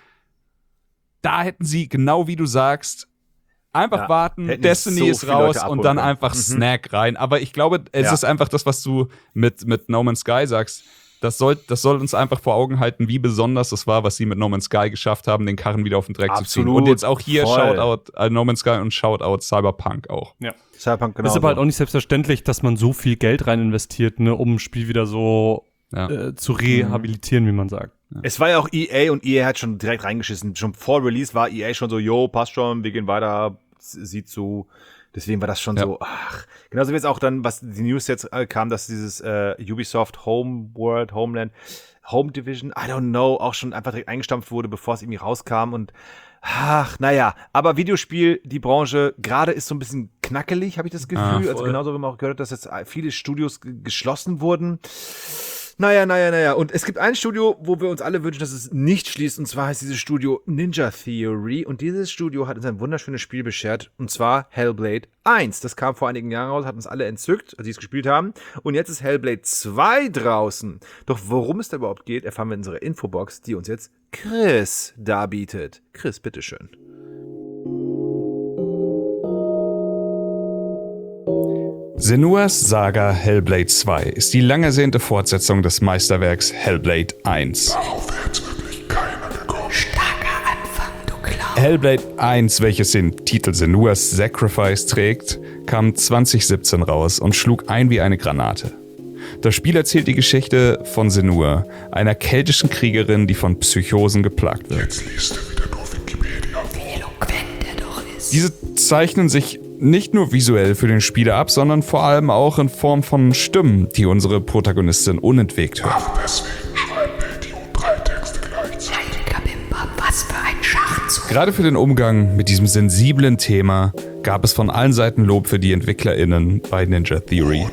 da hätten sie, genau wie du sagst, einfach Ja, warten, hätten Destiny so ist viele Leute raus abholen und dann können. einfach Mhm. Snack rein. Aber ich glaube, es Ja. ist einfach das, was du mit, mit No Man's Sky sagst. Das soll, das soll uns einfach vor Augen halten, wie besonders es war, was sie mit No Man's Sky geschafft haben, den Karren wieder auf den Dreck zu ziehen. Absolut, Und jetzt auch hier voll. Shoutout äh, No Man's Sky und Shoutout Cyberpunk auch. Cyberpunk genau ist aber halt so. auch nicht selbstverständlich, dass man so viel Geld rein investiert, ne, um ein Spiel wieder so Ja. äh, zu rehabilitieren, wie man sagt. Es war ja auch E A und E A hat schon direkt reingeschissen. Schon vor Release war E A schon so, yo, passt schon, wir gehen weiter, sieht zu. Deswegen war das schon Ja. so, ach. Genauso wie jetzt auch dann, was die News jetzt äh, kam, dass dieses äh, Ubisoft Homeworld, Homeland, Home Division, I don't know, auch schon einfach direkt eingestampft wurde, bevor es irgendwie rauskam und ach, naja. Aber Videospiel, die Branche, gerade ist so ein bisschen knackelig, habe ich das Gefühl. Ah, also voll. genauso wie man auch gehört hat, dass jetzt viele Studios g- geschlossen wurden. Naja, naja, naja. Und es gibt ein Studio, wo wir uns alle wünschen, dass es nicht schließt. Und zwar heißt dieses Studio Ninja Theory. Und dieses Studio hat uns ein wunderschönes Spiel beschert. Und zwar Hellblade eins. Das kam vor einigen Jahren raus, hat uns alle entzückt, als sie es gespielt haben. Und jetzt ist Hellblade zwei draußen. Doch worum es da überhaupt geht, erfahren wir in unserer Infobox, die uns jetzt Chris darbietet. Chris, bitteschön. Senuas Saga Hellblade zwei ist die lang ersehnte Fortsetzung des Meisterwerks Hellblade eins. Hellblade eins, welches den Titel Senua's Sacrifice trägt, kam zwanzig siebzehn raus und schlug ein wie eine Granate. Das Spiel erzählt die Geschichte von Senua, einer keltischen Kriegerin, die von Psychosen geplagt wird. Diese zeichnen sich nicht nur visuell für den Spieler ab, sondern vor allem auch in Form von Stimmen, die unsere Protagonistin unentwegt hört. Was für ein Schachzug. Gerade für den Umgang mit diesem sensiblen Thema gab es von allen Seiten Lob für die EntwicklerInnen bei Ninja Theory.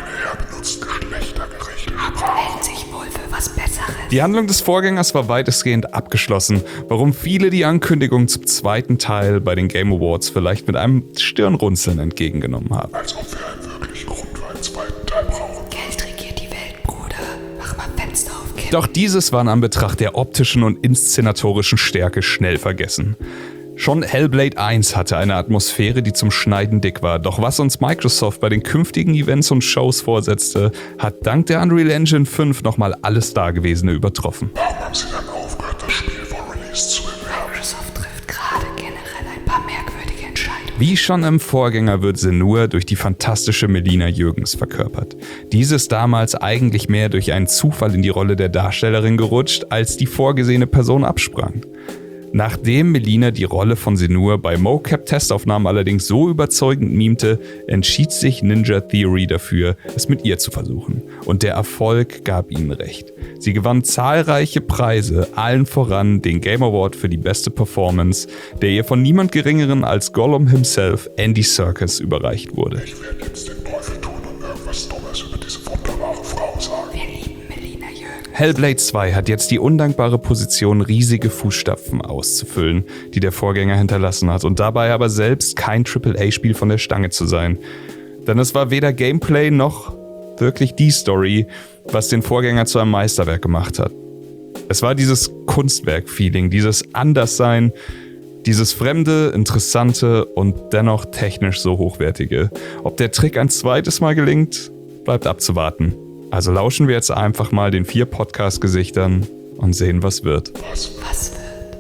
Hält sich wohl für was Besseres. Die Handlung des Vorgängers war weitestgehend abgeschlossen, warum viele die Ankündigung zum zweiten Teil bei den Game Awards vielleicht mit einem Stirnrunzeln entgegengenommen haben. Geld regiert die Welt, Bruder. Mach mal Fenster auf, Kim. Doch dieses war in Anbetracht der optischen und inszenatorischen Stärke schnell vergessen. Schon Hellblade eins hatte eine Atmosphäre, die zum Schneiden dick war, doch was uns Microsoft bei den künftigen Events und Shows vorsetzte, hat dank der Unreal Engine fünf nochmal alles Dagewesene übertroffen. Microsoft trifft gerade generell ein paar merkwürdige Entscheidungen. Wie schon im Vorgänger wird Senua durch die fantastische Melina Jürgens verkörpert. Diese ist damals eigentlich mehr durch einen Zufall in die Rolle der Darstellerin gerutscht, als die vorgesehene Person absprang. Nachdem Melina die Rolle von Senua bei Mocap-Testaufnahmen allerdings so überzeugend mimte, entschied sich Ninja Theory dafür, es mit ihr zu versuchen. Und der Erfolg gab ihnen recht. Sie gewann zahlreiche Preise, allen voran den Game Award für die beste Performance, der ihr von niemand Geringeren als Gollum himself, Andy Serkis, überreicht wurde. Wir lieben Melina Jürgen. Hellblade zwei hat jetzt die undankbare Position, riesige Fußstapfen auszufüllen, die der Vorgänger hinterlassen hat, und dabei aber selbst kein Triple A Spiel von der Stange zu sein. Denn es war weder Gameplay noch wirklich die Story, was den Vorgänger zu einem Meisterwerk gemacht hat. Es war dieses Kunstwerk-Feeling, dieses Anderssein, dieses fremde, interessante und dennoch technisch so hochwertige. Ob der Trick ein zweites Mal gelingt, bleibt abzuwarten. Also lauschen wir jetzt einfach mal den vier Podcast-Gesichtern und sehen, was wird. Was wird?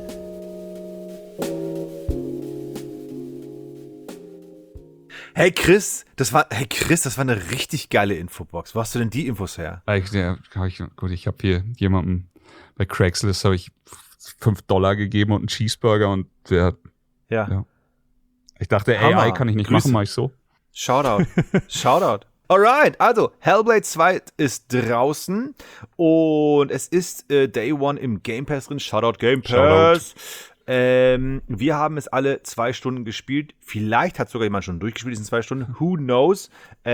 Hey Chris, das war, hey Chris, das war eine richtig geile Infobox. Wo hast du denn die Infos her? Ich, ja, ich, gut, ich habe hier jemandem bei Craigslist habe ich fünf Dollar gegeben und einen Cheeseburger und der, Ja. ja. Ich dachte, Hammer. A I kann ich nicht Grüße. machen, mach ich so. Shoutout. Shoutout. Alright, also Hellblade zwei ist draußen und es ist äh, Day One im Game Pass drin. Shoutout Game Pass. Ähm, wir haben es alle zwei Stunden gespielt. Vielleicht hat sogar jemand schon durchgespielt, diesen zwei Stunden. Who knows?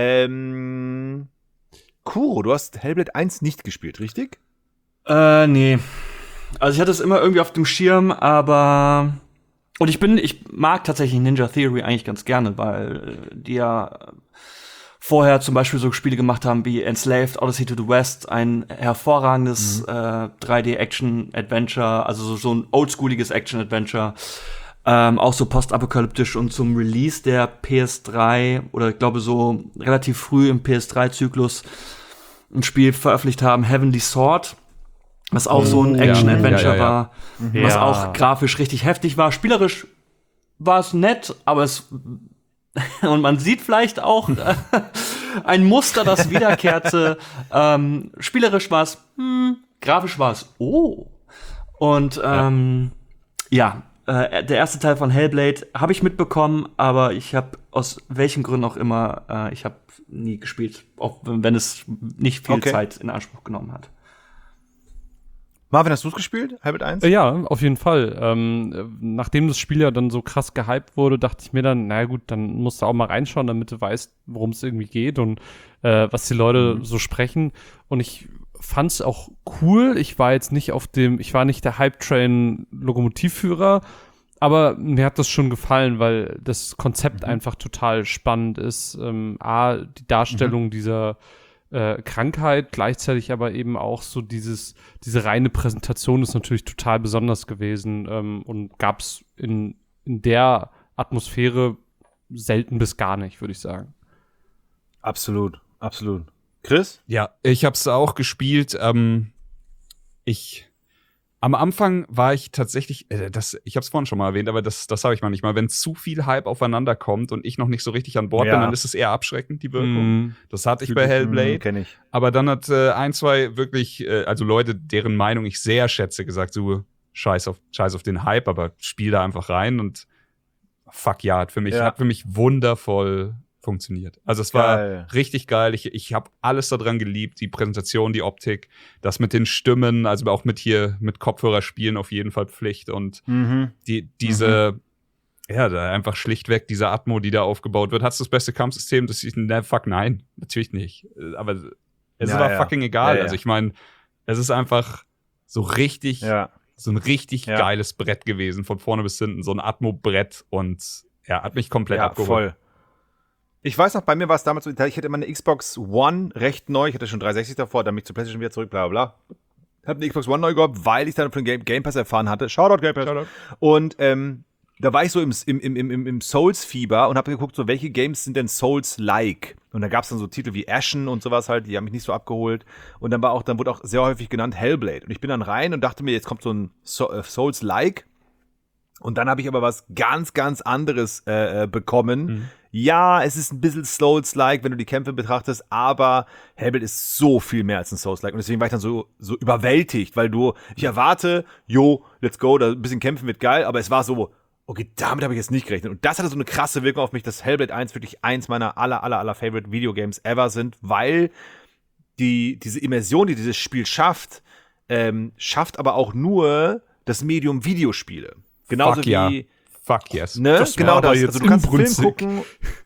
Ähm, Kuro, du hast Hellblade eins nicht gespielt, richtig? Äh, nee. Also ich hatte es immer irgendwie auf dem Schirm, aber und ich bin, ich mag tatsächlich Ninja Theory eigentlich ganz gerne, weil äh, die ja vorher zum Beispiel so Spiele gemacht haben wie Enslaved, Odyssey to the West, ein hervorragendes mhm. äh, drei D-Action-Adventure, also so, so ein oldschooliges Action-Adventure, ähm, auch so postapokalyptisch und zum Release der P S drei oder ich glaube so relativ früh im P S drei Zyklus ein Spiel veröffentlicht haben, Heavenly Sword, was auch oh, so ein Action-Adventure ja, ja, ja, ja. war, mhm. was ja. auch grafisch richtig heftig war. Spielerisch war es nett, aber es und man sieht vielleicht auch äh, ein Muster, das wiederkehrte. ähm, spielerisch war es, hm, grafisch war es, oh. Und ähm, ja, ja äh, der erste Teil von Hellblade habe ich mitbekommen, aber ich habe aus welchen Gründen auch immer, äh, ich habe nie gespielt, auch wenn es nicht viel okay. Zeit in Anspruch genommen hat. Marvin, hast du es gespielt? Hellblade eins? Ja, auf jeden Fall. Ähm, nachdem das Spiel ja dann so krass gehypt wurde, dachte ich mir dann, na gut, dann musst du auch mal reinschauen, damit du weißt, worum es irgendwie geht und äh, was die Leute mhm. so sprechen. Und ich fand es auch cool. Ich war jetzt nicht auf dem, ich war nicht der Hype-Train-Lokomotivführer, aber mir hat das schon gefallen, weil das Konzept mhm. einfach total spannend ist. Ähm, A, die Darstellung mhm. dieser Äh, Krankheit, gleichzeitig aber eben auch so dieses, diese reine Präsentation ist natürlich total besonders gewesen ähm, und gab es in, in der Atmosphäre selten bis gar nicht, würde ich sagen. Absolut, absolut. Chris? Ja, ich hab's auch gespielt. Ähm, ich Am Anfang war ich tatsächlich, äh, das, ich habe es vorhin schon mal erwähnt, aber das, das habe ich manchmal. Wenn zu viel Hype aufeinander kommt und ich noch nicht so richtig an Bord ja. bin, dann ist es eher abschreckend, die Wirkung. Mm. Das hatte ich bei Hellblade. Mm, kenn ich. Aber dann hat äh, ein, zwei wirklich, äh, also Leute, deren Meinung ich sehr schätze, gesagt, so scheiß auf, scheiß auf den Hype, aber spiel da einfach rein und fuck ja, hat für mich, ja. hat für mich wundervoll funktioniert. Also es war geil. richtig geil. Ich, ich habe alles daran geliebt, die Präsentation, die Optik, das mit den Stimmen, also auch mit hier mit Kopfhörer spielen auf jeden Fall Pflicht und mhm. die diese mhm. ja, da einfach schlichtweg diese Atmo, die da aufgebaut wird. Hat's das beste Kampfsystem? Das ist ne, fuck nein, natürlich nicht. Aber es ja, ist aber ja. fucking egal. Ja, ja. Also ich meine, es ist einfach so richtig ja. so ein richtig ja. geiles Brett gewesen, von vorne bis hinten, so ein Atmo-Brett und ja, hat mich komplett ja, abgeholt. Voll. Ich weiß noch, bei mir war es damals so, ich hatte immer eine Xbox One recht neu, ich hatte schon dreihundertsechzig davor, dann bin ich zur PlayStation wieder zurück, bla bla bla. Hab eine Xbox One neu gehabt, weil ich dann von Game, Game Pass erfahren hatte. Shoutout Game Pass. Shoutout. Und ähm, da war ich so im, im, im, im, im Souls-Fieber und habe geguckt, so welche Games sind denn Souls-like? Und da gab es dann so Titel wie Ashen und sowas halt, die haben mich nicht so abgeholt. Und dann war auch, dann wurde auch sehr häufig genannt Hellblade. Und ich bin dann rein und dachte mir, jetzt kommt so ein so- äh, Souls-like. Und dann habe ich aber was ganz, ganz anderes äh, bekommen. Mhm. Ja, es ist ein bisschen Souls-like, wenn du die Kämpfe betrachtest, aber Hellblade ist so viel mehr als ein Souls-like. Und deswegen war ich dann so, so überwältigt, weil du, ich erwarte, jo, let's go, da ein bisschen kämpfen wird geil, aber es war so, okay, damit habe ich jetzt nicht gerechnet. Und das hatte so eine krasse Wirkung auf mich, dass Hellblade eins wirklich eins meiner aller, aller, aller Favorite Videogames ever sind, weil die, diese Immersion, die dieses Spiel schafft, ähm, schafft aber auch nur das Medium Videospiele. Genauso Fuck wie ja. Fuck yes. Ne? Das genau das. Jetzt also, du kannst einen Film unbrünstig. gucken.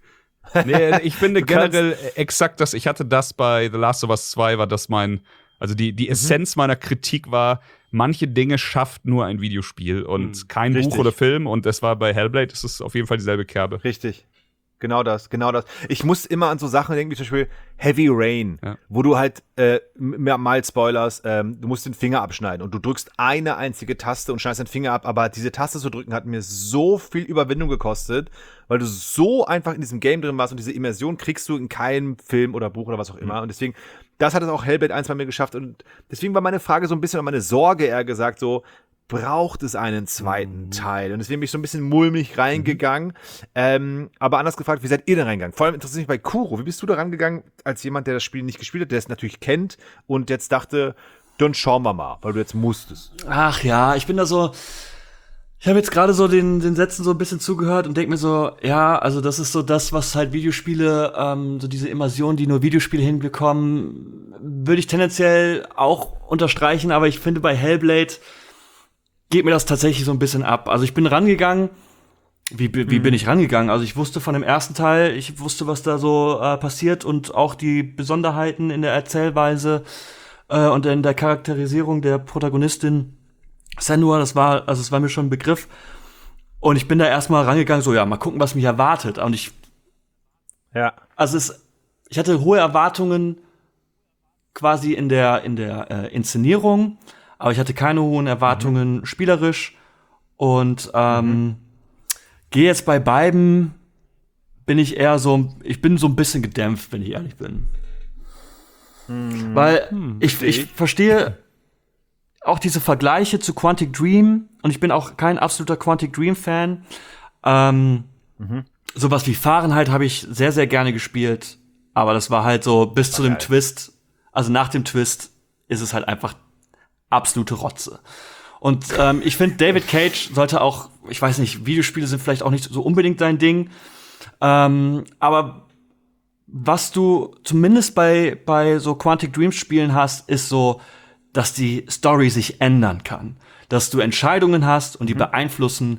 Nee, ich finde generell exakt das. Ich hatte das bei The Last of Us zwei, war das mein, also die, die Essenz mhm. meiner Kritik war, manche Dinge schafft nur ein Videospiel und mhm. kein Richtig. Buch oder Film. Und das war bei Hellblade, das ist auf jeden Fall dieselbe Kerbe. Richtig. Genau das, genau das. Ich muss immer an so Sachen denken, wie zum Beispiel Heavy Rain, Ja. wo du halt, äh, mehr mal Spoilers, ähm, du musst den Finger abschneiden und du drückst eine einzige Taste und schneidest den Finger ab, aber diese Taste zu drücken hat mir so viel Überwindung gekostet, weil du so einfach in diesem Game drin warst und diese Immersion kriegst du in keinem Film oder Buch oder was auch immer. Und deswegen, das hat es auch Hellblade eins bei mir geschafft und deswegen war meine Frage so ein bisschen, oder meine Sorge eher gesagt so, braucht es einen zweiten Teil? Und deswegen bin ich so ein bisschen mulmig reingegangen. Mhm. Ähm, aber anders gefragt, wie seid ihr da reingegangen? Vor allem interessiert mich bei Kuro. Wie bist du da rangegangen, als jemand, der das Spiel nicht gespielt hat, der es natürlich kennt und jetzt dachte, dann schauen wir mal, weil du jetzt musstest. Ach ja, ich bin da so. Ich habe jetzt gerade so den, den Sätzen so ein bisschen zugehört und denke mir so, ja, also das ist so das, was halt Videospiele, ähm, so diese Immersion, die nur Videospiele hinbekommen, würde ich tendenziell auch unterstreichen, aber ich finde bei Hellblade geht mir das tatsächlich so ein bisschen ab. Also ich bin rangegangen, wie, wie bin ich rangegangen? Also ich wusste von dem ersten Teil, ich wusste, was da so äh, passiert und auch die Besonderheiten in der Erzählweise äh, und in der Charakterisierung der Protagonistin Senua, das war, also es war mir schon ein Begriff. Und ich bin da erstmal rangegangen, so ja, mal gucken, was mich erwartet. Und ich, ja, also es, ich hatte hohe Erwartungen quasi in der in der äh, Inszenierung. Aber ich hatte keine hohen Erwartungen mhm. spielerisch und ähm, mhm. gehe jetzt bei beiden, bin ich eher so, ich bin so ein bisschen gedämpft, wenn ich ehrlich bin. Mhm. Weil mhm. ich, ich verstehe auch diese Vergleiche zu Quantic Dream und ich bin auch kein absoluter Quantic Dream-Fan. Ähm, mhm. Sowas wie Fahrenheit habe ich sehr, sehr gerne gespielt, aber das war halt so bis zu dem Twist, also nach dem Twist ist es halt einfach absolute Rotze. Und ähm, ich finde, David Cage sollte auch, ich weiß nicht, Videospiele sind vielleicht auch nicht so unbedingt sein Ding, ähm, aber was du zumindest bei bei so Quantic Dreams Spielen hast, ist so, dass die Story sich ändern kann, dass du Entscheidungen hast und die mhm. beeinflussen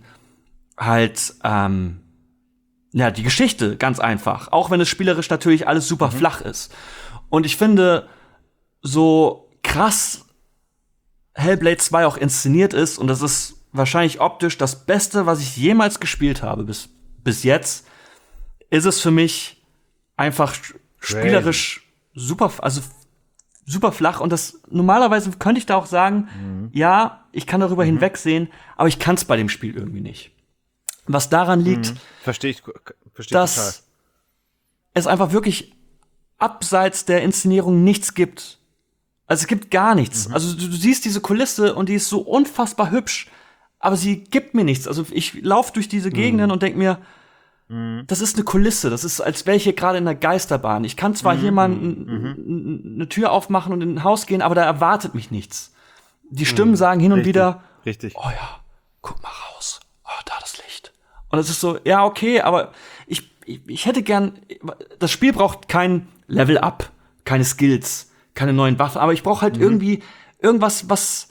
halt ähm, ja die Geschichte ganz einfach, auch wenn es spielerisch natürlich alles super mhm. flach ist. Und ich finde, so krass Hellblade zwei auch inszeniert ist, und das ist wahrscheinlich optisch das Beste, was ich jemals gespielt habe bis, bis jetzt, ist es für mich einfach spielerisch super, also super flach. Und das normalerweise könnte ich da auch sagen, mhm. ja, ich kann darüber mhm. hinwegsehen, aber ich kann es bei dem Spiel irgendwie nicht. Was daran liegt, mhm. verstehe ich, versteh dass total. es einfach wirklich abseits der Inszenierung nichts gibt. Also es gibt gar nichts. Mhm. Also du, du siehst diese Kulisse und die ist so unfassbar hübsch, aber sie gibt mir nichts. Also ich laufe durch diese Gegenden mhm. und denk mir, mhm. das ist eine Kulisse. Das ist, als wäre ich hier gerade in einer Geisterbahn. Ich kann zwar mhm. hier mal mhm. eine Tür aufmachen und in ein Haus gehen, aber da erwartet mich nichts. Die Stimmen mhm. sagen hin und Richtig. wieder, Richtig. oh ja, guck mal raus. Oh, da das Licht. Und es ist so, ja, okay, aber ich, ich, ich hätte gern, das Spiel braucht kein Level-Up, keine Skills, keine neuen Waffen, aber ich brauche halt mhm. irgendwie irgendwas, was,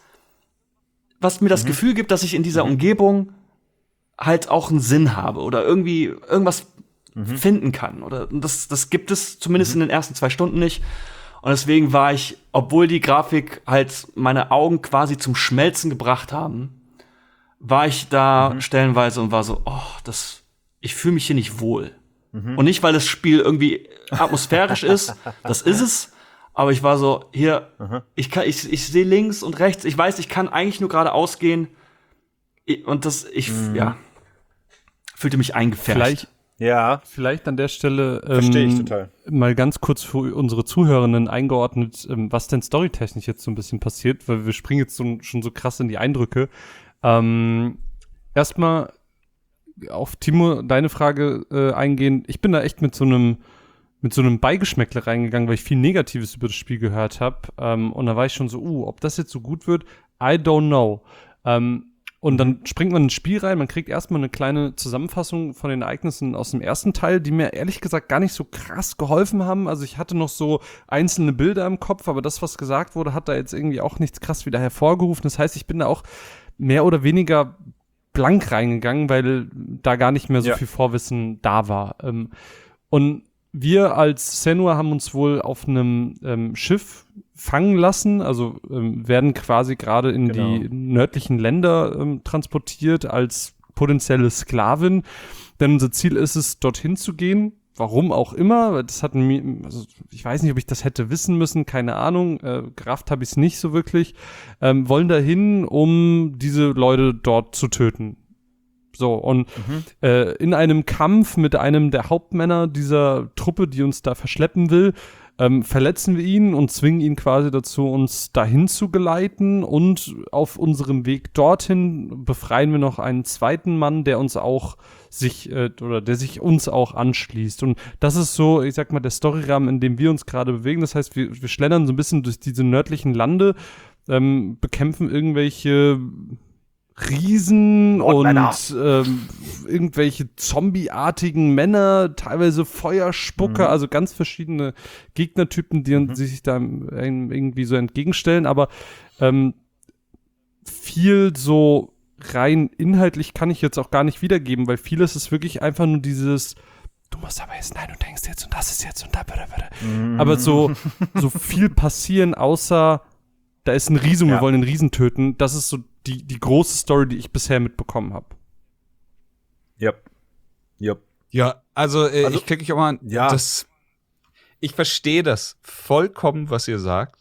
was mir das mhm. Gefühl gibt, dass ich in dieser mhm. Umgebung halt auch einen Sinn habe oder irgendwie irgendwas mhm. finden kann. Oder das, das gibt es zumindest mhm. in den ersten zwei Stunden nicht. Und deswegen war ich, obwohl die Grafik halt meine Augen quasi zum Schmelzen gebracht haben, war ich da mhm. stellenweise und war so, oh, das, ich fühle mich hier nicht wohl. Mhm. Und nicht, weil das Spiel irgendwie atmosphärisch ist, das ist es. Aber ich war so, hier, mhm. ich kann, ich, ich sehe links und rechts, ich weiß, ich kann eigentlich nur geradeaus gehen. Und das, ich, mhm. ja, fühlte mich eingefärbt. Vielleicht, ja. vielleicht an der Stelle Verstehe ich ähm, total. mal ganz kurz für unsere Zuhörenden eingeordnet, ähm, was denn storytechnisch jetzt so ein bisschen passiert, weil wir springen jetzt so, schon so krass in die Eindrücke. Ähm, erstmal auf Timo, deine Frage äh, eingehen. Ich bin da echt mit so einem mit so einem Beigeschmäckle reingegangen, weil ich viel Negatives über das Spiel gehört habe. Ähm, und da war ich schon so, uh, ob das jetzt so gut wird, I don't know. Ähm, und dann springt man ins Spiel rein, man kriegt erstmal eine kleine Zusammenfassung von den Ereignissen aus dem ersten Teil, die mir ehrlich gesagt gar nicht so krass geholfen haben. Also ich hatte noch so einzelne Bilder im Kopf, aber das, was gesagt wurde, hat da jetzt irgendwie auch nichts krass wieder hervorgerufen. Das heißt, ich bin da auch mehr oder weniger blank reingegangen, weil da gar nicht mehr so ja. viel Vorwissen da war. Ähm, und wir als Senua haben uns wohl auf einem ähm, Schiff fangen lassen, also ähm, werden quasi gerade in genau. die nördlichen Länder ähm, transportiert als potenzielle Sklavin. Denn unser Ziel ist es, dorthin zu gehen. Warum auch immer. Das hat mir, also ich weiß nicht, ob ich das hätte wissen müssen, keine Ahnung. Äh, gerafft habe ich es nicht so wirklich. Ähm, wollen dahin, um diese Leute dort zu töten. So, und mhm. äh, in einem Kampf mit einem der Hauptmänner dieser Truppe, die uns da verschleppen will, ähm, verletzen wir ihn und zwingen ihn quasi dazu, uns dahin zu geleiten, und auf unserem Weg dorthin befreien wir noch einen zweiten Mann, der uns auch sich, äh, oder der sich uns auch anschließt. Und das ist so, ich sag mal, der Storyrahmen, in dem wir uns gerade bewegen. Das heißt, wir, wir schlendern so ein bisschen durch diese nördlichen Lande, ähm, bekämpfen irgendwelche Riesen und ähm, irgendwelche zombieartigen Männer, teilweise Feuerspucker, mhm. also ganz verschiedene Gegnertypen, die mhm. sich da irgendwie so entgegenstellen, aber ähm, viel so rein inhaltlich kann ich jetzt auch gar nicht wiedergeben, weil vieles ist wirklich einfach nur dieses, du musst aber jetzt, nein, du denkst jetzt und das ist jetzt und da, bitte, bitte. Mhm. Aber so, so viel passieren, außer da ist ein Riese und ja. wir wollen den Riesen töten. Das ist so die, die große Story, die ich bisher mitbekommen habe. Yep. Yep. Ja, also, äh, also ich klicke mich auch mal. Ja. Das, ich verstehe das vollkommen, was ihr sagt.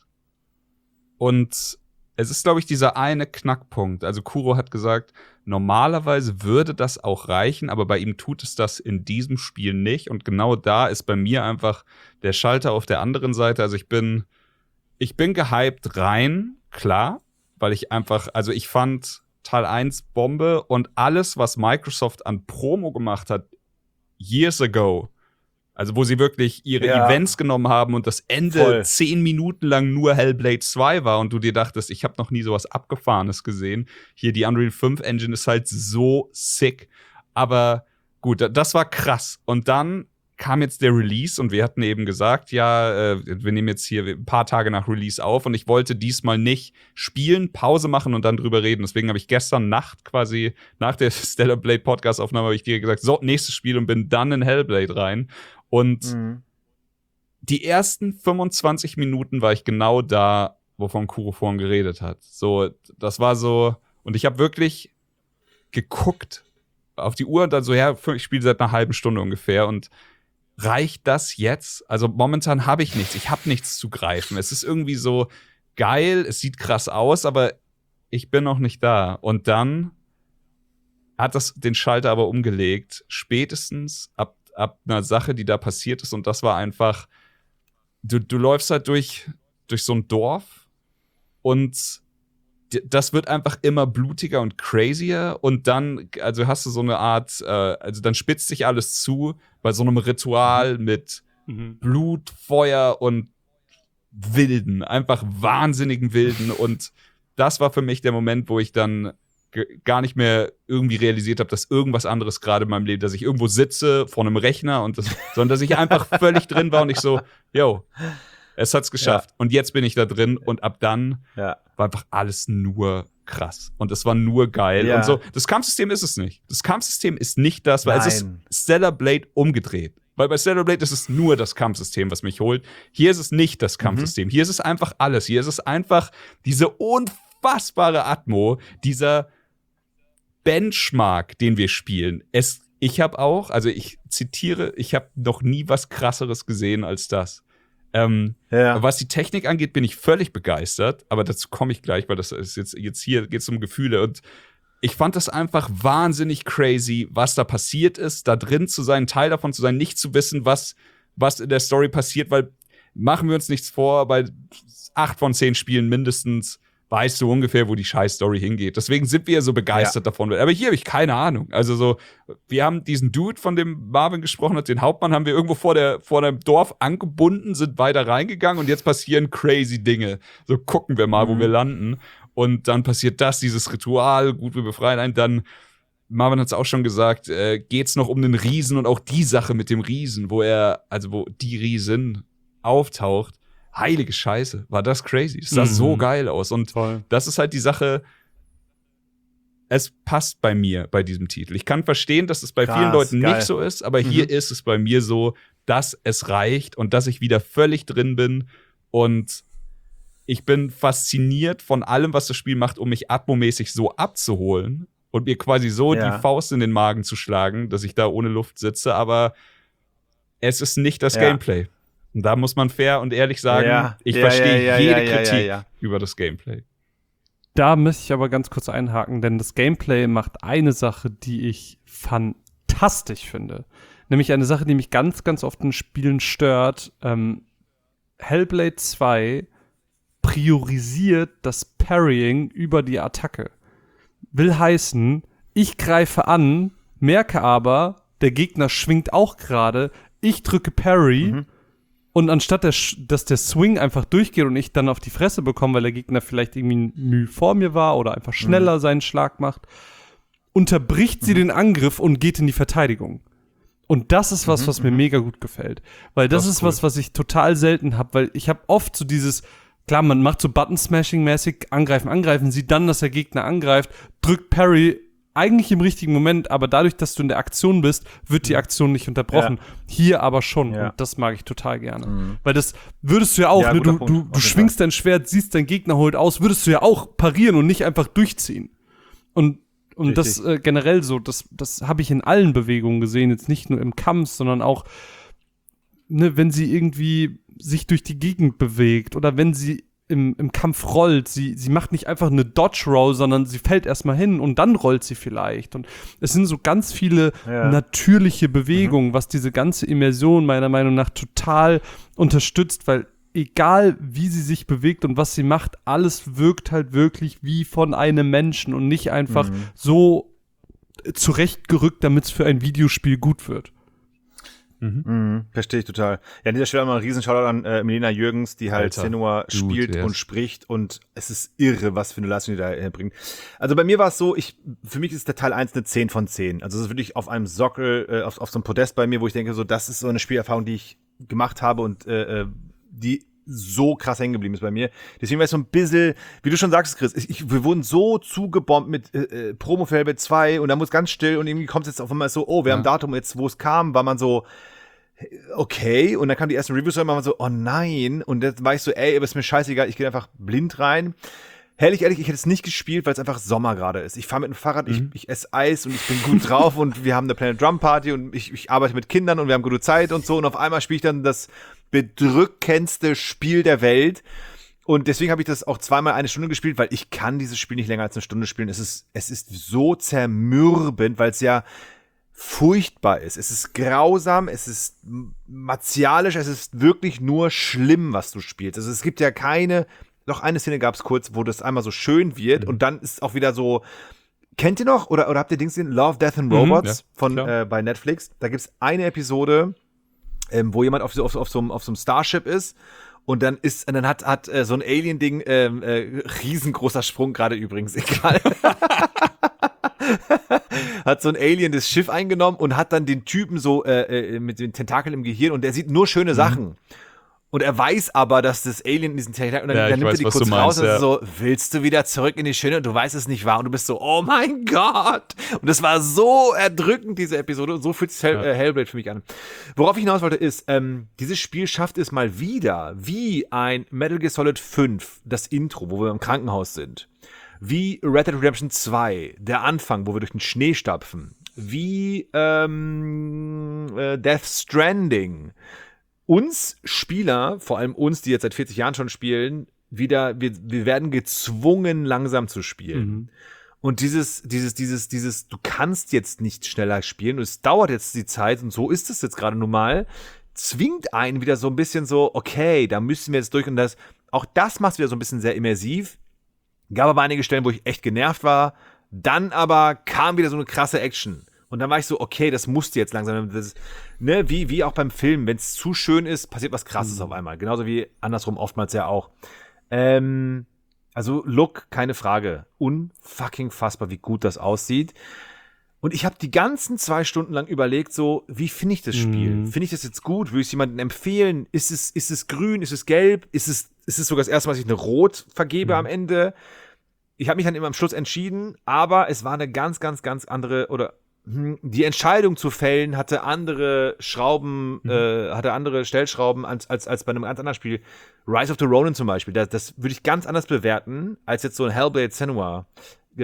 Und es ist, glaube ich, dieser eine Knackpunkt. Also Kuro hat gesagt, normalerweise würde das auch reichen, aber bei ihm tut es das in diesem Spiel nicht. Und genau da ist bei mir einfach der Schalter auf der anderen Seite. Also ich bin Ich bin gehypt rein, klar, weil ich einfach, also ich fand Teil eins Bombe und alles, was Microsoft an Promo gemacht hat, years ago, also wo sie wirklich ihre ja. Events genommen haben und das Ende Voll. zehn Minuten lang nur Hellblade zwei war und du dir dachtest, ich habe noch nie sowas Abgefahrenes gesehen. Hier die Unreal fünf Engine ist halt so sick, aber gut, das war krass. Und dann kam jetzt der Release und wir hatten eben gesagt, ja, äh, wir nehmen jetzt hier ein paar Tage nach Release auf und ich wollte diesmal nicht spielen, Pause machen und dann drüber reden. Deswegen habe ich gestern Nacht quasi, nach der Stellar Blade Podcast-Aufnahme, habe ich dir gesagt, so, nächstes Spiel, und bin dann in Hellblade rein. Und mhm. die ersten fünfundzwanzig Minuten war ich genau da, wovon Kuro vorhin geredet hat. So, das war so, und ich habe wirklich geguckt auf die Uhr und dann so, ja, ich spiele seit einer halben Stunde ungefähr und reicht das jetzt? Also momentan habe ich nichts. Ich habe nichts zu greifen. Es ist irgendwie so geil, es sieht krass aus, aber ich bin noch nicht da. Und dann hat das den Schalter aber umgelegt, spätestens ab, ab einer Sache, die da passiert ist. Und das war einfach, du, du läufst halt durch, durch so ein Dorf und das wird einfach immer blutiger und crazier und dann, also hast du so eine Art, äh, also dann spitzt sich alles zu bei so einem Ritual mit mhm. Blut, Feuer und Wilden, einfach wahnsinnigen Wilden, und das war für mich der Moment, wo ich dann g- gar nicht mehr irgendwie realisiert habe, dass irgendwas anderes gerade in meinem Leben, dass ich irgendwo sitze vor einem Rechner und das, sondern dass ich einfach völlig drin war und ich so, yo, es hat's geschafft. Ja. Und jetzt bin ich da drin und ab dann ja. war einfach alles nur krass. Und es war nur geil. Ja. Und so, das Kampfsystem ist es nicht. Das Kampfsystem ist nicht das, weil Nein. es ist Stellar Blade umgedreht. Weil bei Stellar Blade ist es nur das Kampfsystem, was mich holt. Hier ist es nicht das Kampfsystem. Mhm. Hier ist es einfach alles. Hier ist es einfach diese unfassbare Atmo, dieser Benchmark, den wir spielen. Es, ich habe auch, also ich zitiere, ich habe noch nie was Krasseres gesehen als das. Ähm, ja. Was die Technik angeht, bin ich völlig begeistert, aber dazu komme ich gleich, weil das ist jetzt, jetzt hier geht es um Gefühle, und ich fand das einfach wahnsinnig crazy, was da passiert ist, da drin zu sein, Teil davon zu sein, nicht zu wissen, was, was in der Story passiert, weil, machen wir uns nichts vor, bei acht von zehn Spielen mindestens weißt du ungefähr, wo die Scheiß-Story hingeht. Deswegen sind wir so begeistert ja. davon. Aber hier habe ich keine Ahnung. Also so, wir haben diesen Dude, von dem Marvin gesprochen hat, den Hauptmann, haben wir irgendwo vor der vor dem Dorf angebunden, sind weiter reingegangen und jetzt passieren crazy Dinge. So, gucken wir mal, mhm. wo wir landen. Und dann passiert das, dieses Ritual, gut, wir befreien einen. Dann, Marvin hat es auch schon gesagt, äh, geht's noch um den Riesen und auch die Sache mit dem Riesen, wo er, also wo die Riesen auftaucht. Heilige Scheiße, war das crazy. Das sah mhm. so geil aus. Und Voll. Das ist halt die Sache, es passt bei mir, bei diesem Titel. Ich kann verstehen, dass es bei Krass, vielen Leuten geil. nicht so ist, aber mhm. hier ist es bei mir so, dass es reicht und dass ich wieder völlig drin bin. Und ich bin fasziniert von allem, was das Spiel macht, um mich atmomäßig so abzuholen. und mir quasi so Ja. die Faust in den Magen zu schlagen, dass ich da ohne Luft sitze, aber es ist nicht das Ja. Gameplay. Und da muss man fair und ehrlich sagen, Ja. ich Ja, verstehe ja, ja, jede ja, ja, Kritik ja. über das Gameplay. Da müsste ich aber ganz kurz einhaken, denn das Gameplay macht eine Sache, die ich fantastisch finde. Nämlich eine Sache, die mich ganz, ganz oft in Spielen stört. Ähm, Hellblade zwei priorisiert das Parrying über die Attacke. Will heißen, ich greife an, merke aber, der Gegner schwingt auch gerade, ich drücke Parry Mhm. und anstatt der, Sch- dass der Swing einfach durchgeht und ich dann auf die Fresse bekomme, weil der Gegner vielleicht irgendwie ein Mühe vor mir war oder einfach schneller seinen Schlag macht, unterbricht sie den Angriff und geht in die Verteidigung. Und das ist was, was mir mega gut gefällt. Weil das, Das ist ist cool. was, was ich total selten habe, weil ich habe oft so dieses, klar, man macht so Button-Smashing-mäßig, angreifen, angreifen, sieht dann, dass der Gegner angreift, drückt Parry eigentlich im richtigen Moment, aber dadurch, dass du in der Aktion bist, wird die Aktion nicht unterbrochen. Hier aber schon. Ja. Und das mag ich total gerne. Mhm. Weil das würdest du ja auch, Ja, ne? guter Du, Punkt, du, auf du jeden schwingst dein Schwert, siehst, dein Gegner holt aus, würdest du ja auch parieren und nicht einfach durchziehen. Und Und das Richtig. äh, generell so, das, das habe ich in allen Bewegungen gesehen, jetzt nicht nur im Kampf, sondern auch, ne, wenn sie irgendwie sich durch die Gegend bewegt oder wenn sie im, im Kampf rollt, sie, sie macht nicht einfach eine Dodge-Roll, sondern sie fällt erstmal hin und dann rollt sie vielleicht. Und es sind so ganz viele Ja. natürliche Bewegungen, was diese ganze Immersion meiner Meinung nach total unterstützt, weil egal wie sie sich bewegt und was sie macht, alles wirkt halt wirklich wie von einem Menschen und nicht einfach Mhm. so zurechtgerückt, damit es für ein Videospiel gut wird. Mhm, verstehe ich total. Ja, an dieser Stelle mal einen riesen Shoutout an äh, Melina Jürgens, die halt Alter, Senua Dude, spielt yes. und spricht und es ist irre, was für eine Leistung die da äh, bringt. Also bei mir war es so, ich, für mich ist der Teil eins eine zehn von zehn. Also es ist wirklich auf einem Sockel, äh, auf, auf so einem Podest bei mir, wo ich denke, so, das ist so eine Spielerfahrung, die ich gemacht habe und äh, äh, die so krass hängen geblieben ist bei mir. Deswegen war es so ein bisschen, wie du schon sagst, Chris, ich, ich, wir wurden so zugebombt mit äh, äh, Promo für Hellblade zwei und dann muss ganz still und irgendwie kommt es jetzt auf einmal so, oh, wir Ja. haben ein Datum jetzt, wo es kam, war man so, okay, und dann kamen die ersten Reviews und man so, oh nein, und dann war ich so, ey, aber ist mir scheißegal, ich gehe einfach blind rein. Ehrlich, ehrlich, ich hätte es nicht gespielt, weil es einfach Sommer gerade ist. Ich fahre mit dem Fahrrad, Mhm. ich, ich esse Eis und ich bin gut drauf und wir haben eine Planet Drum Party und ich, ich arbeite mit Kindern und wir haben gute Zeit und so und auf einmal spiele ich dann das bedrückendste Spiel der Welt. Und deswegen habe ich das auch zweimal eine Stunde gespielt, weil ich kann dieses Spiel nicht länger als eine Stunde spielen. Es ist, es ist so zermürbend, weil es ja furchtbar ist. Es ist grausam, es ist martialisch, es ist wirklich nur schlimm, was du spielst. Also es gibt ja keine, noch eine Szene gab es kurz, wo das einmal so schön wird und dann ist auch wieder so, kennt ihr noch, oder, oder habt ihr Dings gesehen, Love, Death and Robots ja, von klar. äh, bei Netflix? Da gibt es eine Episode, ähm, wo jemand auf, so, auf, auf, so, einem- auf so einem Starship ist und dann ist, und dann hat, hat äh, so ein Alien-Ding, ähm, äh, riesengroßer Sprung gerade übrigens, egal. Hat so ein Alien das Schiff eingenommen und hat dann den Typen so äh, äh, mit den Tentakeln im Gehirn und der sieht nur schöne Sachen. Und er weiß aber, dass das Alien in diesen Tentakeln, und dann, Ja, dann ich nimmt weiß, er die was kurz du raus meinst, und ja. ist so, willst du wieder zurück in die Schöne? Und du weißt es nicht wahr und du bist so, oh mein Gott. Und das war so erdrückend, diese Episode, und so fühlt sich Hell, Ja. äh, Hellblade für mich an. Worauf ich hinaus wollte ist, ähm, dieses Spiel schafft es mal wieder, wie ein Metal Gear Solid fünf, das Intro, wo wir im Krankenhaus sind. Wie Red Dead Redemption zwei, der Anfang, wo wir durch den Schnee stapfen. Wie ähm, äh, Death Stranding. Uns Spieler, vor allem uns, die jetzt seit vierzig Jahren schon spielen, wieder, wir, wir werden gezwungen, langsam zu spielen. Mhm. Und dieses, dieses, dieses, dieses, du kannst jetzt nicht schneller spielen und es dauert jetzt die Zeit und so ist es jetzt gerade nun mal, zwingt einen wieder so ein bisschen so, okay, da müssen wir jetzt durch und das, auch das macht es wieder so ein bisschen sehr immersiv. Gab aber einige Stellen, wo ich echt genervt war. Dann aber kam wieder so eine krasse Action. Und dann war ich so, okay, das musste jetzt langsam. Das, ne, wie, wie auch beim Film. Wenn es zu schön ist, passiert was Krasses auf einmal. Genauso wie andersrum oftmals ja auch. Ähm, also Look, keine Frage. Unfucking fassbar, wie gut das aussieht. Und ich habe die ganzen zwei Stunden lang überlegt, so, wie finde ich das Spiel? Mhm. Finde ich das jetzt gut? Würde ich es jemandem empfehlen? Ist es, ist es grün? Ist es gelb? Ist es, ist es sogar das erste Mal, dass ich eine Rot vergebe Mhm. am Ende? Ich habe mich dann immer am Schluss entschieden, aber es war eine ganz, ganz, ganz andere, oder hm, die Entscheidung zu fällen hatte andere Schrauben, Mhm. äh, hatte andere Stellschrauben als, als, als bei einem ganz anderen Spiel. Rise of the Ronin zum Beispiel, das, das würde ich ganz anders bewerten, als jetzt so ein Hellblade Senua. Äh,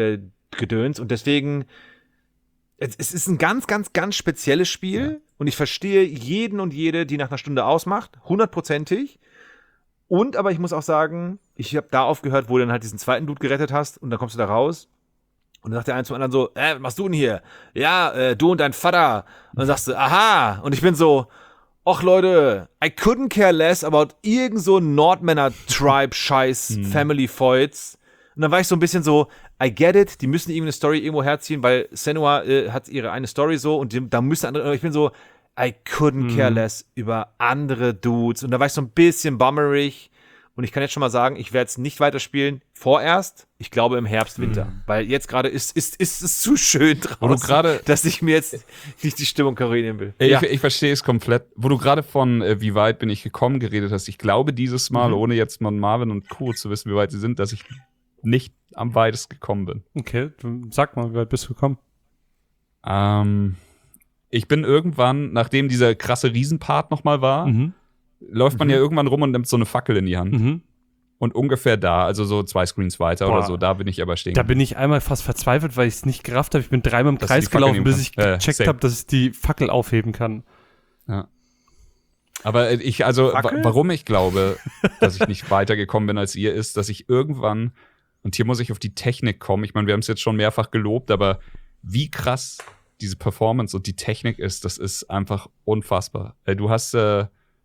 Gedöns. Und deswegen, es, es ist ein ganz, ganz, ganz spezielles Spiel. Ja. Und ich verstehe jeden und jede, die nach einer Stunde ausmacht, hundertprozentig. Und aber ich muss auch sagen, ich habe da aufgehört, wo du dann halt diesen zweiten Dude gerettet hast und dann kommst du da raus und dann sagt der eine zum anderen so, äh, was machst du denn hier? Ja, äh, du und dein Vater. Und dann sagst du, aha. Und ich bin so, ach Leute, I couldn't care less about irgend so Nordmänner-Tribe-Scheiß, hm. Family-Feuds. Und dann war ich so ein bisschen so, I get it, die müssen irgendwie eine Story irgendwo herziehen, weil Senua äh, hat ihre eine Story so und die, da müssen andere, ich bin so, I couldn't care less über andere Dudes. Und da war ich so ein bisschen bummerig. Und ich kann jetzt schon mal sagen, ich werde es nicht weiterspielen. Vorerst, ich glaube im Herbst, Winter. Mhm. Weil jetzt gerade ist, ist, ist es zu schön draußen, dass ich mir jetzt nicht die Stimmung korrigieren will. Ich, ja. ich verstehe es komplett. Wo du gerade von äh, wie weit bin ich gekommen geredet hast, ich glaube dieses Mal, mhm. ohne jetzt mal Marvin und Kuro zu wissen, wie weit sie sind, dass ich nicht am weitest gekommen bin. Okay, sag mal, wie weit bist du gekommen? Ähm... Ich bin irgendwann, nachdem dieser krasse Riesenpart nochmal war, mhm. läuft man mhm. ja irgendwann rum und nimmt so eine Fackel in die Hand. Mhm. Und ungefähr da, also so zwei Screens weiter Boah. oder so, da bin ich aber stehen. Da bin ich einmal fast verzweifelt, weil ich es nicht gerafft habe. Ich bin dreimal im Kreis gelaufen, bis ich gecheckt äh, habe, dass ich die Fackel aufheben kann. Ja. Aber ich, also, w- warum ich glaube, dass ich nicht weitergekommen bin als ihr, ist, dass ich irgendwann, und hier muss ich auf die Technik kommen, ich meine, wir haben es jetzt schon mehrfach gelobt, aber wie krass diese Performance und die Technik ist, das ist einfach unfassbar. Du hast, äh,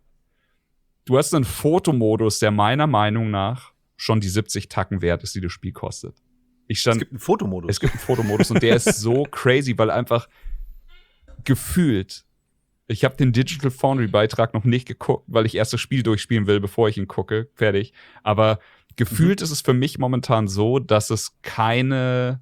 du hast einen Fotomodus, der meiner Meinung nach schon die siebzig Tacken wert ist, die das Spiel kostet. Ich stand, es gibt einen Fotomodus. Es gibt einen Fotomodus und der ist so crazy, weil einfach gefühlt, ich habe den Digital Foundry Beitrag noch nicht geguckt, weil ich erst das Spiel durchspielen will, bevor ich ihn gucke, fertig. Aber gefühlt mhm. ist es für mich momentan so, dass es keine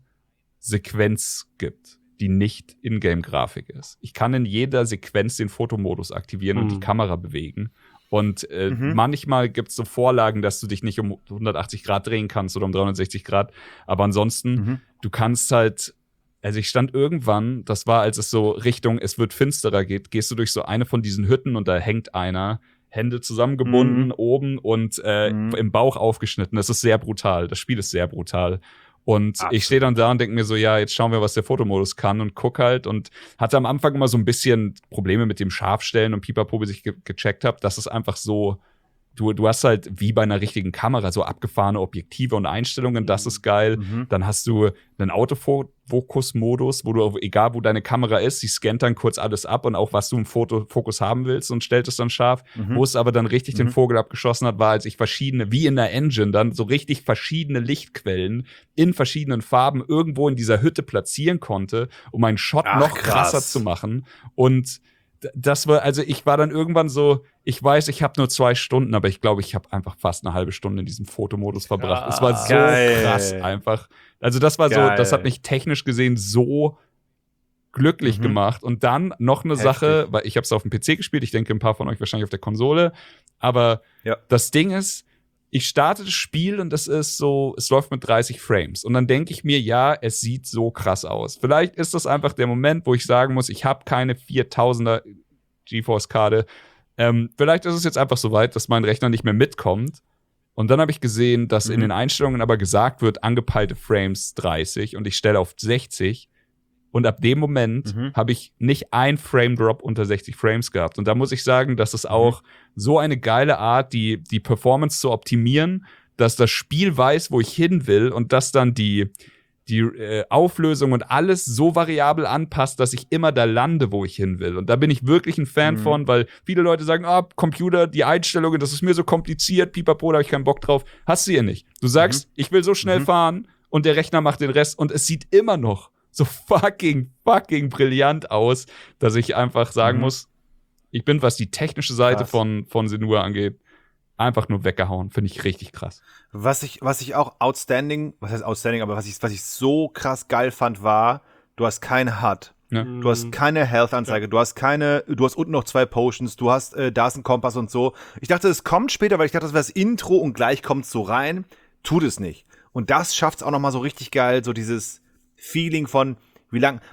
Sequenz gibt, die nicht Ingame-Grafik ist. Ich kann in jeder Sequenz den Fotomodus aktivieren mhm. und die Kamera bewegen. Und äh, mhm. manchmal gibt es so Vorlagen, dass du dich nicht um hundertachtzig Grad drehen kannst oder um dreihundertsechzig Grad. Aber ansonsten, mhm. du kannst halt, also ich stand irgendwann, das war, als es so Richtung, es wird finsterer geht, gehst du durch so eine von diesen Hütten und da hängt einer, Hände zusammengebunden mhm. oben und äh, mhm. im Bauch aufgeschnitten. Das ist sehr brutal. Das Spiel ist sehr brutal. Und Absolut. Ich stehe dann da und denke mir so, ja, jetzt schauen wir, was der Fotomodus kann und guck halt und hatte am Anfang immer so ein bisschen Probleme mit dem Scharfstellen und Pipapo, bis ich ge- gecheckt habe, dass es einfach so, du, du hast halt wie bei einer richtigen Kamera so abgefahrene Objektive und Einstellungen, das ist geil. Mhm. Dann hast du einen Autofokus-Modus, wo du, egal wo deine Kamera ist, sie scannt dann kurz alles ab und auch was du im Fotofokus haben willst und stellt es dann scharf. Mhm. Wo es aber dann richtig mhm. den Vogel abgeschossen hat, war, als ich verschiedene, wie in der Engine, dann so richtig verschiedene Lichtquellen in verschiedenen Farben irgendwo in dieser Hütte platzieren konnte, um einen Shot Ach, noch krasser krass. zu machen. Und das war, also ich war dann irgendwann so, ich weiß, ich habe nur zwei Stunden, aber ich glaube, ich habe einfach fast eine halbe Stunde in diesem Fotomodus verbracht. Es war so Geil. krass einfach. Also das war Geil. so, das hat mich technisch gesehen so glücklich mhm. gemacht. Und dann noch eine Heftig. Sache, weil ich habe es auf dem P C gespielt, ich denke ein paar von euch wahrscheinlich auf der Konsole, aber ja. das Ding ist, ich starte das Spiel und das ist so, es läuft mit dreißig Frames. Und dann denke ich mir, ja, es sieht so krass aus. Vielleicht ist das einfach der Moment, wo ich sagen muss, ich habe keine viertausender GeForce-Karte. Ähm, vielleicht ist es jetzt einfach so weit, dass mein Rechner nicht mehr mitkommt. Und dann habe ich gesehen, dass mhm. in den Einstellungen aber gesagt wird, angepeilte Frames dreißig und ich stelle auf sechzig. Und ab dem Moment mhm. habe ich nicht ein Frame-Drop unter sechzig Frames gehabt. Und da muss ich sagen, das ist auch mhm. so eine geile Art, die, die Performance zu optimieren, dass das Spiel weiß, wo ich hin will und dass dann die, die äh, Auflösung und alles so variabel anpasst, dass ich immer da lande, wo ich hin will. Und da bin ich wirklich ein Fan mhm. von, weil viele Leute sagen, ah, Computer, die Einstellungen, das ist mir so kompliziert, pipapo, da habe ich keinen Bock drauf. Hast du hier nicht. Du sagst, mhm. ich will so schnell mhm. fahren und der Rechner macht den Rest und es sieht immer noch so fucking, fucking brillant aus, dass ich einfach sagen mhm. muss, ich bin, was die technische Seite krass. von, von Senua angeht, einfach nur weggehauen. Finde ich richtig krass. Was ich, was ich auch outstanding, was heißt outstanding, aber was ich, was ich so krass geil fand, war, du hast keine H U D. Ja. Du hast keine Health-Anzeige, du hast keine, du hast unten noch zwei Potions, du hast, äh, da ist ein Kompass und so. Ich dachte, es kommt später, weil ich dachte, das wäre das Intro und gleich kommt es so rein. Tut es nicht. Und das schafft es auch noch mal so richtig geil, so dieses Feeling von, wie lang,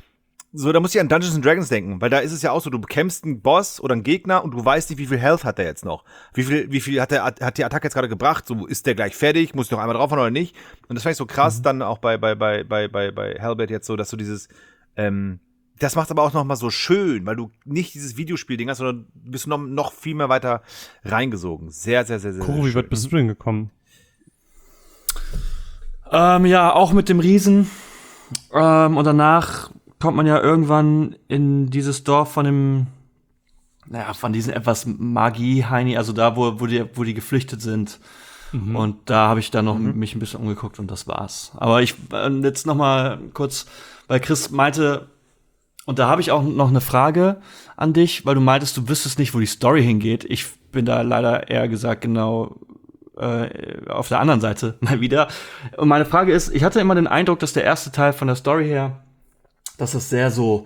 so, da muss ich an Dungeons and Dragons denken, weil da ist es ja auch so, du bekämpfst einen Boss oder einen Gegner und du weißt nicht, wie viel Health hat der jetzt noch. Wie viel, wie viel hat der, hat die Attacke jetzt gerade gebracht? So, ist der gleich fertig? Muss ich noch einmal draufhauen oder nicht? Und das fand ich so krass, mhm. dann auch bei, bei, bei, bei, bei, bei Hellblade jetzt so, dass du dieses, ähm, das macht aber auch noch mal so schön, weil du nicht dieses Videospiel-Ding hast, sondern du bist noch, noch viel mehr weiter reingesogen. Sehr, sehr, sehr, sehr, Kuro, sehr wie weit bist du denn gekommen? Ähm, ja, auch mit dem Riesen. Ähm, und danach kommt man ja irgendwann in dieses Dorf von dem, naja, von diesen etwas Magie-Heini, also da, wo, wo, die, wo die geflüchtet sind. Mhm. Und da habe ich dann noch mhm. mich ein bisschen umgeguckt und das war's. Aber ich, äh, jetzt noch mal kurz, weil Chris meinte, und da habe ich auch noch eine Frage an dich, weil du meintest, du wüsstest nicht, wo die Story hingeht. Ich bin da leider eher gesagt genau äh, auf der anderen Seite mal wieder. Und meine Frage ist, ich hatte immer den Eindruck, dass der erste Teil von der Story her, dass das sehr so,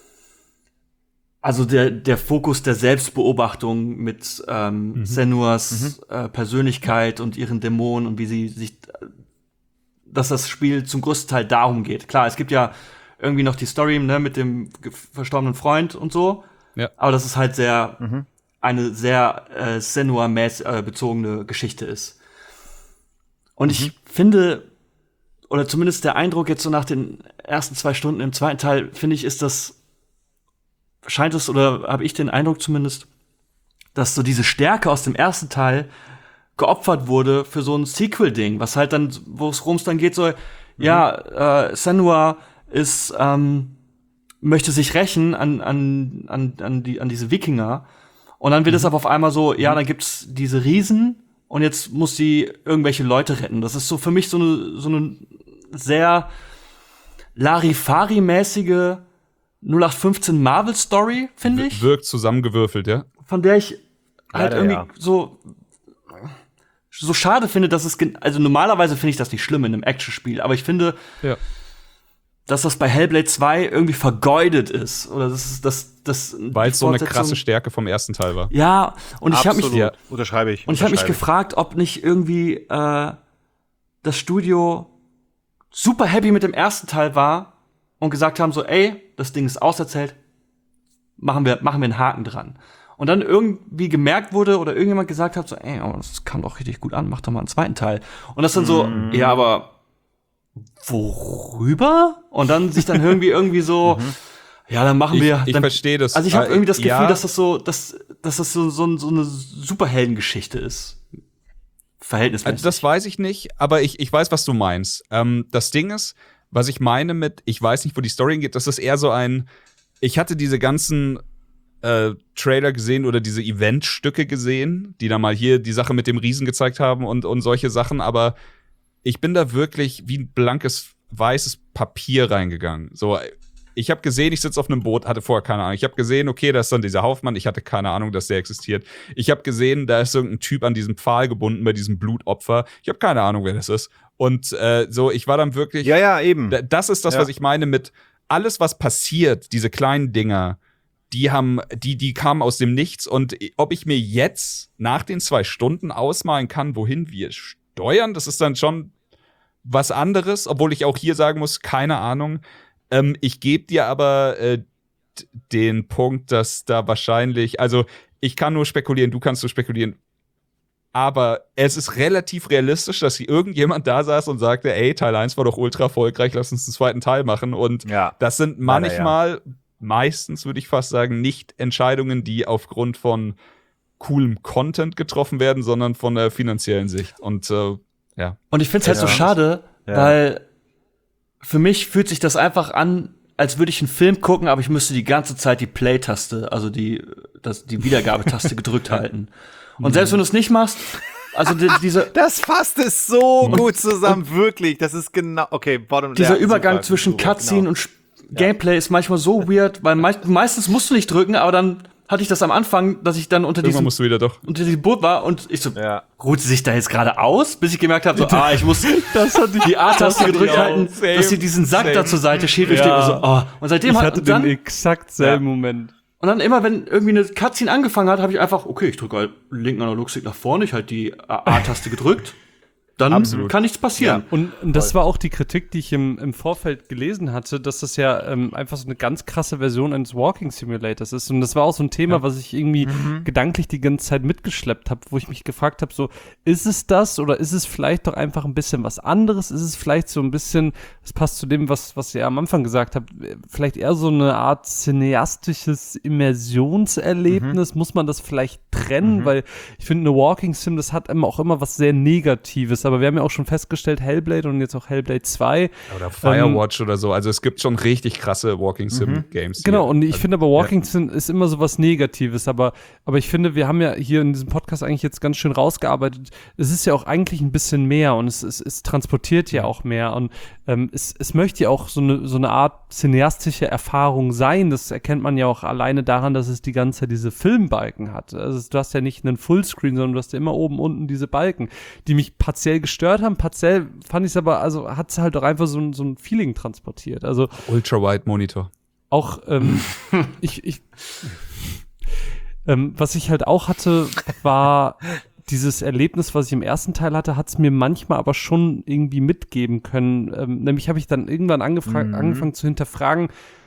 also der der Fokus der Selbstbeobachtung mit ähm, mhm. Senuas mhm. Äh, Persönlichkeit und ihren Dämonen und wie sie sich, dass das Spiel zum größten Teil darum geht. Klar, es gibt ja irgendwie noch die Story, ne, mit dem verstorbenen Freund und so. Ja. Aber das ist halt sehr mhm. eine sehr äh, Senua-mäßig äh, bezogene Geschichte ist. Und mhm. ich finde, oder zumindest der Eindruck jetzt so nach den ersten zwei Stunden im zweiten Teil, finde ich, ist das, scheint es, oder habe ich den Eindruck zumindest, dass so diese Stärke aus dem ersten Teil geopfert wurde für so ein Sequel-Ding, was halt dann, worum es dann geht, so, mhm. ja, äh, Senua ist, ähm, möchte sich rächen an, an, an, an, die, an diese Wikinger. Und dann wird mhm. es aber auf einmal so, ja, dann gibt's diese Riesen und jetzt muss sie irgendwelche Leute retten. Das ist so für mich so eine, so eine sehr Larifari-mäßige null acht fünfzehn Marvel-Story, finde ich. Wirkt zusammengewürfelt, ja. Von der ich halt Leider, irgendwie ja. so so schade finde, dass es, also normalerweise finde ich das nicht schlimm in einem Actionspiel, aber ich finde, ja. dass das bei Hellblade zwei irgendwie vergeudet ist. Oder das ist das, das weil es so eine krasse Stärke vom ersten Teil war. Ja, und ich habe mich, ja, unterschreibe ich. Und ich habe mich gefragt, ob nicht irgendwie äh, das Studio super happy mit dem ersten Teil war und gesagt haben so, ey, das Ding ist auserzählt, machen wir, machen wir einen Haken dran. Und dann irgendwie gemerkt wurde oder irgendjemand gesagt hat so, ey, oh, das kam doch richtig gut an, mach doch mal einen zweiten Teil. Und das dann so, mm. ja, aber worüber? Und dann sich dann irgendwie irgendwie so, mhm. ja, dann machen wir. Ich, ich dann, verstehe das. Also ich habe irgendwie das Gefühl, ja. dass das so, dass, dass das so, so, so eine Superheldengeschichte ist. Verhältnismäßig. Also das weiß ich nicht, aber ich, ich weiß, was du meinst. Ähm, das Ding ist, was ich meine mit, ich weiß nicht, wo die Story geht, das ist eher so ein, ich hatte diese ganzen äh, Trailer gesehen oder diese Eventstücke gesehen, die da mal hier die Sache mit dem Riesen gezeigt haben und, und solche Sachen, aber ich bin da wirklich wie ein blankes, weißes Papier reingegangen. So, ich habe gesehen, ich sitze auf einem Boot, hatte vorher keine Ahnung. Ich habe gesehen, okay, da ist dann dieser Hauptmann, ich hatte keine Ahnung, dass der existiert. Ich habe gesehen, da ist irgendein Typ an diesem Pfahl gebunden bei diesem Blutopfer. Ich habe keine Ahnung, wer das ist. Und äh, so, ich war dann wirklich. Ja, ja, eben. Das ist das, ja. was ich meine mit alles, was passiert, diese kleinen Dinger, die haben, die, die kamen aus dem Nichts. Und ob ich mir jetzt nach den zwei Stunden ausmalen kann, wohin wir steuern, das ist dann schon was anderes, obwohl ich auch hier sagen muss, keine Ahnung. Ähm, ich gebe dir aber äh, den Punkt, dass da wahrscheinlich, also ich kann nur spekulieren, du kannst nur spekulieren, aber es ist relativ realistisch, dass hier irgendjemand da saß und sagte, ey, Teil eins war doch ultra erfolgreich, lass uns einen zweiten Teil machen. Und ja, das sind manchmal, ja. meistens würde ich fast sagen, nicht Entscheidungen, die aufgrund von coolem Content getroffen werden, sondern von der finanziellen Sicht. Und äh, ja. Und ich finde es halt ja. so schade, ja. weil für mich fühlt sich das einfach an, als würde ich einen Film gucken, aber ich müsste die ganze Zeit die Play-Taste, also die, das, die Wiedergabetaste gedrückt halten. Und selbst wenn du es nicht machst, also die, diese das fasst es so gut zusammen, wirklich. Das ist genau, okay, bottom. Dieser ja, Übergang super, zwischen super, Cutscene genau. und Gameplay ja. ist manchmal so weird, weil meist, meistens musst du nicht drücken, aber dann hatte ich das am Anfang, dass ich dann unter diesem, musst du wieder doch. unter diesem Boot war und ich so, ja. ruht sie sich da jetzt gerade aus? Bis ich gemerkt habe, so, ah, ich muss das hat die, die A-Taste gedrückt halten, same, dass sie diesen Sack same. da zur Seite schiebt. Ja. Und, so, oh. und seitdem ich hat hatte und dann, den exakt selben ja. Moment. Und dann immer, wenn irgendwie eine Cutscene angefangen hat, habe ich einfach, okay, ich drücke halt linken Analogstick nach vorne, ich halt die A-Taste gedrückt. dann Absolut. kann nichts passieren. Und, und das war auch die Kritik, die ich im, im Vorfeld gelesen hatte, dass das ja ähm, einfach so eine ganz krasse Version eines Walking Simulators ist. Und das war auch so ein Thema, ja. was ich irgendwie mhm. gedanklich die ganze Zeit mitgeschleppt habe, wo ich mich gefragt habe, so, ist es das oder ist es vielleicht doch einfach ein bisschen was anderes? Ist es vielleicht so ein bisschen, das passt zu dem, was, was ihr am Anfang gesagt habt, vielleicht eher so eine Art cineastisches Immersionserlebnis? Mhm. Muss man das vielleicht trennen? Mhm. Weil ich finde, eine Walking Sim, das hat immer auch immer was sehr Negatives. Aber wir haben ja auch schon festgestellt, Hellblade und jetzt auch Hellblade zwei. Oder Firewatch ähm, oder so. Also es gibt schon richtig krasse Walking-Sim-Games. Mhm. Genau, und ich also, finde aber Walking Sim ja. ist immer so was Negatives. Aber, aber ich finde, wir haben ja hier in diesem Podcast eigentlich jetzt ganz schön rausgearbeitet. Es ist ja auch eigentlich ein bisschen mehr und es, es, es transportiert ja auch mehr. Und ähm, es, es möchte ja auch so eine, so eine Art cineastische Erfahrung sein. Das erkennt man ja auch alleine daran, dass es die ganze Zeit diese Filmbalken hat. Also du hast ja nicht einen Fullscreen, sondern du hast ja immer oben, unten diese Balken, die mich partiell gestört haben. Partiell fand ich es aber, also hat es halt auch einfach so ein, so ein Feeling transportiert. Also Ultra-Wide-Monitor. Auch, ähm, ich, ich, ähm, was ich halt auch hatte, war dieses Erlebnis, was ich im ersten Teil hatte, hat es mir manchmal aber schon irgendwie mitgeben können. Ähm, nämlich habe ich dann irgendwann angefra- mhm. angefangen zu hinterfragen,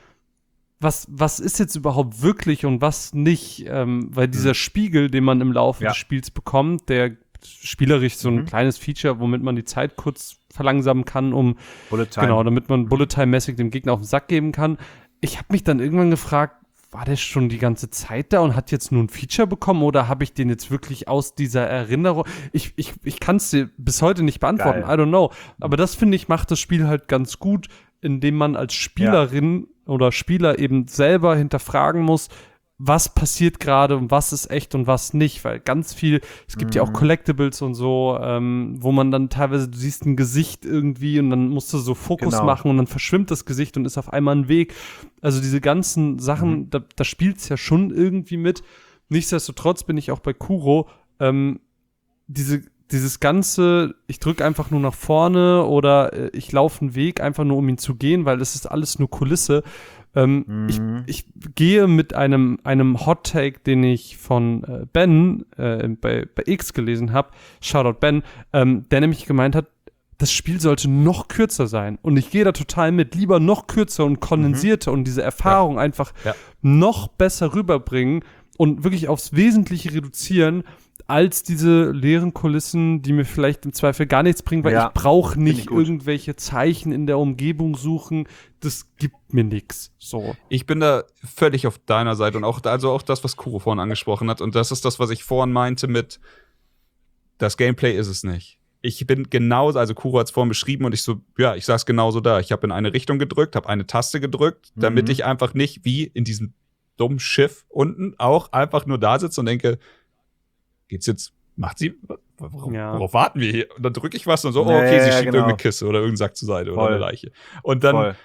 was, was ist jetzt überhaupt wirklich und was nicht, ähm, weil dieser mhm. Spiegel, den man im Laufe ja. des Spiels bekommt, der spielerisch so ein mhm. kleines Feature, womit man die Zeit kurz verlangsamen kann, um Bullet Time. Genau, damit man Bullet Time-mäßig dem Gegner auf den Sack geben kann. Ich habe mich dann irgendwann gefragt, war der schon die ganze Zeit da und hat jetzt nur ein Feature bekommen oder habe ich den jetzt wirklich aus dieser Erinnerung? Ich, ich, ich kann es dir bis heute nicht beantworten, Geil. I don't know. Aber das, finde ich, macht das Spiel halt ganz gut, indem man als Spielerin ja. oder Spieler eben selber hinterfragen muss, was passiert gerade und was ist echt und was nicht, weil ganz viel, es gibt mhm. ja auch Collectibles und so, ähm, wo man dann teilweise, du siehst ein Gesicht irgendwie und dann musst du so Fokus genau. machen und dann verschwimmt das Gesicht und ist auf einmal ein Weg. Also diese ganzen Sachen, mhm. da, da spielt's ja schon irgendwie mit. Nichtsdestotrotz bin ich auch bei Kuro, ähm, diese dieses ganze, ich drücke einfach nur nach vorne oder äh, ich laufe einen Weg einfach nur, um ihn zu gehen, weil das ist alles nur Kulisse. Ähm, mhm. ich, ich gehe mit einem, einem Hot-Take, den ich von äh, Ben äh, bei, bei X gelesen habe, Shoutout Ben, ähm, der nämlich gemeint hat, das Spiel sollte noch kürzer sein. Und ich gehe da total mit. Lieber noch kürzer und kondensierter mhm. und diese Erfahrung ja. einfach ja. noch besser rüberbringen und wirklich aufs Wesentliche reduzieren, als diese leeren Kulissen, die mir vielleicht im Zweifel gar nichts bringen, weil ja, ich brauche nicht irgendwelche Zeichen in der Umgebung suchen. Das gibt mir nichts. So. Ich bin da völlig auf deiner Seite und auch, also auch das, was Kuro vorhin angesprochen hat. Und das ist das, was ich vorhin meinte mit das Gameplay ist es nicht. Ich bin genauso, also Kuro hat es vorhin beschrieben und ich so, ja, ich saß genauso da. Ich habe in eine Richtung gedrückt, habe eine Taste gedrückt, mhm. damit ich einfach nicht wie in diesem dummen Schiff unten auch einfach nur da sitze und denke, geht's jetzt, macht sie, worauf, ja. worauf warten wir hier? Und dann drücke ich was und so, oh, okay, sie ja, schiebt genau. irgendeine Kiste oder irgendeinen Sack zur Seite Voll. oder eine Leiche. Und dann, Voll.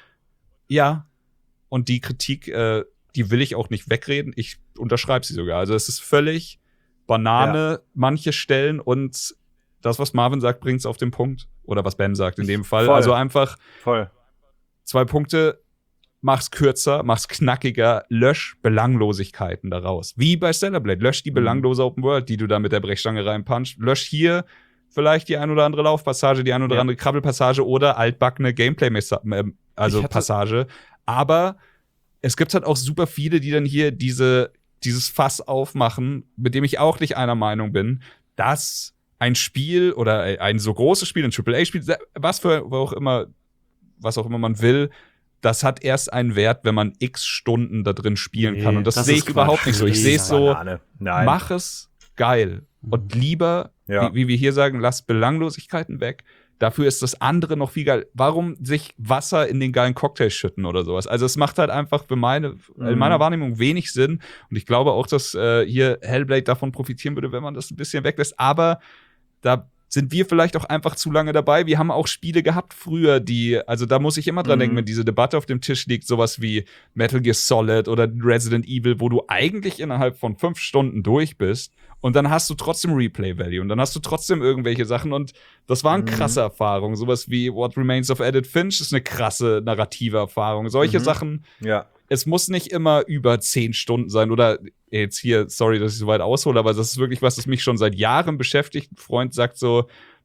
ja, und die Kritik, äh, die will ich auch nicht wegreden, ich unterschreibe sie sogar. Also es ist völlig Banane, ja. manche Stellen und das, was Marvin sagt, bringt's auf den Punkt. Oder was Ben sagt in dem Fall. Voll. Also einfach Voll. zwei Punkte, mach's kürzer, mach's knackiger, lösch Belanglosigkeiten daraus. Wie bei Stellar Blade. Lösch die belanglose Open World, die du da mit der Brechstange reinpunchst. Lösch hier vielleicht die ein oder andere Laufpassage, die ein oder ja. andere Krabbelpassage oder altbackene Gameplay- also Passage. Aber es gibt halt auch super viele, die dann hier diese, dieses Fass aufmachen, mit dem ich auch nicht einer Meinung bin, dass ein Spiel oder ein so großes Spiel, ein Triple A-Spiel, was für auch immer, was auch immer man will, das hat erst einen Wert, wenn man x Stunden da drin spielen nee, kann. Und das, das sehe ich überhaupt nicht so. Ich sehe es so, Nein. mach es geil. Und lieber, ja. wie, wie wir hier sagen, lass Belanglosigkeiten weg. Dafür ist das andere noch viel geil. Warum sich Wasser in den geilen Cocktail schütten oder sowas? Also es macht halt einfach für meine, mhm. in meiner Wahrnehmung wenig Sinn. Und ich glaube auch, dass äh, hier Hellblade davon profitieren würde, wenn man das ein bisschen weglässt. Aber da sind wir vielleicht auch einfach zu lange dabei. Wir haben auch Spiele gehabt früher, die, also da muss ich immer dran mhm. denken, wenn diese Debatte auf dem Tisch liegt, sowas wie Metal Gear Solid oder Resident Evil, wo du eigentlich innerhalb von fünf Stunden durch bist und dann hast du trotzdem Replay-Value und dann hast du trotzdem irgendwelche Sachen und das waren mhm. krasse Erfahrungen. Sowas wie What Remains of Edith Finch ist eine krasse narrative Erfahrung. Solche mhm. Sachen, ja. Es muss nicht immer über zehn Stunden sein oder jetzt hier, sorry, dass ich so weit aushole, aber das ist wirklich was, das mich schon seit Jahren beschäftigt. Ein Freund sagt so,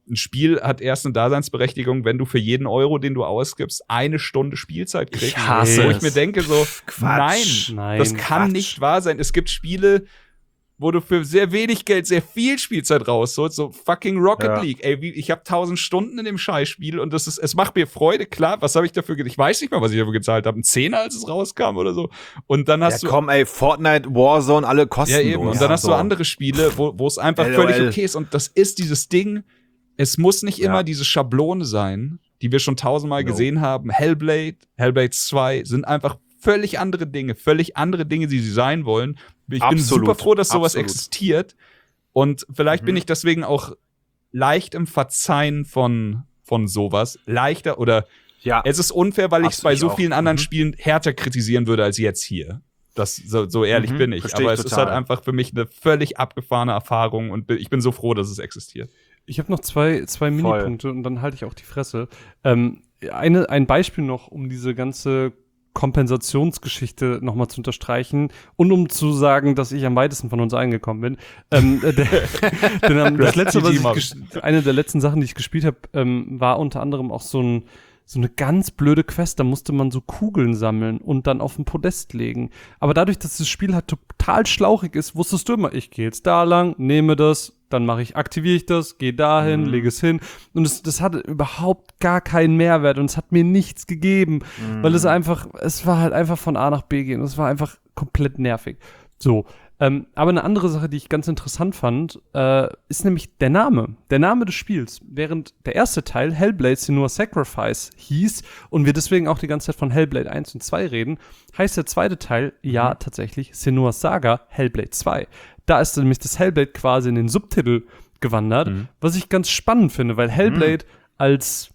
ein Spiel hat erst eine Daseinsberechtigung, wenn du für jeden Euro, den du ausgibst, eine Stunde Spielzeit kriegst. Ich hasse Wo ich es. mir denke so, Quatsch. nein, Nein, das kann Quatsch. nicht wahr sein. Es gibt Spiele, wo du für sehr wenig Geld sehr viel Spielzeit rausholst, so fucking Rocket Ja. League. Ey, wie, ich habe tausend Stunden in dem Scheißspiel und das ist, es macht mir Freude, klar. Was habe ich dafür ge- Ich weiß nicht mal, was ich dafür gezahlt habe. Ein Zehner, als es rauskam oder so. Und dann hast Ja, du komm, ey, Fortnite, Warzone, alle ja, kostenlos. eben. Und dann hast du So. andere Spiele, wo wo es einfach LOL. völlig okay ist. Und das ist dieses Ding, es muss nicht Ja. immer diese Schablone sein, die wir schon tausendmal No. gesehen haben. Hellblade, Hellblade zwei sind einfach völlig andere Dinge, völlig andere Dinge, die sie sein wollen. Ich bin Absolut. super froh, dass sowas Absolut. existiert. Und vielleicht Mhm. bin ich deswegen auch leicht im Verzeihen von, von sowas. Leichter oder Ja. es ist unfair, weil ich es Absolut, bei ich so auch. vielen anderen Mhm. Spielen härter kritisieren würde als jetzt hier. Das, so, so ehrlich Mhm, bin ich. versteh Aber ich es ist total. halt einfach für mich eine völlig abgefahrene Erfahrung und ich bin so froh, dass es existiert. Ich habe noch zwei, zwei Voll. Minipunkte und dann halte ich auch die Fresse. Ähm, eine, ein Beispiel noch, um diese ganze Kompensationsgeschichte nochmal zu unterstreichen und um zu sagen, dass ich am weitesten von uns eingekommen bin. Ähm, äh, der, denn, ähm, das letzte, was ich ges- eine der letzten Sachen, die ich gespielt habe, ähm, war unter anderem auch so ein so eine ganz blöde Quest, da musste man so Kugeln sammeln und dann auf ein Podest legen. Aber dadurch, dass das Spiel halt total schlauchig ist, wusstest du immer, ich gehe jetzt da lang, nehme das, dann mache ich, aktiviere ich das, gehe dahin, Mhm. lege es hin. Und es, das hatte überhaupt gar keinen Mehrwert und es hat mir nichts gegeben, Mhm. weil es einfach, es war halt einfach von A nach B gehen und es war einfach komplett nervig. So. Ähm, aber eine andere Sache, die ich ganz interessant fand, äh, ist nämlich der Name. Der Name des Spiels. Während der erste Teil Hellblade Senua's Sacrifice hieß und wir deswegen auch die ganze Zeit von Hellblade eins und zwei reden, heißt der zweite Teil ja tatsächlich Senua's Saga Hellblade zwei. Da ist nämlich das Hellblade quasi in den Subtitel gewandert, was ich ganz spannend finde, weil Hellblade als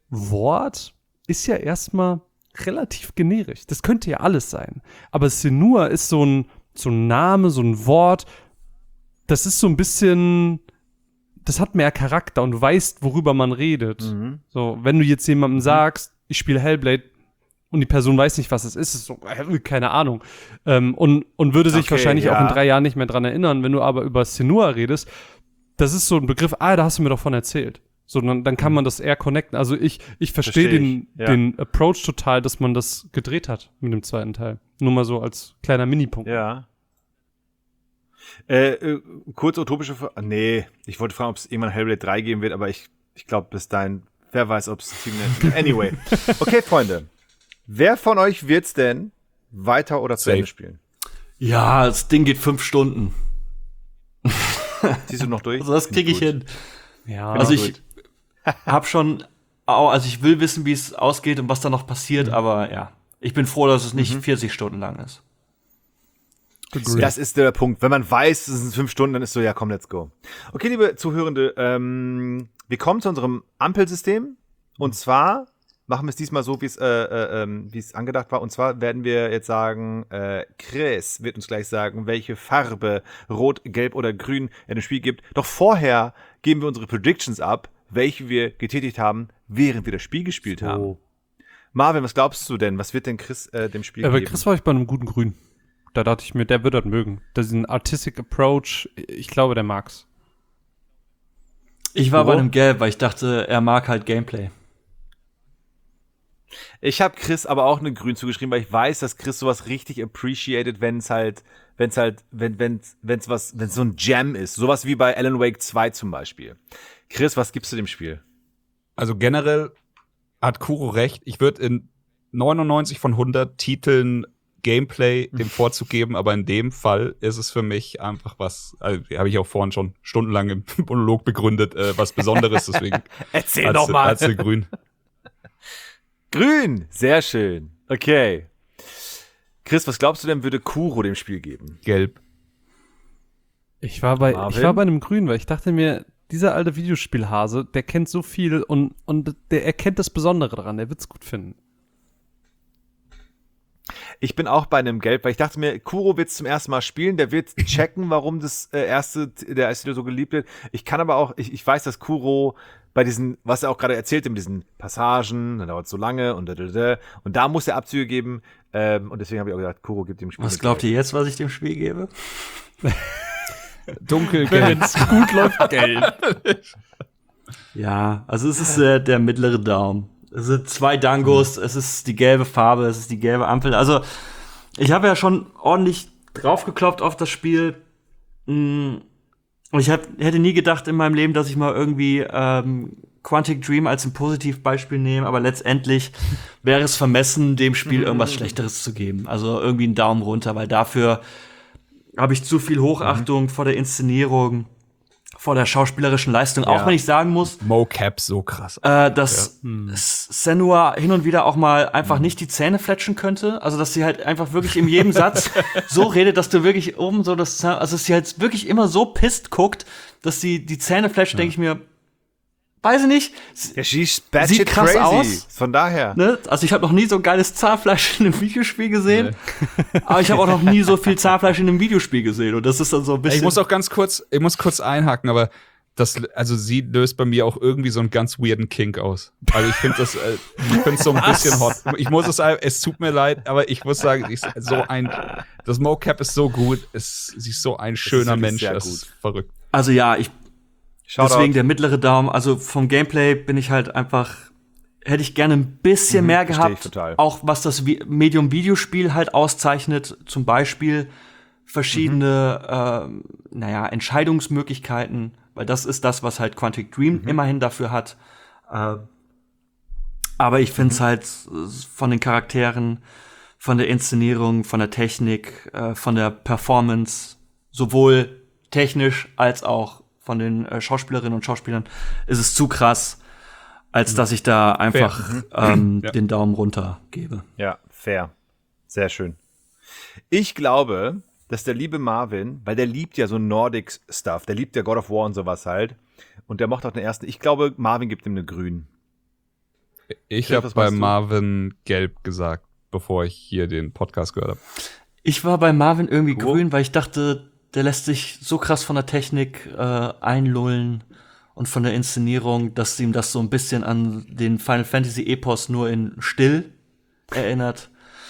Wort ist ja erstmal relativ generisch. Das könnte ja alles sein. Aber Senua ist so ein so ein Name, so ein Wort, das ist so ein bisschen, das hat mehr Charakter und du weißt, worüber man redet. Mhm. So, wenn du jetzt jemandem sagst, ich spiele Hellblade und die Person weiß nicht, was es ist, ist so, äh, keine Ahnung. Ähm, und, und würde sich Okay, wahrscheinlich ja. auch in drei Jahren nicht mehr dran erinnern. Wenn du aber über Senua redest, das ist so ein Begriff, ah, da hast du mir doch von erzählt. So, dann, dann kann man das eher connecten. Also ich, ich verstehe Versteh den, ich, ja. den Approach total, dass man das gedreht hat mit dem zweiten Teil. Nur mal so als kleiner Minipunkt. Ja. Äh, äh, kurz utopische Frage. Nee, ich wollte fragen, ob es irgendwann Hellblade drei geben wird, aber ich, ich glaube, bis dahin, wer weiß, ob es Anyway. Okay, Freunde. Wer von euch wird's denn weiter oder zu Safe. Ende spielen? Ja, das Ding geht fünf Stunden. Ziehst du noch durch? Also das kriege ich Gut. hin. Ja, Also gut. ich habe schon, au- also ich will wissen, wie es ausgeht und was da noch passiert, aber ja, ich bin froh, dass es nicht vierzig Stunden lang ist. Das ist der Punkt. Wenn man weiß, es sind fünf Stunden, dann ist so, ja, komm, let's go. Okay, liebe Zuhörende, ähm, wir kommen zu unserem Ampelsystem. Und zwar machen wir es diesmal so, wie es äh, äh, ähm, wie es angedacht war. Und zwar werden wir jetzt sagen, äh, Chris wird uns gleich sagen, welche Farbe, rot, gelb oder grün er dem Spiel gibt. Doch vorher geben wir unsere Predictions ab, welche wir getätigt haben, während wir das Spiel gespielt haben. Marvin, was glaubst du denn? Was wird denn Chris äh, dem Spiel aber geben? Chris war ich bei einem guten Grün. Da dachte ich mir, der wird das mögen. Das ist ein Artistic Approach. Ich glaube, der mag's. Ich war Wo? bei einem Gelb, weil ich dachte, er mag halt Gameplay. Ich habe Chris aber auch eine Grün zugeschrieben, weil ich weiß, dass Chris sowas richtig appreciated, wenn es halt, wenn es halt, wenn wenn wenn's was, wenn es so ein Gem ist, sowas wie bei Alan Wake zwei zum Beispiel. Chris, was gibst du dem Spiel? Also generell hat Kuro recht. Ich würde in neunundneunzig von hundert Titeln Gameplay den Vorzug geben, aber in dem Fall ist es für mich einfach was, also, habe ich auch vorhin schon stundenlang im Monolog begründet, äh, was Besonderes, deswegen Erzähl als, doch mal. als der Grün. Grün, sehr schön. Okay. Chris, was glaubst du denn, würde Kuro dem Spiel geben? Gelb. Ich war bei, Marvin? ich war bei einem Grün, weil ich dachte mir, dieser alte Videospielhase, der kennt so viel und, und der erkennt das Besondere daran, der wird's gut finden. Ich bin auch bei einem Gelb, weil ich dachte mir, Kuro wird es zum ersten Mal spielen, der wird checken, warum das äh, erste, der erste Titel so geliebt wird. Ich kann aber auch, ich, ich weiß, dass Kuro bei diesen, was er auch gerade erzählt, mit diesen Passagen, dann dauert es so lange und da, da, da, und da muss er Abzüge geben. Ähm, und deswegen habe ich auch gesagt, Kuro gibt dem Spiel. Was eine glaubt Gelb. ihr jetzt, was ich dem Spiel gebe? Dunkelgelb. Wenn's gut läuft, gelb. Ja, also es ist äh, der mittlere Daumen. Es sind zwei Dangos, mhm. es ist die gelbe Farbe, es ist die gelbe Ampel. Also ich habe ja schon ordentlich draufgeklopft auf das Spiel. Und ich hab, hätte nie gedacht in meinem Leben, dass ich mal irgendwie ähm, Quantic Dream als ein Positivbeispiel nehme, aber letztendlich wäre es vermessen, dem Spiel irgendwas Schlechteres zu geben. Also irgendwie einen Daumen runter, weil dafür habe ich zu viel Hochachtung mhm. vor der Inszenierung, vor der schauspielerischen Leistung, ja. auch wenn ich sagen muss, Mocap so krass. Äh, dass ja. hm. Senua hin und wieder auch mal einfach hm. nicht die Zähne fletschen könnte. Also, dass sie halt einfach wirklich in jedem Satz so redet, dass du wirklich oben so das, also, dass sie halt wirklich immer so pisst guckt, dass sie die Zähne fletscht, ja. denke ich mir, weiß ich nicht. Ja, she's bad sieht shit krass crazy. aus. Von daher. Ne? Also ich habe noch nie so geiles Zahnfleisch in einem Videospiel gesehen. Nee. Aber ich habe auch noch nie so viel Zahnfleisch in einem Videospiel gesehen. Und das ist dann so ein bisschen. Ich muss auch ganz kurz, ich muss kurz einhaken, aber das, also sie löst bei mir auch irgendwie so einen ganz weirden Kink aus. Also ich finde das, äh, ich finde es so ein bisschen hot. Ich muss es, es tut mir leid, aber ich muss sagen, ich, so ein, das Mocap ist so gut, es, sie ist so ein schöner Mensch, das ist verrückt. Also ja, ich Shoutout. Deswegen der mittlere Daumen. Also vom Gameplay bin ich halt einfach, hätte ich gerne ein bisschen mhm, mehr gehabt. Auch was das Medium-Videospiel halt auszeichnet. Zum Beispiel verschiedene, mhm. äh, naja, Entscheidungsmöglichkeiten. Weil das ist das, was halt Quantic Dream mhm. immerhin dafür hat. Äh, aber ich finde es mhm. halt von den Charakteren, von der Inszenierung, von der Technik, äh, von der Performance, sowohl technisch als auch von den äh, Schauspielerinnen und Schauspielern, ist es zu krass, als dass ich da einfach ähm, ja. den Daumen runter gebe. Ja, fair. Sehr schön. Ich glaube, dass der liebe Marvin, weil der liebt ja so Nordic-Stuff, der liebt ja God of War und sowas halt, und der mochte auch den ersten, ich glaube, Marvin gibt ihm eine Grün. Ich habe bei Marvin gelb gesagt, bevor ich hier den Podcast gehört habe. Ich war bei Marvin irgendwie oh. grün, weil ich dachte, der lässt sich so krass von der Technik äh, einlullen und von der Inszenierung, dass ihm das so ein bisschen an den Final Fantasy Epos nur in still erinnert.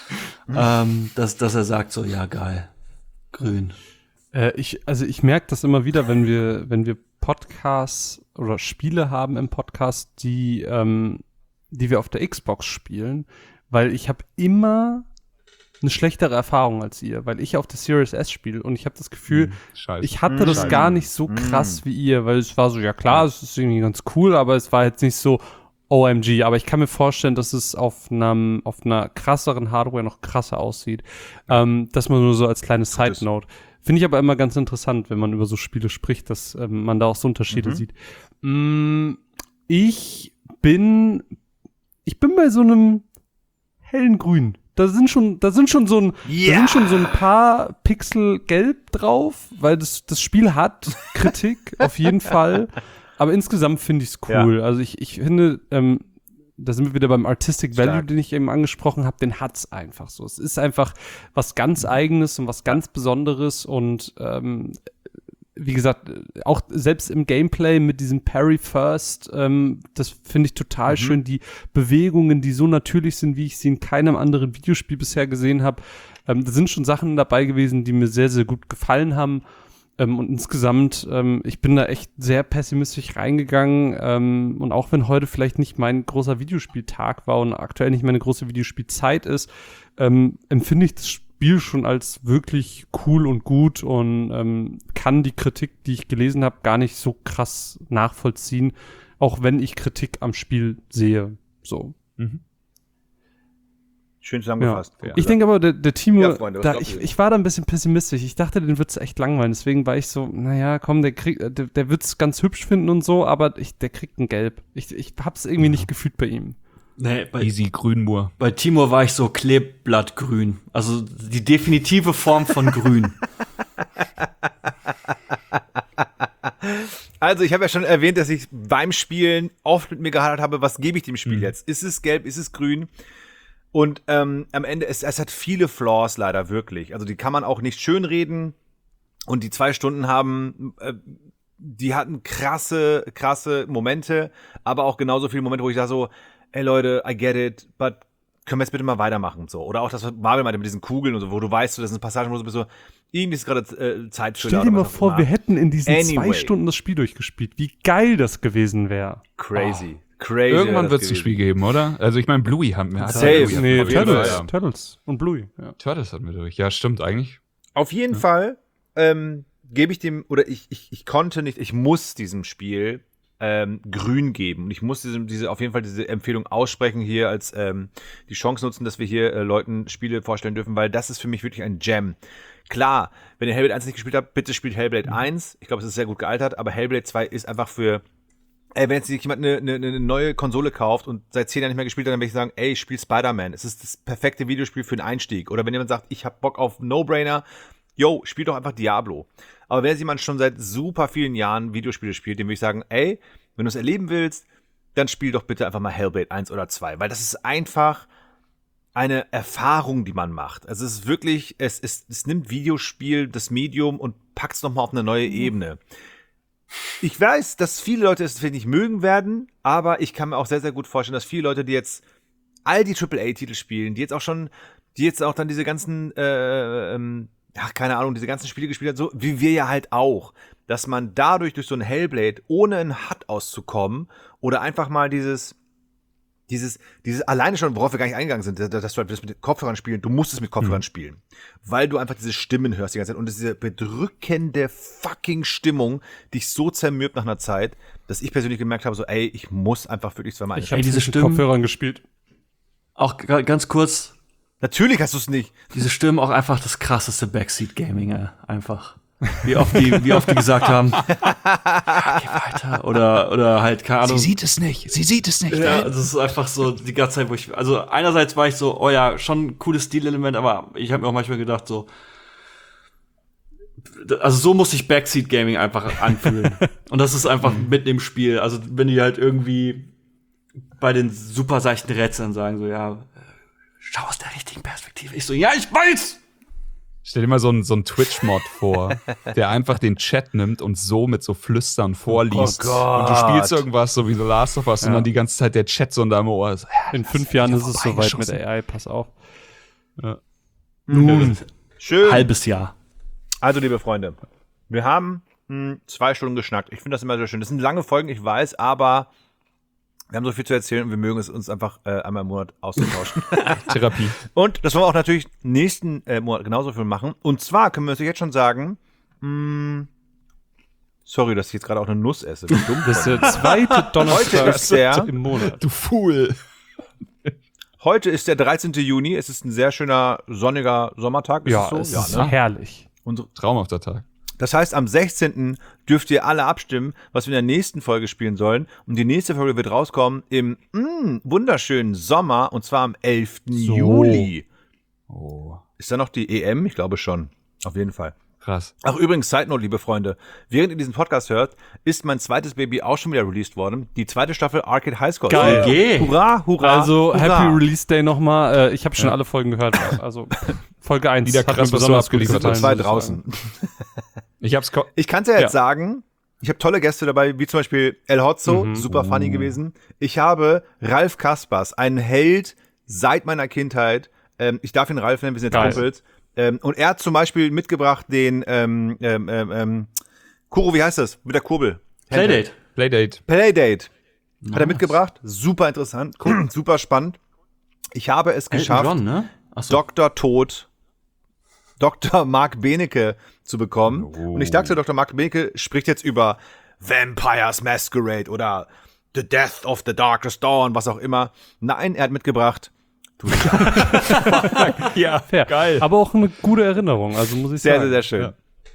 ähm, dass, dass er sagt so, ja geil, grün. Äh, ich, also ich merke das immer wieder, wenn wir, wenn wir Podcasts oder Spiele haben im Podcast, die, ähm, die wir auf der Xbox spielen, weil ich habe immer eine schlechtere Erfahrung als ihr, weil ich auf der Series S spiele und ich habe das Gefühl, mm, ich hatte mm, das gar nicht so krass mm. wie ihr, weil es war so, ja klar, es ist irgendwie ganz cool, aber es war jetzt nicht so O M G, aber ich kann mir vorstellen, dass es auf einem, auf einer krasseren Hardware noch krasser aussieht. Ähm, das mal nur so als kleine Side-Note. Finde ich aber immer ganz interessant, wenn man über so Spiele spricht, dass ähm, man da auch so Unterschiede mhm. sieht. Mm, ich bin, ich bin bei so einem hellen Grün. Da sind schon, da sind schon so ein, yeah. da sind schon so ein paar Pixel gelb drauf, weil das, das Spiel hat Kritik, auf jeden Fall. Aber insgesamt finde ich es cool. Ja. Also ich, ich finde, ähm, da sind wir wieder beim Artistic Value, Stark. Den ich eben angesprochen habe, den hat's einfach so. Es ist einfach was ganz Eigenes und was ganz Besonderes und ähm, wie gesagt, auch selbst im Gameplay mit diesem Parry First, ähm, das finde ich total mhm. schön. Die Bewegungen, die so natürlich sind, wie ich sie in keinem anderen Videospiel bisher gesehen habe. Ähm, da sind schon Sachen dabei gewesen, die mir sehr, sehr gut gefallen haben. Ähm, und insgesamt, ähm, ich bin da echt sehr pessimistisch reingegangen. Ähm, und auch wenn heute vielleicht nicht mein großer Videospieltag war und aktuell nicht meine große Videospielzeit ist, ähm, empfinde ich das Spiel schon als wirklich cool und gut und ähm, kann die Kritik, die ich gelesen habe, gar nicht so krass nachvollziehen, auch wenn ich Kritik am Spiel sehe. So. Mhm. Schön zusammengefasst. Ja. Ich denke aber, der, der Timo, ja, Freunde, da, ich, ich war da ein bisschen pessimistisch. Ich dachte, den wird's echt langweilen. Deswegen war ich so, naja, komm, der kriegt, der, der wird's ganz hübsch finden und so, aber ich, der kriegt ein Gelb. Ich, ich hab's irgendwie ja. nicht gefühlt bei ihm. Nee, bei, Easy Grünmur. Bei Timo war ich so Kleeblattgrün. Also die definitive Form von Grün. Also ich habe ja schon erwähnt, dass ich beim Spielen oft mit mir gehadert habe, was gebe ich dem Spiel mhm. jetzt? Ist es gelb, ist es grün? Und ähm, am Ende, es, es hat viele Flaws leider wirklich. Also die kann man auch nicht schönreden. Und die zwei Stunden haben, äh, die hatten krasse, krasse Momente, aber auch genauso viele Momente, wo ich da so, ey Leute, I get it, but können wir jetzt bitte mal weitermachen? So. Oder auch das, was Marvel meinte mit diesen Kugeln und so, wo du weißt, so, das sind Passagen, wo du bist so, irgendwie ist gerade äh, Zeitfüller. Stell dir mal vor, wir hätten in diesen Anyway. zwei Stunden das Spiel durchgespielt. Wie geil das gewesen wäre. Crazy. Crazy. Irgendwann wäre wird das es ein gewesen. Spiel geben, oder? Also ich meine, Bluey haben wir. Safe. Bluey Nee, auf jeden Turtles. Fall, ja. Turtles und Bluey. Ja. Turtles hatten wir durch. Ja, stimmt eigentlich. Auf jeden Fall ähm, gebe ich dem, oder ich, ich, ich konnte nicht, ich muss diesem Spiel ähm, grün geben. Und ich muss diesem, diese, auf jeden Fall diese Empfehlung aussprechen hier als ähm, die Chance nutzen, dass wir hier äh, Leuten Spiele vorstellen dürfen, weil das ist für mich wirklich ein Gem. Klar, wenn ihr Hellblade eins nicht gespielt habt, bitte spielt Hellblade eins. Ich glaube, es ist sehr gut gealtert, aber Hellblade zwei ist einfach für, ey, wenn jetzt sich jemand eine, eine, eine neue Konsole kauft und seit zehn Jahren nicht mehr gespielt hat, dann würde ich sagen, ey, spiel Spider-Man. Es ist das perfekte Videospiel für einen Einstieg. Oder wenn jemand sagt, ich hab Bock auf No-Brainer, yo, spiel doch einfach Diablo. Aber wenn jetzt jemand schon seit super vielen Jahren Videospiele spielt, dem würde ich sagen, ey, wenn du es erleben willst, dann spiel doch bitte einfach mal Hellblade eins oder zwei. Weil das ist einfach eine Erfahrung, die man macht. Also es ist wirklich, es, es, es nimmt Videospiel, das Medium und packt es nochmal auf eine neue Ebene. Ich weiß, dass viele Leute es vielleicht nicht mögen werden, aber ich kann mir auch sehr, sehr gut vorstellen, dass viele Leute, die jetzt all die Triple A Titel spielen, die jetzt auch schon, die jetzt auch dann diese ganzen, äh, ähm, ja, keine Ahnung, diese ganzen Spiele gespielt hat, so wie wir ja halt auch, dass man dadurch durch so ein Hellblade, ohne ein H U D auszukommen oder einfach mal dieses, dieses, dieses alleine schon, worauf wir gar nicht eingegangen sind, dass du halt das mit Kopfhörern spielen, du musst es mit Kopfhörern mhm. spielen, weil du einfach diese Stimmen hörst die ganze Zeit und diese bedrückende fucking Stimmung dich so zermürbt nach einer Zeit, dass ich persönlich gemerkt habe, so ey, ich muss einfach wirklich zweimal Ich habe diese mit Stimmen- Kopfhörern gespielt. Auch g- ganz kurz, Natürlich hast du es nicht. diese Stimmen auch einfach das krasseste Backseat-Gaming, äh, einfach. Wie oft die, wie oft die gesagt haben, ja, geh weiter. Oder, oder halt, keine Ahnung. Sie sieht es nicht. Sie sieht es nicht. Ja, das ist einfach so die ganze Zeit, wo ich, also einerseits war ich so, oh ja, schon ein cooles Stilelement, aber ich habe mir auch manchmal gedacht so, also so muss sich Backseat Gaming einfach anfühlen. Und das ist einfach mitten im Spiel. Also wenn die halt irgendwie bei den super seichten Rätseln sagen so, ja, schau aus der richtigen Perspektive. Ich so, ja, ich weiß! Stell dir mal so einen so einen Twitch-Mod vor, der einfach den Chat nimmt und so mit so Flüstern vorliest. Oh Gott. Und du spielst irgendwas, so wie The Last of Us, Ja. und dann die ganze Zeit der Chat so in deinem Ohr. So, ja, In das fünf Jahren wieder ist es soweit mit vorbeigeschossen. A I, pass auf. Nun, Schön. halbes Jahr. Also, liebe Freunde, wir haben mh, zwei Stunden geschnackt. Ich finde das immer sehr schön. Das sind lange Folgen, ich weiß, aber wir haben so viel zu erzählen und wir mögen es uns einfach äh, einmal im Monat auszutauschen. Therapie. Und das wollen wir auch natürlich nächsten äh, Monat genauso viel machen. Und zwar können wir uns jetzt schon sagen, mh, sorry, dass ich jetzt gerade auch eine Nuss esse. Wie dumm Das ist von mir. der zweite Donnerstag Heute ist der- im Monat. Du Fool. Heute ist der dreizehnten Juni. Es ist ein sehr schöner, sonniger Sommertag. Ist Ja, es es so? ist ne? herrlich. Unsere, Traumhafter Tag. Das heißt, am sechzehnten dürft ihr alle abstimmen, was wir in der nächsten Folge spielen sollen. Und die nächste Folge wird rauskommen im mm, wunderschönen Sommer, und zwar am elften So. Juli. Oh, Ist da noch die E M? Ich glaube schon. Auf jeden Fall. krass. Ach, übrigens, Side Note, liebe Freunde. Während ihr diesen Podcast hört, ist mein zweites Baby auch schon wieder released worden. Die zweite Staffel Arcade High Score. Geil. Okay. Hurra, hurra, Also, hurra. Happy Release Day nochmal. Äh, ich habe schon alle Folgen gehört. Also, Folge eins. Wieder hat mir krass, was du besonders gut abgeliefert gefallen, hast. Zwei muss ich draußen. sagen. Ich hab's ko- Ich kann es ja jetzt Ja. sagen, ich habe tolle Gäste dabei, wie zum Beispiel El Hotzo, Mhm. super funny gewesen. Ich habe Ralf Kaspers, ein Held seit meiner Kindheit. Ähm, ich darf ihn Ralf nennen, wir sind jetzt Geil. Kumpels. Ähm, und er hat zum Beispiel mitgebracht den, ähm, ähm, ähm, ähm, Kuro, wie heißt das? Mit der Kurbel. Playdate. Playdate. Playdate. Hat er mitgebracht. Super interessant, super spannend. Ich habe es Elton geschafft, John, ne? Achso. Doktor Tod, Doktor Mark Benecke zu bekommen. Oh. Und ich dachte, Doktor Mark Benecke spricht jetzt über Vampires Masquerade oder The Death of the Darkest Dawn, was auch immer. Nein, er hat mitgebracht. Du Ja, Fair. geil. Aber auch eine gute Erinnerung, also muss ich sehr, sagen. sehr, sehr schön. Ja.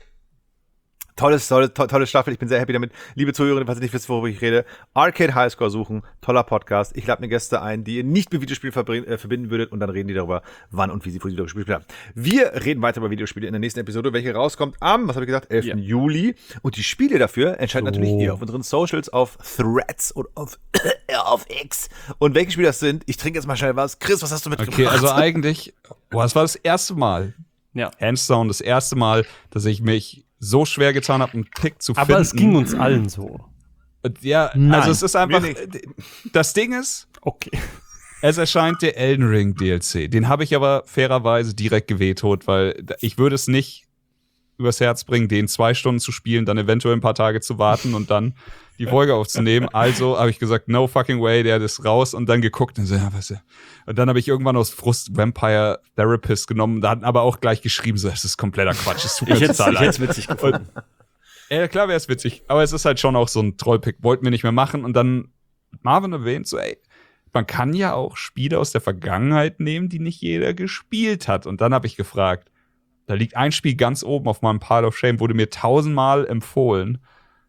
Tolles, tolle, to- tolle Staffel. Ich bin sehr happy damit. Liebe Zuhörer, falls ihr nicht wisst, worüber ich rede, Arcade Highscore suchen. Toller Podcast. Ich lade mir Gäste ein, die ihr nicht mit Videospielen verbring- äh, verbinden würdet, und dann reden die darüber, wann und wie sie Videospiele gespielt haben. Wir reden weiter über Videospiele in der nächsten Episode, welche rauskommt am, was habe ich gesagt, elften Juli. Und die Spiele dafür entscheiden natürlich ihr auf unseren Socials, auf Threads und auf, auf X. Und welche Spiele das sind, ich trinke jetzt mal schnell was. Chris, was hast du mitgebracht? Okay, also eigentlich, boah, das war das erste Mal, Ja. hands down, das erste Mal, dass ich mich so schwer getan habe, einen Pick zu finden. Aber es ging uns allen so. Ja, Nein, also es ist einfach, mir das Ding ist, Okay. Es erscheint der Elden Ring D L C. Den habe ich aber fairerweise direkt gewetot, weil ich würde es nicht übers Herz bringen, den zwei Stunden zu spielen, dann eventuell ein paar Tage zu warten und dann die Folge aufzunehmen. Also habe ich gesagt, no fucking way, der ist raus und dann geguckt und so, ja, was, und dann habe ich irgendwann aus Frust Vampire Therapist genommen, da hatten aber auch gleich geschrieben, so, das ist kompletter Quatsch, das tut mir Ich hätte total leid. es witzig gefunden. Ja, klar wäre es witzig, aber es ist halt schon auch so ein Trollpick, wollten wir nicht mehr machen und dann Marvin erwähnt, so, ey, man kann ja auch Spiele aus der Vergangenheit nehmen, die nicht jeder gespielt hat. Und dann habe ich gefragt, da liegt ein Spiel ganz oben auf meinem Pile of Shame, wurde mir tausendmal empfohlen.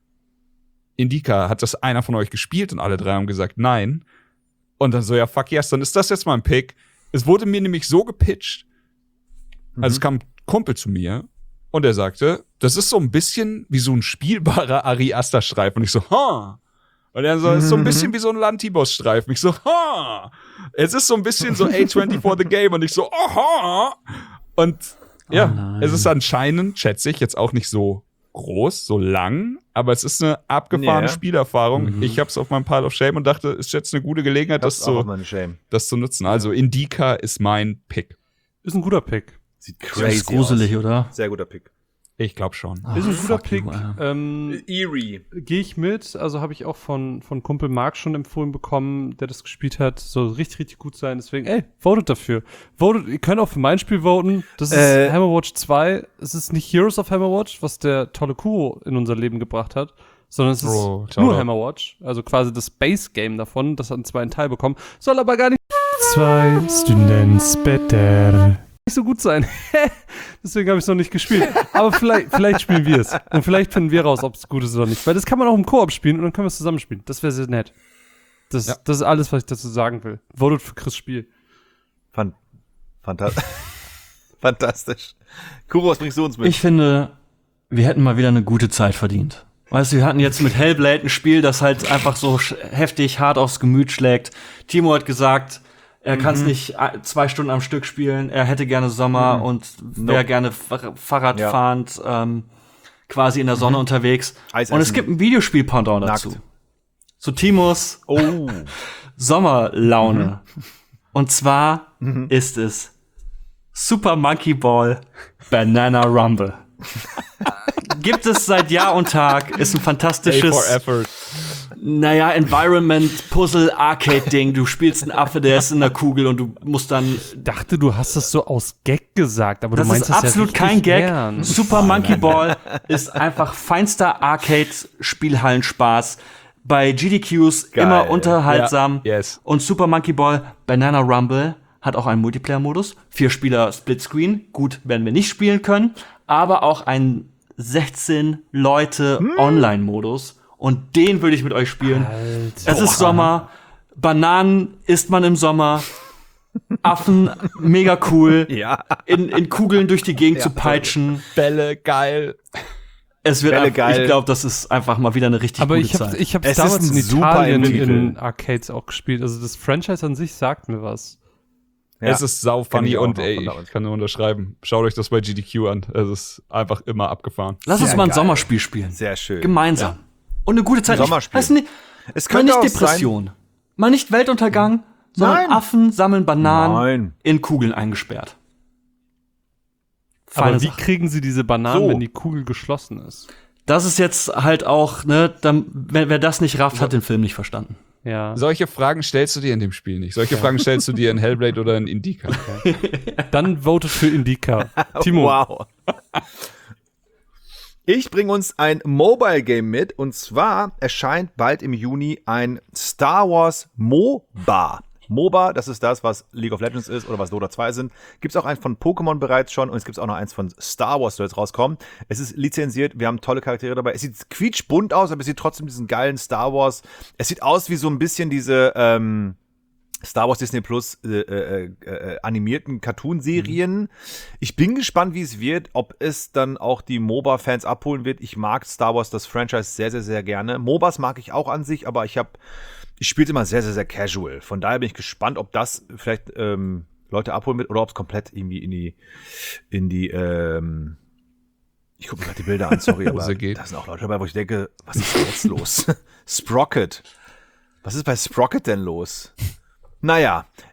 Indica, hat das einer von euch gespielt? Und alle drei haben gesagt, nein. Und dann so, ja, fuck yes, dann ist das jetzt mein Pick. Es wurde mir nämlich so gepitcht. Mhm. Also es kam ein Kumpel zu mir und er sagte, das ist so ein bisschen wie so ein spielbarer Ari Aster-Streifen. Und ich so, ha. Und er so, es ist so ein bisschen wie so ein Lantiboss-Streifen. Ich so, ha. Es ist so ein bisschen so A vierundzwanzig The Game. Und ich so, aha. Und ja, oh es ist anscheinend, schätze ich, jetzt auch nicht so groß, so lang, aber es ist eine abgefahrene Ja. Spielerfahrung. Mhm. Ich hab's auf meinem Pile of Shame und dachte, es ist jetzt eine gute Gelegenheit, das Das ist auch zu, meine Shame. das zu nutzen. Also Indica ist mein Pick. Ist ein guter Pick. Sieht Das crazy ist gruselig, aus. oder? Sehr guter Pick. Ich glaube schon. Ah, Ist ein guter fuck Pick. you, Alter. Ähm, Eerie. Gehe ich mit. Also habe ich auch von, von Kumpel Marc schon empfohlen bekommen, der das gespielt hat. Soll richtig, richtig gut sein. Deswegen, ey, votet dafür. Votet, ihr könnt auch für mein Spiel voten. Das ist Äh. Hammerwatch zwei. Es ist nicht Heroes of Hammerwatch, was der tolle Kuro in unser Leben gebracht hat, sondern es ist Bro, nur Shoutout. Hammerwatch. Also quasi das Base-Game davon, das hat einen zweiten Teil bekommen. Soll aber gar nicht zwei Stunden später nicht so gut sein. Deswegen habe ich es noch nicht gespielt. Aber vielleicht, vielleicht spielen wir es. Und vielleicht finden wir raus, ob es gut ist oder nicht. Weil das kann man auch im Koop spielen und dann können wir es zusammen spielen. Das wäre sehr nett. Das, Ja. das ist alles, was ich dazu sagen will. Votet für Chris Spiel. Fan Fantastisch. Fantastisch. Kuro, was bringst du uns mit? Ich finde, wir hätten mal wieder eine gute Zeit verdient. Weißt du, wir hatten jetzt mit Hellblade ein Spiel, das halt einfach so sch- heftig hart aufs Gemüt schlägt. Timo hat gesagt, er kann es nicht äh, zwei Stunden am Stück spielen. Er hätte gerne Sommer und wäre Nope. gerne Fahr- Fahrradfahrend Ja. ähm, quasi in der Sonne unterwegs. Eis Und es essen. gibt ein Videospiel-Pendant dazu. Nackt. Zu Timos Oh. Sommerlaune. Und zwar ist es Super Monkey Ball Banana Rumble. Gibt es seit Jahr und Tag, ist ein Pay for fantastisches, effort. naja, Environment, Puzzle, Arcade-Ding. Du spielst einen Affe, der ist in der Kugel und du musst dann. Ich dachte, du hast das so aus Gag gesagt, aber Das du meinst ist das absolut ja richtig kein Gag. ernst. Super Monkey Ball ist einfach feinster Arcade-Spielhallenspaß. Bei G D Qs Geil. immer unterhaltsam. Ja, yes. Und Super Monkey Ball Banana Rumble hat auch einen Multiplayer-Modus. Vier Spieler Splitscreen. Gut, werden wir nicht spielen können. Aber auch einen sechzehn Leute Online-Modus. Und den würde ich mit euch spielen. Es ist Sommer. Bananen isst man im Sommer. Affen, mega cool. Ja. In, in Kugeln durch die Gegend zu peitschen. Bälle, geil. Es wird Bälle einfach, geil. ich glaube, das ist einfach mal wieder eine richtig Aber gute ich habe Zeit. ich hab's Es ist damals ein in super Italien Titel. in Arcades auch gespielt. Also das Franchise an sich sagt mir was. Ja. Es ist sau Kenn funny ich auch und noch ey, von ich damals. kann nur unterschreiben. Schaut euch das bei G D Q an. Es ist einfach immer abgefahren. Lass uns Sehr mal ein geil. Sommerspiel spielen. Sehr schön. Gemeinsam. Und eine gute Zeit. Ein Sommerspiel. Ich, weißt du nicht, Es mal könnte nicht auch Depression. Mal nicht Weltuntergang, sondern Nein. Affen sammeln Bananen Nein. in Kugeln eingesperrt. Aber Feine wie Sache. kriegen sie diese Bananen, So. wenn die Kugel geschlossen ist? Das ist jetzt halt auch, ne, dann, wer, wer das nicht rafft, hat den Film nicht verstanden. Ja. Solche Fragen stellst du dir in dem Spiel nicht. Solche Fragen stellst du dir in Hellblade oder in Indica. Dann votet für Indica. Timo. Wow. Ich bringe uns ein Mobile Game mit und zwar erscheint bald im Juni ein Star Wars MOBA. MOBA, das ist das, was League of Legends ist oder was Dota zwei sind. Gibt es auch eins von Pokémon bereits schon und es gibt auch noch eins von Star Wars, soll jetzt rauskommen. Es ist lizenziert, wir haben tolle Charaktere dabei. Es sieht quietschbunt aus, aber es sieht trotzdem diesen geilen Star Wars. Es sieht aus wie so ein bisschen diese ähm, Star Wars Disney Plus äh, äh, äh, animierten Cartoon-Serien. Ich bin gespannt, wie es wird, ob es dann auch die MOBA-Fans abholen wird. Ich mag Star Wars, das Franchise, sehr, sehr, sehr gerne. MOBAs mag ich auch an sich, aber ich habe ich spiele immer sehr, sehr, sehr casual. Von daher bin ich gespannt, ob das vielleicht ähm, Leute abholen wird oder ob es komplett irgendwie in die, in die, ähm, ich gucke mir gerade die Bilder an, sorry, aber Hose geht. da sind auch Leute dabei, wo ich denke, was ist denn jetzt los? Sprocket. Was ist bei Sprocket denn los? Naja,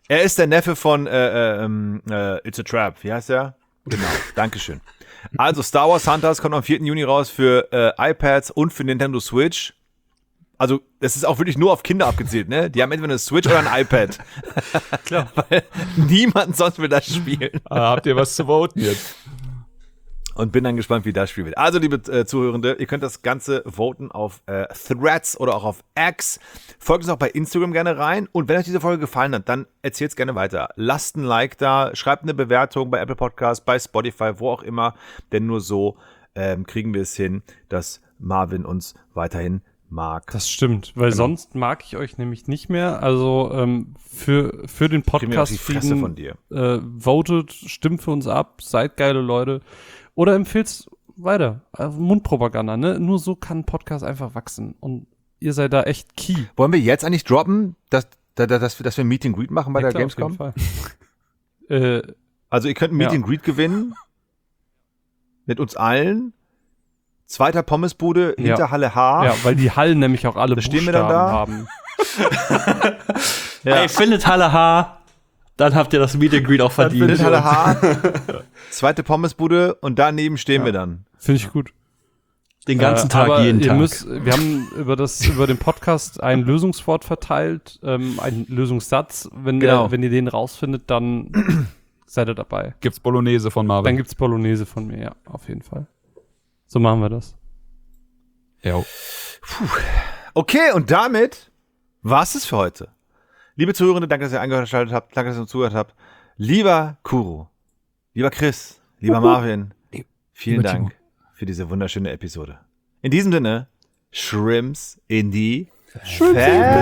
Er ist der Neffe von äh, äh, äh, It's a Trap. Wie heißt er? Genau, Dankeschön. Also Star Wars Hunters kommt am vierten Juni raus für äh, iPads und für Nintendo Switch. Also das ist auch wirklich nur auf Kinder abgezielt, ne? Die haben entweder eine Switch oder ein iPad. Klar. Weil niemand sonst will das spielen. Ah, habt ihr was zu voten jetzt? Und bin dann gespannt, wie das Spiel wird. Also, liebe äh, Zuhörende, ihr könnt das Ganze voten auf äh, Threads oder auch auf X. Folgt uns auch bei Instagram gerne rein. Und wenn euch diese Folge gefallen hat, dann erzählt es gerne weiter. Lasst ein Like da, schreibt eine Bewertung bei Apple Podcasts, bei Spotify, wo auch immer. Denn nur so ähm, kriegen wir es hin, dass Marvin uns weiterhin mag. Das stimmt, weil Genau. sonst mag ich euch nämlich nicht mehr. Also ähm, für, für den Kriegen wir auf die Podcast Fresse von dir. Äh, votet, stimmt für uns ab, seid geile Leute. Oder empfehlt's weiter. Also Mundpropaganda, ne? Nur so kann ein Podcast einfach wachsen. Und ihr seid da echt key. Wollen wir jetzt eigentlich droppen, dass, dass, dass, wir, dass wir ein Meet and Greet machen bei Ja, der klar, auf Gamescom? jeden Fall. äh, Also ihr könnt ein Meet Ja. and Greet gewinnen. Mit uns allen. Zweiter Pommesbude Ja. hinter Halle H. ja, weil die Hallen nämlich auch alle Da stehen wir dann Buchstaben da. haben. Ey, findet Halle H, dann habt ihr das Meet and Greet auch verdient. Findet Halle H. Zweite Pommesbude und daneben stehen Ja. wir dann. Finde ich gut. Den ganzen Äh, Tag, aber jeden ihr Tag. Müsst, wir haben über, das, über den Podcast ein Lösungswort verteilt, ähm, einen Lösungssatz. Wenn, Genau. ihr, wenn ihr den rausfindet, dann seid ihr dabei. Gibt's Bolognese von Dann Marvin? gibt's Bolognese von mir, ja, auf jeden Fall. So machen wir das. Ja. Okay, und damit war's es für heute. Liebe Zuhörende, danke, dass ihr eingeschaltet habt. Danke, dass ihr uns zugehört habt. Lieber Kuro, lieber Chris, lieber Marvin, vielen Lieber Dank für diese wunderschöne Episode. In diesem Sinne, Shrimps in die Shrimps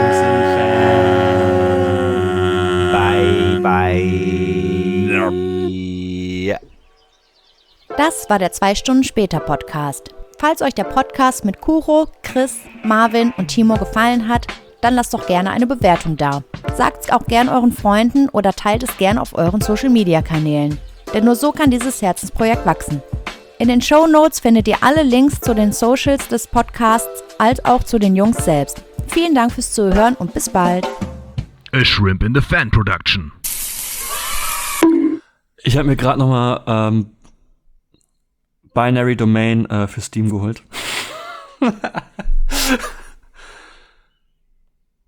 Bye, bye. Das war der zwei Stunden später Podcast. Falls euch der Podcast mit Kuro, Chris, Marvin und Timo gefallen hat, dann lasst doch gerne eine Bewertung da. Sagt es auch gern euren Freunden oder teilt es gern auf euren Social-Media-Kanälen. Denn nur so kann dieses Herzensprojekt wachsen. In den Shownotes findet ihr alle Links zu den Socials des Podcasts, als auch zu den Jungs selbst. Vielen Dank fürs Zuhören und bis bald. A Shrimp in the Fan Production. Ich habe mir gerade noch mal ähm, Binary Domain äh, für Steam geholt.